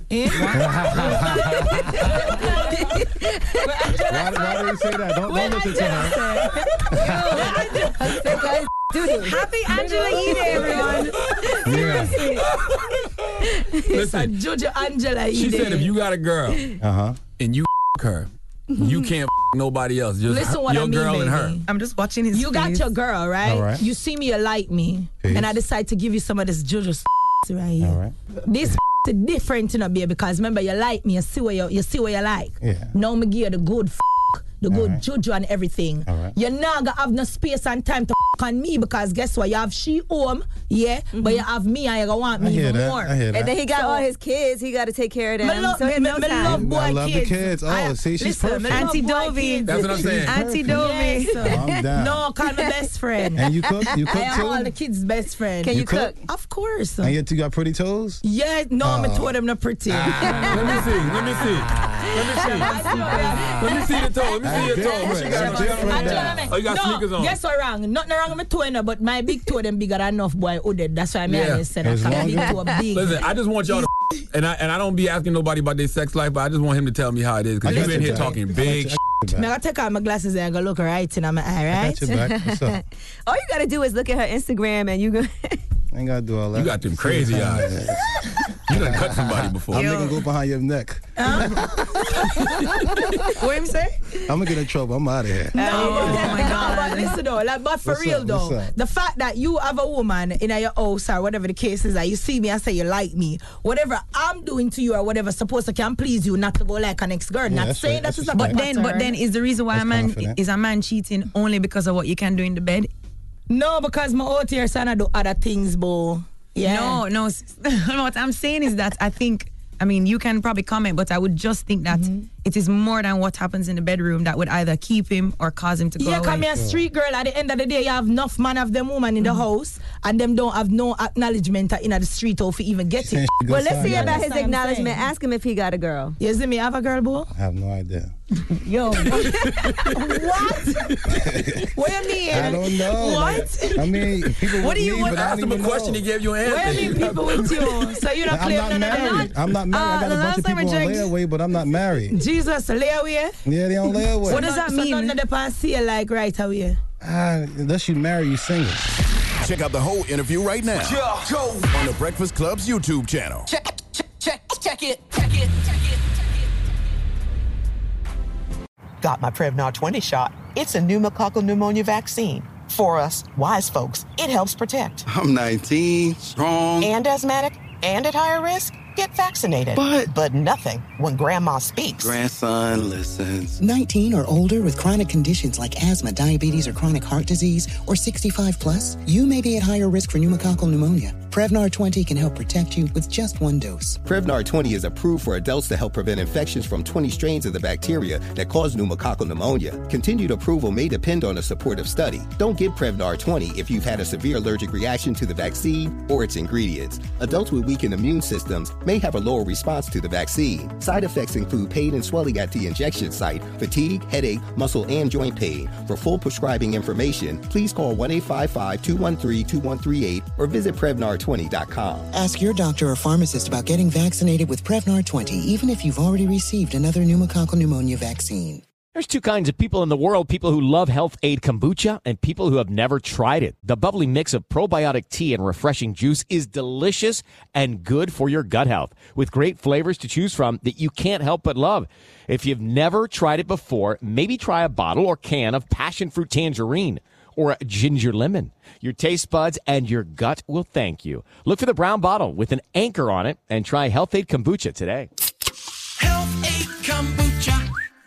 [SPEAKER 6] Why do you say that? Don't listen to her.
[SPEAKER 19] Happy Angela Ede, everyone.
[SPEAKER 16] Listen,
[SPEAKER 18] Jojo Angela Ede.
[SPEAKER 16] She said if you got a girl and you her, you can't nobody else. Just
[SPEAKER 18] listen what
[SPEAKER 16] your
[SPEAKER 18] I mean,
[SPEAKER 16] girl
[SPEAKER 18] baby.
[SPEAKER 16] and her.
[SPEAKER 19] I'm just watching his
[SPEAKER 18] You got your girl, right?
[SPEAKER 6] All right.
[SPEAKER 18] You see me, you like me.
[SPEAKER 6] Peace.
[SPEAKER 18] And I decide to give you some of this Jojo right here.
[SPEAKER 6] All right.
[SPEAKER 18] This is different, you know, baby, because remember, you like me, you see what you like.
[SPEAKER 6] Yeah.
[SPEAKER 18] Now me give you the good the good
[SPEAKER 6] right.
[SPEAKER 18] juju and everything.
[SPEAKER 6] All right.
[SPEAKER 18] You're not gonna have no space and time to on me because guess what? You have she home, but you have me and you gonna want me even more.
[SPEAKER 6] I hear that.
[SPEAKER 11] And then he got all his kids. He got to take care of them.
[SPEAKER 18] Me love,
[SPEAKER 11] so
[SPEAKER 18] me,
[SPEAKER 11] in no
[SPEAKER 18] me
[SPEAKER 11] time.
[SPEAKER 18] love boy
[SPEAKER 6] I love
[SPEAKER 18] kids.
[SPEAKER 6] the kids. Oh, see, she's
[SPEAKER 18] listen,
[SPEAKER 6] perfect.
[SPEAKER 19] Auntie Dovey.
[SPEAKER 16] That's what I'm saying.
[SPEAKER 19] Auntie Dovey.
[SPEAKER 18] Yes.
[SPEAKER 6] I'm down.
[SPEAKER 18] No, call me best friend.
[SPEAKER 6] And you cook? You cook
[SPEAKER 18] I am all
[SPEAKER 6] too?
[SPEAKER 18] the kids' best friend.
[SPEAKER 11] Can you cook?
[SPEAKER 18] Of course.
[SPEAKER 6] And you got pretty toes?
[SPEAKER 18] Yeah, no, me told them not pretty.
[SPEAKER 16] Let me see. Let me see the toe. Let me see your toe. What you got? Oh, you got sneakers on.
[SPEAKER 18] Guess what wrong? Nothing wrong with my toe, but my big toe them bigger than enough boy hooded. That's why I always said I can't big toe big.
[SPEAKER 16] Listen, I just want y'all to and I don't be asking nobody about their sex life, but I just want him to tell me how it is because you've been here talking big
[SPEAKER 18] I'm gonna take out my glasses and go look right in my eye, right?
[SPEAKER 6] I got your back. What's up?
[SPEAKER 11] All you gotta do is look at her Instagram and you go.
[SPEAKER 6] Ain't gotta do all that.
[SPEAKER 16] You got them crazy eyes. You done cut somebody before.
[SPEAKER 6] I'm gonna go behind your neck.
[SPEAKER 19] What him say?
[SPEAKER 6] I'm gonna get in trouble. I'm out of here.
[SPEAKER 19] Oh my God.
[SPEAKER 18] But listen though, but for
[SPEAKER 6] What's
[SPEAKER 18] real
[SPEAKER 6] up?
[SPEAKER 18] though,
[SPEAKER 6] What's up?
[SPEAKER 18] the fact that you have a woman in your house or whatever the case is, that you see me and say you like me, whatever I'm doing to you or whatever supposed to can please you, not to go like an ex-girl. Not
[SPEAKER 6] that's
[SPEAKER 18] saying
[SPEAKER 6] right.
[SPEAKER 18] that
[SPEAKER 6] That's
[SPEAKER 18] is not
[SPEAKER 19] But
[SPEAKER 18] a
[SPEAKER 19] then
[SPEAKER 18] pattern.
[SPEAKER 19] is the reason why
[SPEAKER 6] That's
[SPEAKER 19] a man cheating only because of what you can do in the bed?
[SPEAKER 18] No, because my out here son I do other things, bo. Yeah.
[SPEAKER 19] No. What I'm saying is that I mean, you can probably comment, but I would just think that it is more than what happens in the bedroom that would either keep him or cause him to go
[SPEAKER 18] Yeah,
[SPEAKER 19] away.
[SPEAKER 18] come here, street girl. At the end of the day, you have enough man of them woman in the house, and them don't have no acknowledgement in the street or if you even get it.
[SPEAKER 11] Well, let's see
[SPEAKER 18] Yeah,
[SPEAKER 11] about
[SPEAKER 18] that's
[SPEAKER 11] his
[SPEAKER 18] what I'm
[SPEAKER 11] acknowledgement.
[SPEAKER 18] saying.
[SPEAKER 11] Ask him if he got a girl.
[SPEAKER 18] You see me have a girl, boo?
[SPEAKER 6] I have no idea.
[SPEAKER 18] Yo. What? What you mean?
[SPEAKER 6] I don't know.
[SPEAKER 18] What?
[SPEAKER 6] I mean, people
[SPEAKER 18] What
[SPEAKER 6] with
[SPEAKER 18] do you
[SPEAKER 6] me,
[SPEAKER 18] want?
[SPEAKER 6] but I
[SPEAKER 16] Ask
[SPEAKER 6] don't
[SPEAKER 16] him a
[SPEAKER 6] even
[SPEAKER 16] question,
[SPEAKER 6] know.
[SPEAKER 16] he gave you an
[SPEAKER 18] What
[SPEAKER 16] answer.
[SPEAKER 18] you mean people with you? So you don't
[SPEAKER 6] I'm
[SPEAKER 18] claim
[SPEAKER 6] not
[SPEAKER 18] none of
[SPEAKER 6] married.
[SPEAKER 18] them?
[SPEAKER 6] I'm not married. I got a
[SPEAKER 19] the
[SPEAKER 6] bunch
[SPEAKER 19] last
[SPEAKER 6] of
[SPEAKER 19] time
[SPEAKER 6] people
[SPEAKER 19] I
[SPEAKER 6] on
[SPEAKER 19] checked-
[SPEAKER 6] layaway, but I'm not married.
[SPEAKER 18] Jesus, layaway?
[SPEAKER 6] Yeah, they on layaway.
[SPEAKER 19] What does that
[SPEAKER 18] So
[SPEAKER 19] mean?
[SPEAKER 18] none of the past see you like right away.
[SPEAKER 6] Unless you marry, you single.
[SPEAKER 8] Check out the whole interview right now on the Breakfast Club's YouTube channel.
[SPEAKER 4] Check it. Got my Prevnar 20 shot. It's a pneumococcal pneumonia vaccine. For us, wise folks, it helps protect.
[SPEAKER 20] I'm 19, strong.
[SPEAKER 4] And asthmatic, and at higher risk, get vaccinated. But nothing when grandma speaks.
[SPEAKER 20] Grandson listens.
[SPEAKER 21] 19 or older with chronic conditions like asthma, diabetes, or chronic heart disease, or 65 plus, you may be at higher risk for pneumococcal pneumonia. Prevnar 20 can help protect you with just one dose.
[SPEAKER 22] Prevnar 20 is approved for adults to help prevent infections from 20 strains of the bacteria that cause pneumococcal pneumonia. Continued approval may depend on a supportive study. Don't get Prevnar 20 if you've had a severe allergic reaction to the vaccine or its ingredients. Adults with weakened immune systems may have a lower response to the vaccine. Side effects include pain and swelling at the injection site, fatigue, headache, muscle, and joint pain. For full prescribing information, please call 1-855-213-2138 or visit Prevnar20.com.
[SPEAKER 21] Ask your doctor or pharmacist about getting vaccinated with Prevnar 20, even if you've already received another pneumococcal pneumonia vaccine.
[SPEAKER 23] There's two kinds of people in the world, people who love Health Aid Kombucha and people who have never tried it. The bubbly mix of probiotic tea and refreshing juice is delicious and good for your gut health, with great flavors to choose from that you can't help but love. If you've never tried it before, maybe try a bottle or can of passion fruit tangerine or a ginger lemon. Your taste buds and your gut will thank you. Look for the brown bottle with an anchor on it and try Health Aid Kombucha today.
[SPEAKER 4] Health Aid Kombucha.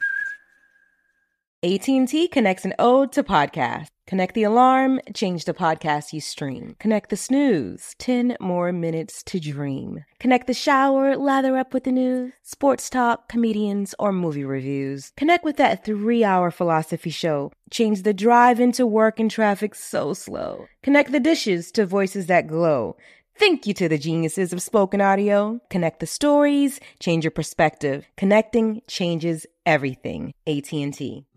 [SPEAKER 26] AT&T connects an ode to podcasts. Connect the alarm, change the podcast you stream. Connect the snooze, 10 more minutes to dream. Connect the shower, lather up with the news, sports talk, comedians, or movie reviews. Connect with that 3-hour philosophy show. Change the drive into work and traffic so slow. Connect the dishes to voices that glow. Thank you to the geniuses of spoken audio. Connect the stories, change your perspective. Connecting changes everything. AT&T.